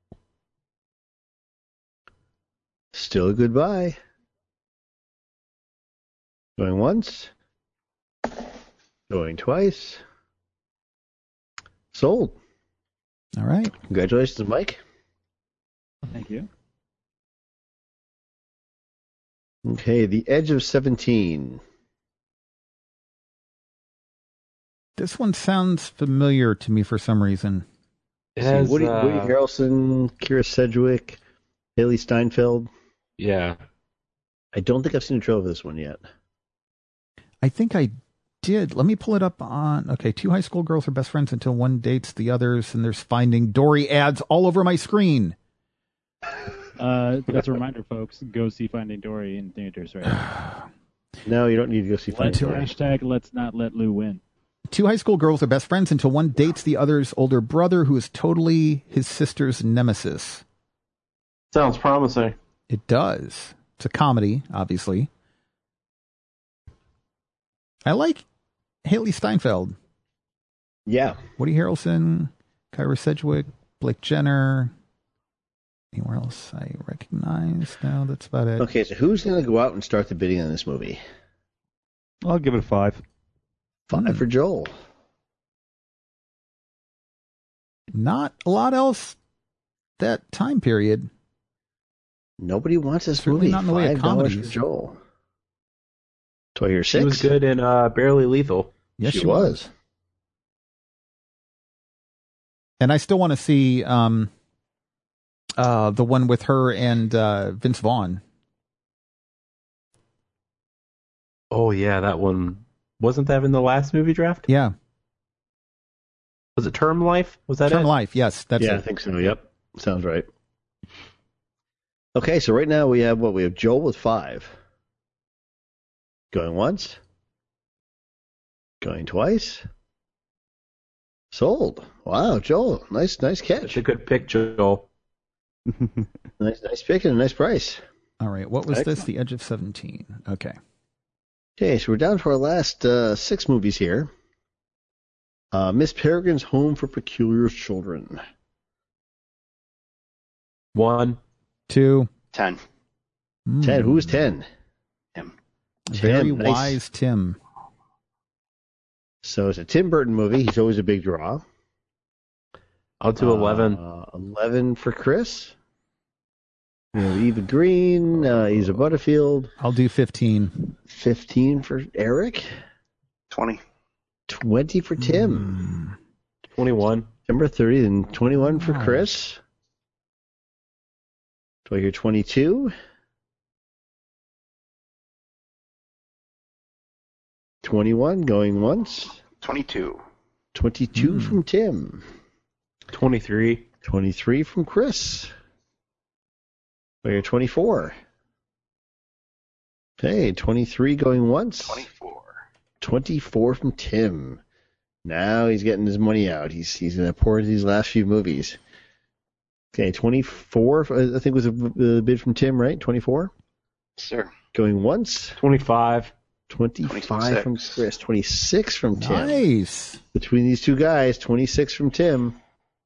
B: Still a good buy. Going once. Going twice. Sold.
A: All right.
B: Congratulations, Mike.
C: Thank you.
B: Okay, The Edge of seventeen.
A: This one sounds familiar to me for some reason.
D: It
B: See,
D: has,
B: Woody,
D: uh,
B: Woody Harrelson, Kira Sedgwick, Haley Steinfeld.
D: yeah.
B: I don't think I've seen a trailer for this one yet.
A: I think I did. Let me pull it up on. Okay, two high school girls are best friends until one dates the others, and there's Finding Dory ads all over my screen.
C: Uh, that's a reminder, folks. Go see Finding Dory in theaters right now.
B: No, you don't need to go see
C: Let,
B: Finding Dory.
C: hashtag Let's not let Lou win.
A: Two high school girls are best friends until one dates the other's older brother, who is totally his sister's nemesis.
F: Sounds promising.
A: It does. It's a comedy, obviously. I like Haley Steinfeld,
B: Yeah.
A: Woody Harrelson, Kyra Sedgwick, Blake Jenner. Anywhere else I recognize? No, that's about it.
B: Okay, so who's going to go out and start the bidding on this movie?
E: I'll give it a five.
B: Five
A: Hmm.
B: for Joel.
A: Not a lot else that time period.
B: Nobody wants this
A: Certainly
B: movie.
A: not in the way of
B: Five dollars for
A: comedies.
B: Joel. Do I hear
D: She
B: six?
D: was good in uh, Barely Lethal.
A: Yes,
B: she,
A: she
B: was.
A: was. And I still want to see um, uh, the one with her and uh, Vince Vaughn.
D: Oh, yeah, that one. Wasn't that in the last movie draft?
A: Yeah,
D: Was it Term Life? Was that
A: Term
D: it?
A: Life. Yes, that's
B: yeah, I
A: it.
B: think so. Yep. Sounds right. Okay, so right now we have what? We have Joel with five. Going once. Going twice. Sold. Wow, Joel. Nice nice
D: That's
B: catch.
D: a good pick, Joel.
B: Nice nice pick and a nice price.
A: All right. What was this?
B: Excellent.
A: The Edge of seventeen. Okay.
B: Okay, so we're down to our last uh, six movies here. Uh, Miss Peregrine's Home for Peculiar Children.
D: One.
A: Two.
G: Ten.
A: Mm.
B: Ten. Who is ten?
G: Tim.
A: Very
B: Tim, nice.
A: wise Tim.
B: So it's a Tim Burton movie. He's always a big draw.
D: I'll do eleven.
B: Uh, eleven for Chris. We have Eva Green, uh, Isa Butterfield.
A: I'll do fifteen.
B: fifteen for Eric.
G: Twenty.
B: twenty for Tim.
A: Mm.
D: twenty-one.
B: September thirtieth and twenty-one for
A: Wow.
B: Chris. Do I hear twenty-two? twenty-one going once.
G: twenty-two.
B: twenty-two
A: Hmm.
B: from Tim.
D: twenty-three.
B: twenty-three from Chris. We're twenty-four. Okay, twenty-three going once.
G: twenty-four.
B: twenty-four from Tim. Now he's getting his money out. He's he's going to pour into these last few movies. Okay, twenty-four, I think was a, a bid from Tim, right? twenty-four?
G: Sir.
B: Going once.
D: twenty-five.
B: twenty-five from
G: twenty-six.
B: Chris. twenty-six from Tim.
A: Nice.
B: Between these two guys, twenty-six from Tim.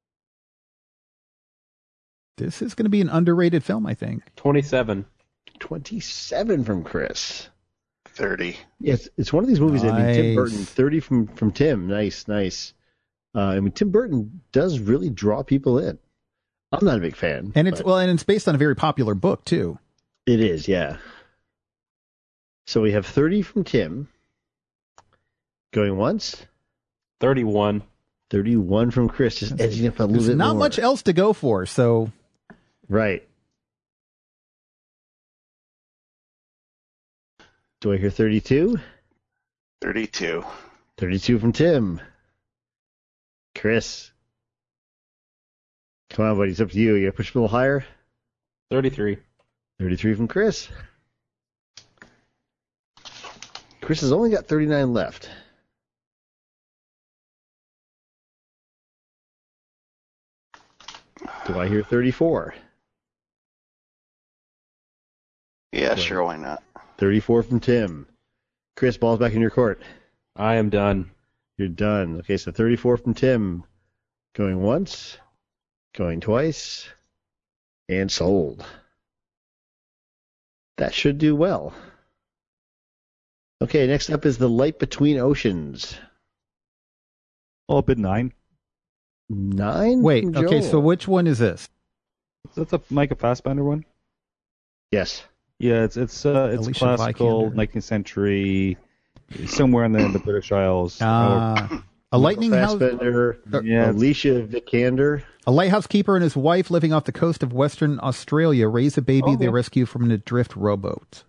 A: This is going to be an underrated film, I think.
D: twenty-seven.
B: twenty-seven from Chris.
G: thirty.
B: Yes, it's one of these movies that I mean, Tim
A: Nice.
B: Burton, thirty from, from Tim. Nice, nice. Uh, I mean, Tim Burton does really draw people in. I'm not a big fan.
A: And it's
B: but
A: well, and it's based on a very popular book too.
B: It is, yeah. So we have thirty from Tim. Going once.
D: thirty-one.
B: thirty-one from Chris. Just edging up a little
A: There's
B: bit
A: not
B: more.
A: much else to go for, so
B: Right. Do I hear thirty-two?
G: thirty-two.
B: thirty-two from Tim. Chris. Come on, buddy. It's up to you. You got to push a little higher.
D: thirty-three.
B: thirty-three from Chris. Chris has only got thirty-nine left. Do I hear thirty-four?
G: Yeah, sure, why not?
B: thirty-four from Tim. Chris, ball's back in your court.
D: I am done.
B: You're done. Okay, so thirty-four from Tim. Going once, going twice, and sold. That should do well. Okay, next up is The Light Between Oceans.
E: Oh, bid nine.
B: Nine?
A: wait.
B: from
A: Okay,
B: Joel.
A: so which one is this?
E: That's a Micah Fassbender one.
B: Yes.
E: Yeah, it's it's uh, it's
A: Alicia
E: classical
A: Vikander.
E: nineteenth century, somewhere in the, in the British Isles.
A: Uh, a lightning house.
B: Fassbender,
E: Yeah, it's-
B: Alicia Vikander.
A: A lighthouse keeper and his wife living off the coast of Western Australia raise a baby
E: Oh,
A: they
E: yeah.
A: rescue from an adrift rowboat.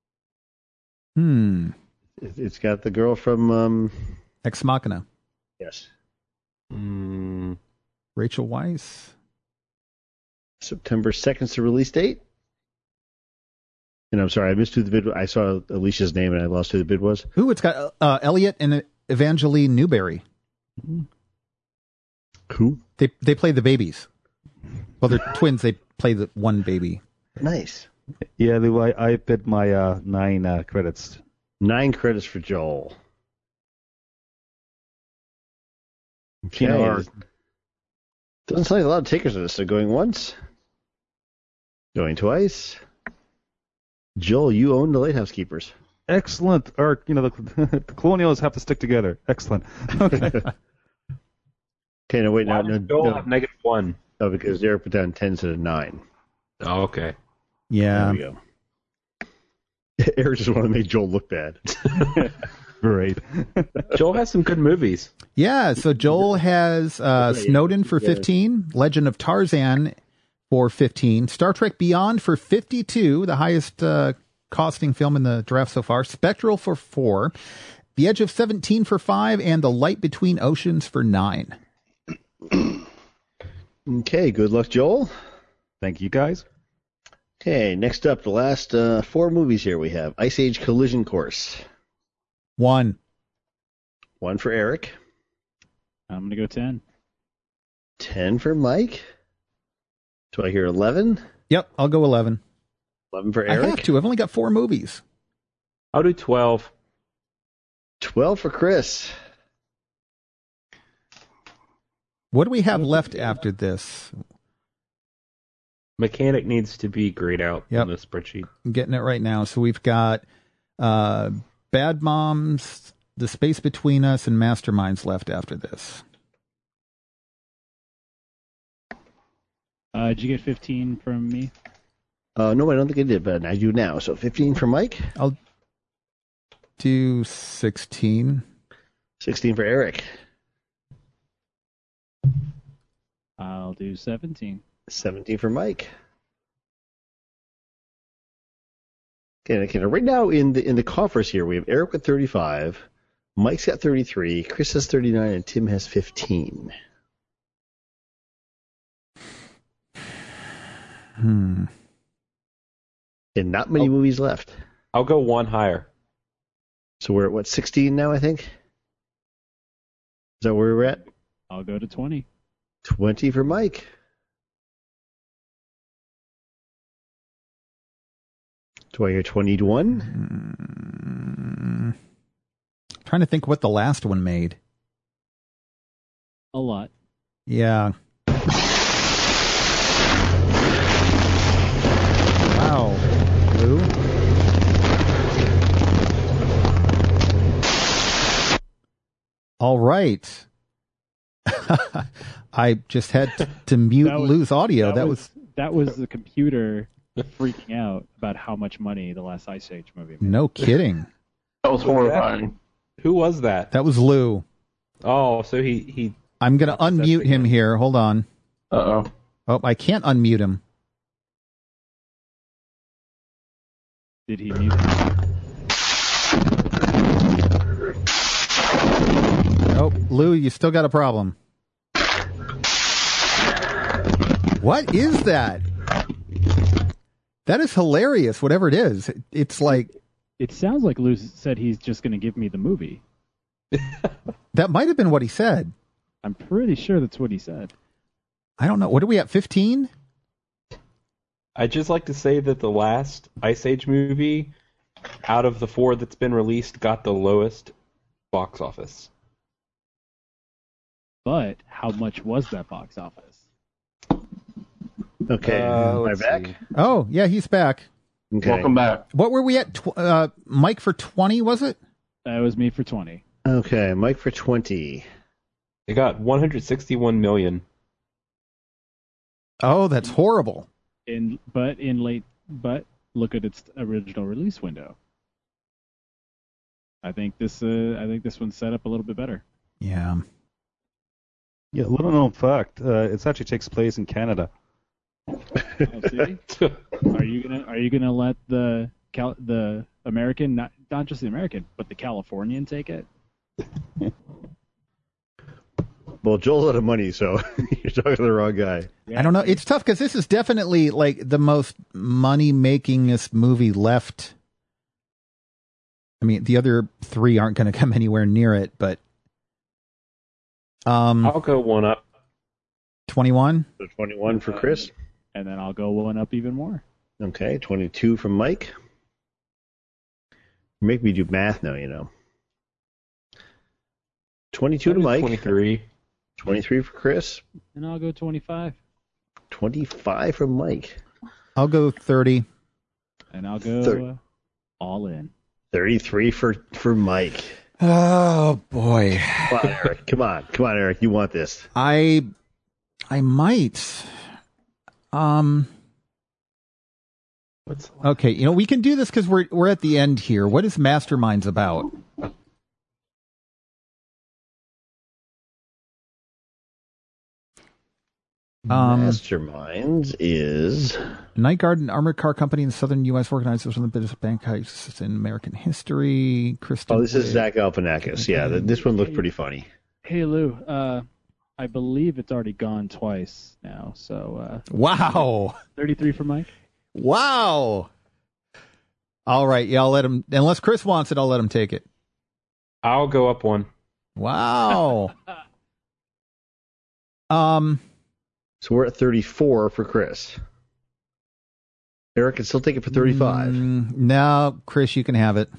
A: Hmm.
B: It- It's got the girl from, um,
A: Ex Machina.
B: yes,
D: Mm,
A: Rachel Weisz.
B: September second is the release date. And I'm sorry, I missed who the bid was. I saw Alicia's name and I lost who the bid was.
A: Ooh, it's got uh, Elliot and Evangeline Newberry.
B: Who?
A: They they play the babies. Well, they're twins. They play the one baby.
B: Nice.
E: yeah. Lou, I, I bid my uh, nine uh, credits.
B: Nine credits for Joel. Okay.
E: Tina Art.
B: Doesn't sound like a lot of takers of this. So going once, going twice. Joel, you own the Lighthouse Keepers.
E: Excellent. Or you know, the, the Colonials have to stick together. Excellent. Okay.
B: Okay, now wait,
D: why
B: now, no,
D: does Joel
B: no,
D: have negative one?
B: no, because Derek put down ten instead of nine.
D: Oh, okay.
A: Yeah.
B: There we go. Eric just wanted to make Joel look bad.
E: Great.
D: Joel has some good movies.
A: Yeah, so Joel has uh,
B: Okay,
A: Snowden for
B: yeah.
A: fifteen, Legend of Tarzan for fifteen, Star Trek Beyond for fifty-two, the highest uh, costing film in the draft so far, Spectral for four, The Edge of seventeen for five, and The Light Between Oceans for nine.
B: Okay, good luck, Joel.
E: Thank you, guys.
B: Okay, next up, the last uh, four movies here we have Ice Age Collision Course.
A: One.
B: One for Eric,
C: I'm gonna go ten.
B: ten for Mike. Do I hear eleven?
A: Yep, I'll go eleven.
B: eleven for
A: I
B: Eric.
A: have to. I've only got four movies.
D: I'll do twelve.
B: twelve for Chris.
A: What do we have left after this?
D: Mechanic needs to be grayed out
A: Yep.
D: on the spreadsheet.
A: I'm getting it right now. So we've got uh, Bad Moms, The Space Between Us, and Masterminds left after this.
C: Uh, did you get fifteen from me?
B: Uh, no, I don't think I did, but I do now. So fifteen for Mike,
A: I'll do sixteen.
B: sixteen for Eric,
C: I'll do seventeen.
B: seventeen for Mike. Okay, okay, now right now in the in the coffers here we have Eric with thirty-five, Mike's got thirty-three, Chris has thirty-nine, and Tim has fifteen.
A: Hmm.
B: And not many
D: Oh.
B: movies left.
D: I'll go one higher.
B: So we're at, what, sixteen now, I think? Is that where we're at?
C: I'll go to twenty.
B: twenty for Mike. Do I hear twenty-one?
A: Mm. Trying to think what the last one made.
C: A lot.
A: Yeah. Wow. Lou? All right. I just had to, to mute
C: That was-
A: Lou's audio. That,
C: that
A: was,
C: was that was the computer freaking out about how much money the last Ice Age movie made.
A: no kidding.
F: That was horrifying.
D: Who was that?
A: That was Lou.
D: Oh, so he he.
A: I'm going to unmute him here. Hold on.
F: Uh-oh.
A: Oh, I can't unmute him.
C: Did he mute?
A: Oh, Lou, you still got a problem. What is that? That is hilarious, whatever it is. It's like,
C: It sounds like Lou said he's just going to give me the movie.
A: that might have been what he said.
C: I'm pretty sure that's what he said.
A: I don't know. What are we at, fifteen?
D: I'd just like to say that the last Ice Age movie, out of the four that's been released, got the lowest box office.
C: But how much was that box office?
B: Okay,
D: Uh,
B: am I
D: let's
B: back?
D: see.
A: Oh, yeah, he's back.
B: Okay.
F: Welcome back.
A: What were we at? Tw- uh, Mike for twenty, was it?
C: That was me for twenty.
B: Okay, Mike for twenty.
D: It got one hundred sixty-one million.
A: Oh, that's horrible.
C: In but in late but look at its original release window. I think this uh, I think this one's set up a little bit better.
A: Yeah.
E: Yeah, little known fact. Uh, it actually takes place in Canada.
C: Oh, see? Are you gonna Are you gonna let the Cal- the American, not not just the American, but the Californian take it?
B: Well, Joel's out of money, so you're talking to the wrong guy.
C: Yeah.
A: I don't know. It's tough because this is definitely like the most money-makingest movie left. I mean, the other three aren't going to come anywhere near it, but um,
D: I'll go one up.
A: twenty-one.
B: So twenty-one for Chris.
C: And then I'll go one up even more.
B: Okay, twenty-two from Mike. Make me do math now, you know. twenty-two to Mike.
D: twenty-three.
B: twenty-three for Chris.
C: And I'll go twenty-five.
B: twenty-five from Mike.
A: I'll go thirty.
C: And I'll go
B: Thirty.
C: uh, all in.
B: thirty-three for, for Mike.
A: Oh boy,
B: Come on, Eric. Come on. Come on, Eric. You want this.
A: I I might. Um.
D: What's
A: Okay, you know we can do this because we're we're at the end here. What is Masterminds about? Um,
B: Masterminds is...
A: Night Guard, an armored car company in the southern U S organizes one of the biggest bank heists in American history. Kristen
B: Oh, this is
A: Wiig.
B: Zach Galifianakis. Yeah, th- this one looks pretty funny.
C: Hey Lou, uh, I believe it's already gone twice now. So uh,
A: Wow.
C: thirty-three for Mike.
A: Wow. All right, yeah, I'll let him. Unless Chris wants it, I'll let him take it.
D: I'll go up one.
A: Wow. um.
B: So we're at thirty-four for Chris. Eric can still take it for thirty-five.
A: mm, no, Chris, you can have it.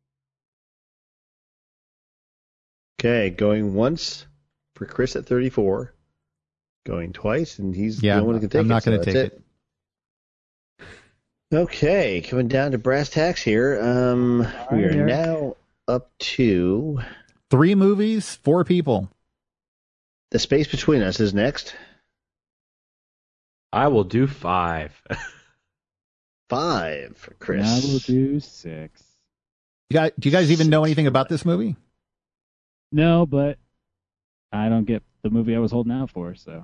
B: Okay, going once for Chris at thirty-four. Going twice, and he's
A: Yeah,
B: the only one who can take
A: I'm
B: it.
A: not going
B: so
A: to
B: that's
A: take it.
B: Okay, coming down to brass tacks here. Um, we are
C: right, Eric.
B: now up to
A: Three movies, four people.
B: The Space Between Us is next.
D: I will do five.
B: Five for Chris.
C: Now we'll do six.
A: You guys, do you guys even know anything about this movie?
C: No, but I don't get the movie I was holding out for. So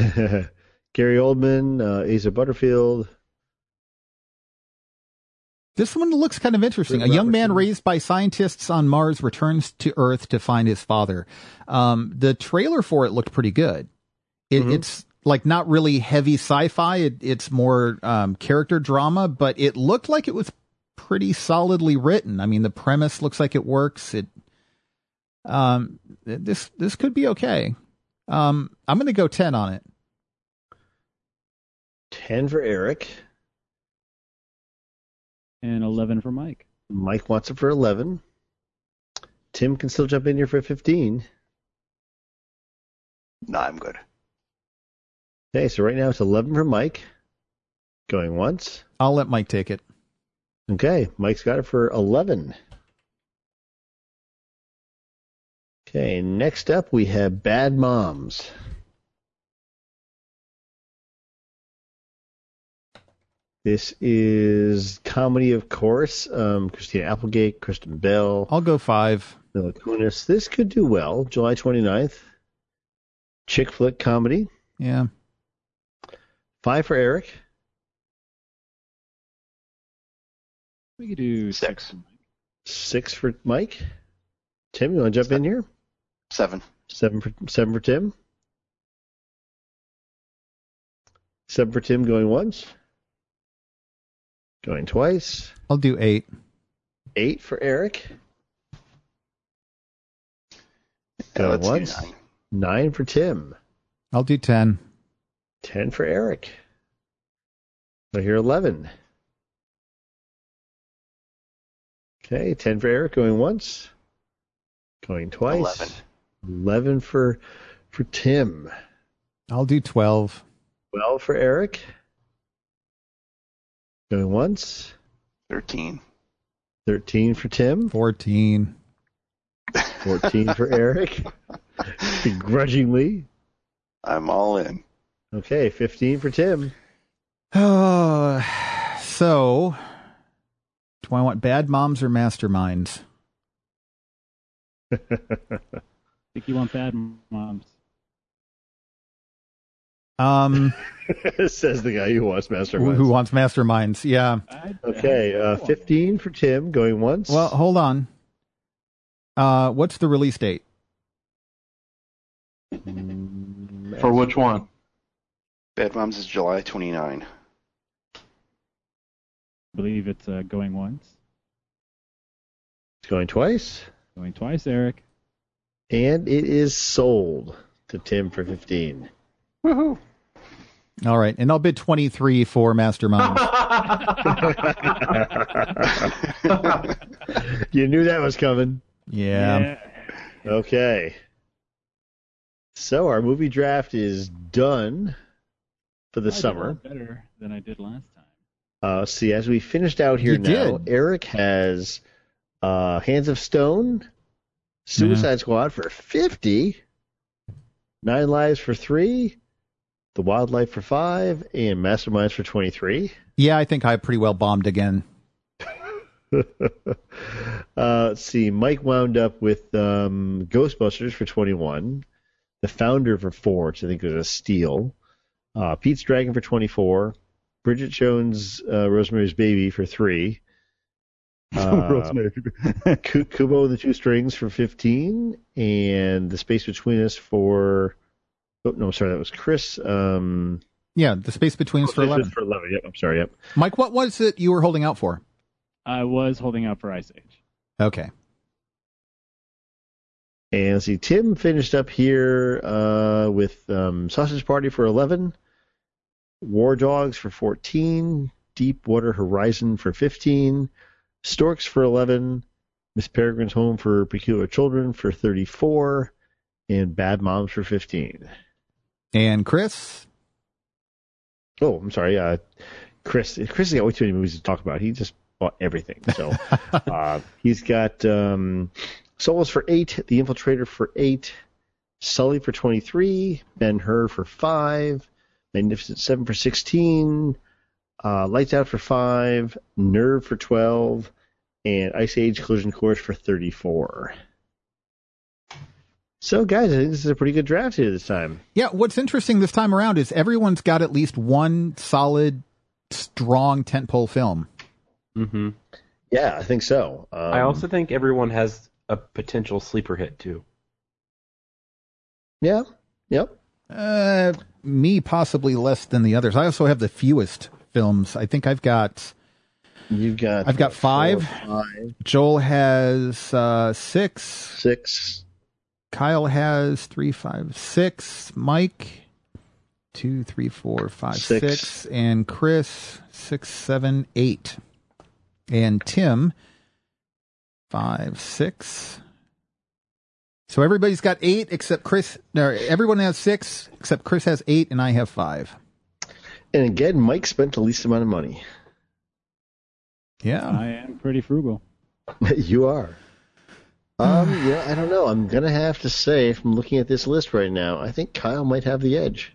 B: Gary Oldman, uh, Asa Butterfield.
A: This one looks kind of interesting. A young man raised by scientists on Mars returns to Earth to find his father. Um, the trailer for it looked pretty good. It, mm-hmm. It's like not really heavy sci-fi. It, it's more um, character drama, but it looked like it was pretty solidly written. I mean, the premise looks like it works. It um, this this could be okay. Um, I'm going to go ten on it.
B: ten for Eric.
C: And eleven for Mike.
B: Mike wants it for eleven. Tim can still jump in here for fifteen.
G: No, I'm good.
B: Okay, so right now it's eleven for Mike. Going once.
A: I'll let Mike take it.
B: Okay, Mike's got it for eleven. Okay, next up we have Bad Moms. This is comedy, of course. Um, Christina Applegate, Kristen Bell.
A: I'll go five.
B: Mila Kunis. This could do well. July twenty-ninth. Chick flick comedy.
A: Yeah.
B: Five for Eric.
C: We could do
G: six.
B: Six for Mike. Tim, you want to jump
G: seven.
B: in here?
G: Seven.
B: Seven for seven for Tim. Seven for Tim going once. Going twice.
A: I'll do eight.
B: Eight for Eric.
G: Yeah,
B: Going
G: let's do
B: once.
G: nine.
B: Nine for Tim.
A: I'll do ten.
B: Ten for Eric. So here eleven. Okay, ten for Eric going once. Going twice.
G: Eleven.
B: Eleven for for Tim.
A: I'll do twelve.
B: Twelve for Eric. Going once.
G: Thirteen.
B: Thirteen for Tim.
A: Fourteen.
B: Fourteen for Eric. Begrudgingly.
G: I'm all in.
B: Okay, fifteen for Tim.
A: Oh, so do I want Bad Moms or Masterminds?
C: I think you want Bad Moms.
A: Um,
B: Says the guy who wants
A: who,
B: Masterminds.
A: who wants Masterminds? Yeah.
C: I,
B: Okay,
C: I,
B: uh, fifteen for Tim going once.
A: Well, hold on. Uh, what's the release date?
F: For which one?
G: Bad Moms is July twenty-ninth.
C: I believe it's uh, going once.
B: It's going twice.
C: Going twice, Eric.
B: And it is sold to Tim for fifteen.
G: Woohoo!
A: All right, and I'll bid twenty-three for Masterminds.
B: You knew that was coming.
A: Yeah.
B: Okay. So our movie draft is done for the
C: I did a
B: summer.
C: lot better than I did last time.
B: Uh, see, as we finished out here
A: You
B: now,
A: did.
B: Eric has uh, Hands of Stone, Suicide
A: Yeah.
B: Squad for fifty, Nine Lives for three, The Wildlife for five, and Masterminds for twenty-three.
A: Yeah, I think I pretty well bombed again.
B: uh, let's see. Mike wound up with um, Ghostbusters for twenty-one, The Founder for four, which I think was a steal, uh, Pete's Dragon for twenty-four, Bridget Jones' uh, Rosemary's Baby for three, uh,
E: Rosemary.
B: Ku- Kubo and the Two Strings for fifteen, and The Space Between Us for. Oh, no, sorry, that was Chris. Um,
A: Yeah, The Space Between Us for eleven.
B: For eleven, yep, I'm sorry, yep.
A: Mike, what was it you were holding out for?
C: I was holding out for Ice Age.
A: Okay.
B: And let's see, Tim finished up here uh, with um, Sausage Party for eleven, War Dogs for fourteen, Deepwater Horizon for fifteen, Storks for eleven, Miss Peregrine's Home for Peculiar Children for thirty-four, and Bad Moms for fifteen.
A: And Chris?
B: Oh, I'm sorry. Uh, Chris Chris has got way too many movies to talk about. He just bought everything. So uh, he's got um, Souls for eight, The Infiltrator for eight, Sully for twenty-three, Ben-Hur for five, Magnificent Seven for sixteen, uh, Lights Out for five, Nerve for twelve, and Ice Age Collision Course for thirty-four. So, guys, I think this is a pretty good draft here this time.
A: Yeah, what's interesting this time around is everyone's got at least one solid, strong tentpole film.
D: Mm-hmm.
B: Yeah, I think so. Um,
D: I also think everyone has a potential sleeper hit too.
B: Yeah. Yep.
A: Uh, me possibly less than the others. I also have the fewest films. I think I've got.
B: You've got.
A: I've got five.
B: Four, five.
A: Joel has uh, six.
B: Six.
A: Kyle has three, five, six. Mike, two, three, four, five, six. six. And Chris, six, seven, eight. And Tim, five, six. So everybody's got eight except Chris. No, everyone has six except Chris has eight, and I have five.
B: And again, Mike spent the least amount of money.
A: Yeah,
C: I am pretty frugal.
B: You are. Um, yeah, I don't know. I'm gonna have to say, from looking at this list right now, I think Kyle might have the edge.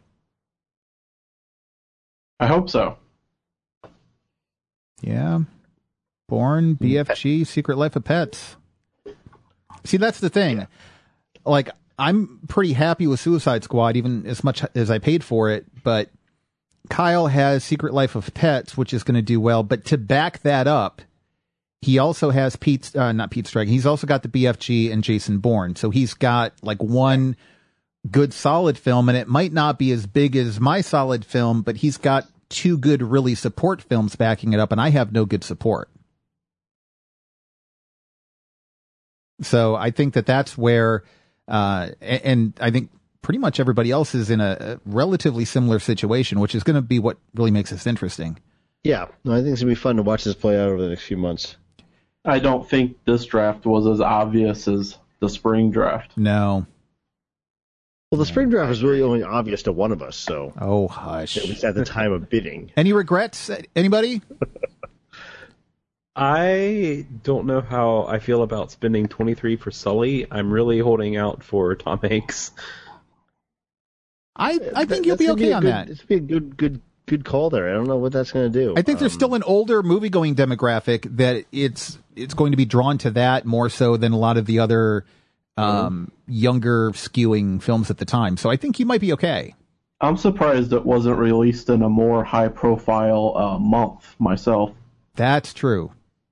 F: I hope so.
A: Yeah. Bourne, B F G, Secret Life of Pets. See, that's the thing. Like, I'm pretty happy with Suicide Squad, even as much as I paid for it, but Kyle has Secret Life of Pets, which is going to do well. But to back that up, he also has Pete's, uh, not Pete's Dragon, he's also got the B F G and Jason Bourne. So he's got like one good solid film, and it might not be as big as my solid film, but he's got two good really support films backing it up, and I have no good support. So I think that that's where, uh, and, and I think pretty much everybody else is in a, a relatively similar situation, which is going to be what really makes this interesting.
B: Yeah, no, I think it's going to be fun to watch this play out over the next few months.
F: I don't think this draft was as obvious as the spring draft.
A: No.
B: Well, the spring draft was really only obvious to one of us, so.
A: Oh, hush.
B: It was at the time of bidding.
A: Any regrets? Anybody?
D: I don't know how I feel about spending twenty-three for Sully. I'm really holding out for Tom Hanks.
A: I, I think you'll be okay
B: be
A: on
B: good,
A: that.
B: It's be a good good good call there. I don't know what that's going to do.
A: I think there's
B: um,
A: still an older movie-going demographic that it's it's going to be drawn to that more so than a lot of the other um, younger skewing films at the time. So I think you might be okay.
F: I'm surprised it wasn't released in a more high-profile uh, month myself.
A: That's true.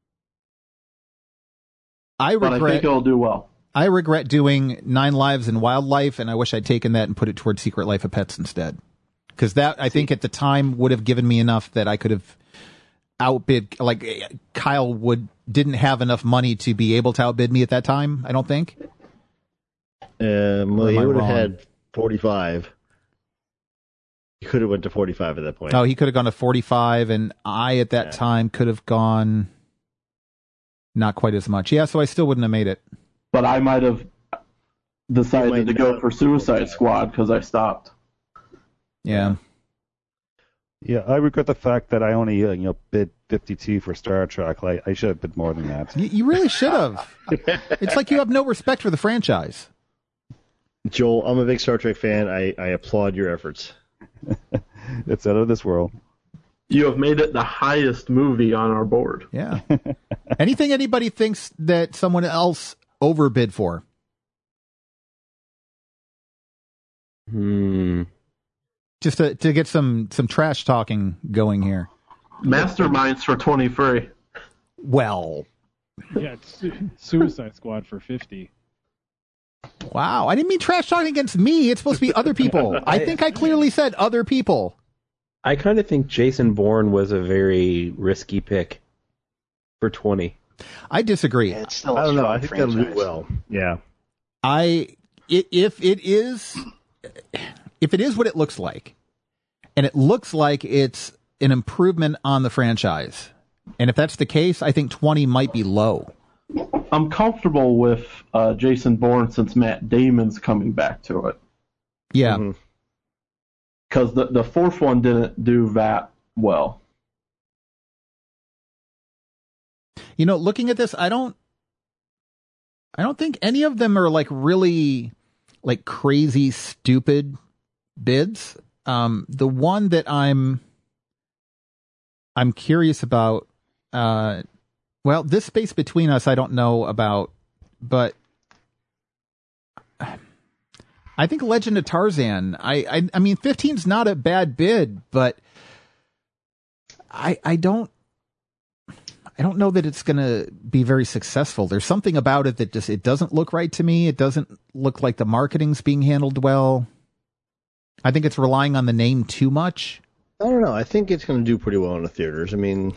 A: I
F: But
A: regret.
F: I think it'll do well.
A: I regret doing Nine Lives and Wildlife, and I wish I'd taken that and put it towards Secret Life of Pets instead. Because that, I think, at the time would have given me enough that I could have outbid. Like Kyle would didn't have enough money to be able to outbid me at that time. I don't think.
B: Um, well,
A: Or am
B: he
A: I
B: would have
A: wrong?
B: had forty-five. He could have went to forty-five at that point.
A: Oh, he could have gone to forty-five, and I at that
B: Yeah.
A: time could have gone not quite as much. Yeah, so I still wouldn't have made it.
F: But I might have decided
B: might
F: to go
B: not.
F: for Suicide Squad because I stopped.
A: Yeah.
E: Yeah, I regret the fact that I only uh, you know bid fifty-two for Star Trek. Like I should have bid more than that.
A: You, you really should have. It's like you have no respect for the franchise.
B: Joel, I'm a big Star Trek fan. I, I applaud your efforts.
E: It's out of this world.
F: You have made it the highest movie on our board.
A: Yeah. Anything anybody thinks that someone else overbid for?
D: Hmm.
A: Just to, to get some, some trash talking going here.
F: Masterminds for twenty-three.
A: Well,
C: Yeah, it's Su- Suicide Squad for fifty.
A: wow. I didn't mean trash talking against me. It's supposed to be other people. I think I clearly said other people.
D: I kind of think Jason Bourne was a very risky pick for twenty.
A: I disagree.
G: Yeah, it's still
B: I
G: a
B: don't know.
G: strong
B: I think that'll do
G: franchise.
B: well. Yeah.
A: I i- if it is if it is what it looks like, and it looks like it's an improvement on the franchise, and if that's the case, I think twenty might be low.
F: I'm comfortable with uh, Jason Bourne since Matt Damon's coming back to it.
A: Yeah.
B: Mhm.
F: Because the, the fourth one didn't do that well.
A: You know, looking at this, I don't I don't think any of them are like really like crazy stupid bids. Um the one that I'm I'm curious about uh well, this Space Between Us I don't know about, but I think Legend of Tarzan, I I, I mean fifteen's not a bad bid, but I I don't I don't know that it's going to be very successful. There's something about it that just, it doesn't look right to me. It doesn't look like the marketing's being handled well. I think it's relying on the name too much.
B: I don't know. I think it's going to do pretty well in the theaters. I mean,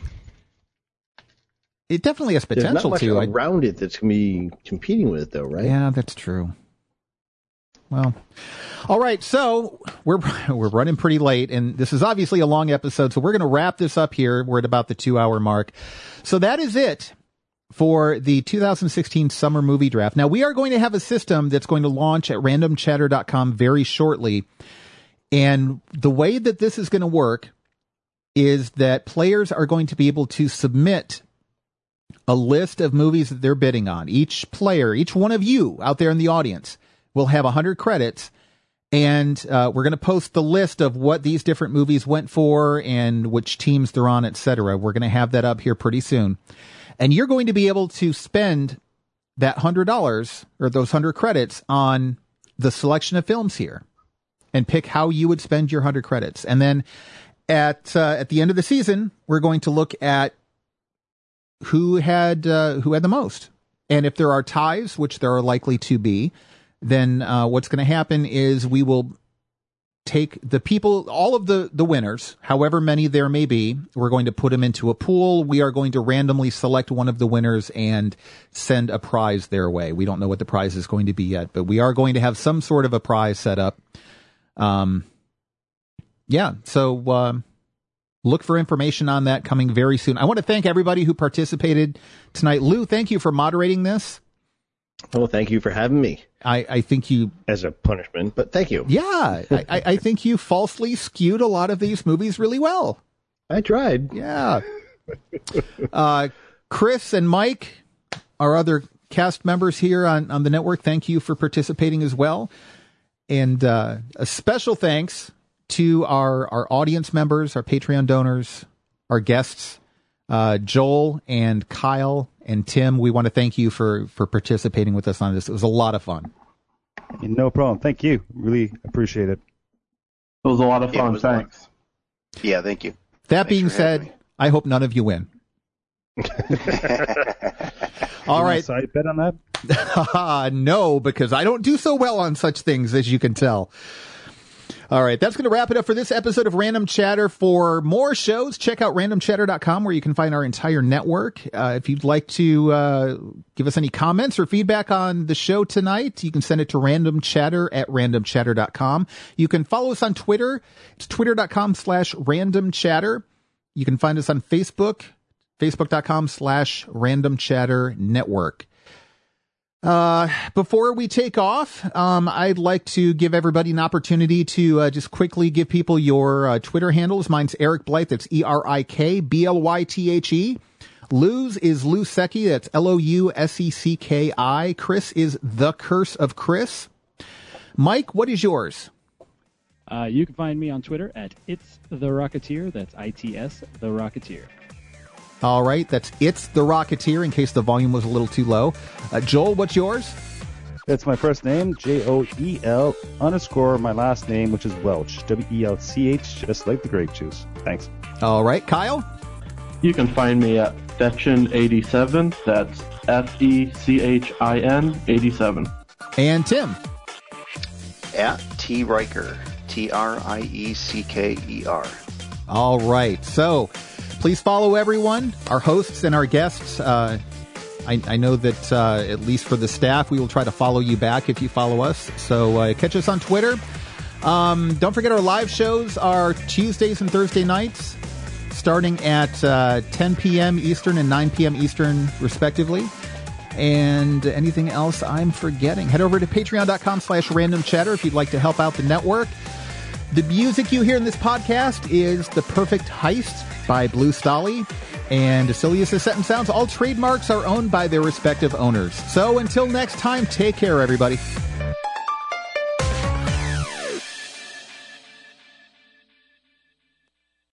A: it definitely has potential
B: there's not much
A: to.
B: around it that's going to be competing with it, though, right?
A: Yeah, that's true. Well, all right. So we're we're running pretty late, and this is obviously a long episode. So we're going to wrap this up here. We're at about the two hour mark. So that is it for the two thousand sixteen summer movie draft. Now we are going to have a system that's going to launch at random chatter dot com very shortly. And the way that this is going to work is that players are going to be able to submit a list of movies that they're bidding on. Each player, each one of you out there in the audience will have one hundred credits. And uh, we're going to post the list of what these different movies went for and which teams they're on, et cetera. We're going to have that up here pretty soon. And you're going to be able to spend that one hundred dollars or those one hundred credits on the selection of films here and pick how you would spend your one hundred credits. And then at uh, at the end of the season, we're going to look at who had uh, who had the most. And if there are ties, which there are likely to be, then uh, what's going to happen is we will take the people, all of the, the winners, however many there may be, we're going to put them into a pool. We are going to randomly select one of the winners and send a prize their way. We don't know what the prize is going to be yet, but we are going to have some sort of a prize set up. Um, yeah, so uh, look for information on that coming very soon. I want to thank everybody who participated tonight. Lou, thank you for moderating this.
B: Oh, thank you for having me.
A: I, I think you...
B: As a punishment, but thank you.
A: Yeah, I, I think you falsely skewed a lot of these movies really well.
B: I tried.
A: Yeah. Uh, Chris and Mike, our other cast members here on, on the network, thank you for participating as well. And uh, a special thanks to our, our audience members, our Patreon donors, our guests, uh, Joel and Kyle and Tim. We want to thank you for, for participating with us on this. It was a lot of fun.
E: No problem. Thank you. Really appreciate it.
F: It was a lot of
G: Yeah, it
F: fun.
G: was
F: Thanks.
G: Yeah, thank you.
A: That
G: Thanks
A: being
G: for having
A: said, I hope none of you win. All right.
E: Side bet on that?
A: No, because I don't do so well on such things, as you can tell. All right, that's going to wrap it up for this episode of Random Chatter. For more shows, check out random chatter dot com, where you can find our entire network. Uh, if you'd like to uh, give us any comments or feedback on the show tonight, you can send it to randomchatter at random chatter dot com. You can follow us on Twitter. It's twitter dot com slash randomchatter. You can find us on Facebook, facebook dot com slash randomchatter network. Uh, before we take off, um, I'd like to give everybody an opportunity to uh, just quickly give people your uh, Twitter handles. Mine's Eric Blythe. That's E R I K B L Y T H E. Lou's is Lou Secchi. That's L O U S E C K I. Chris is The Curse of Chris. Mike, what is yours?
C: Uh, you can find me on Twitter at It's The Rocketeer. That's I T S The Rocketeer.
A: All right, that's It's The Rocketeer, in case the volume was a little too low. Uh, Joel, what's yours?
E: It's my first name, J O E L underscore my last name, which is Welch, W E L C H, just like the grape juice. Thanks.
A: All right, Kyle?
F: You can find me at Fetchin eighty-seven. That's F E C H I N eighty-seven.
A: And Tim?
G: At T Riker, T R I E C K E R.
A: All right, so please follow everyone, our hosts and our guests. Uh, I, I know that uh, at least for the staff, we will try to follow you back if you follow us. So uh, catch us on Twitter. Um, don't forget our live shows are Tuesdays and Thursday nights, starting at uh, ten p.m. Eastern and nine p.m. Eastern, respectively. And anything else I'm forgetting, head over to patreon dot com slash random chatter if you'd like to help out the network. The music you hear in this podcast is The Perfect Heist by Blue Stolly and Asilius' Set and Sounds. All trademarks are owned by their respective owners. So until next time, take care, everybody.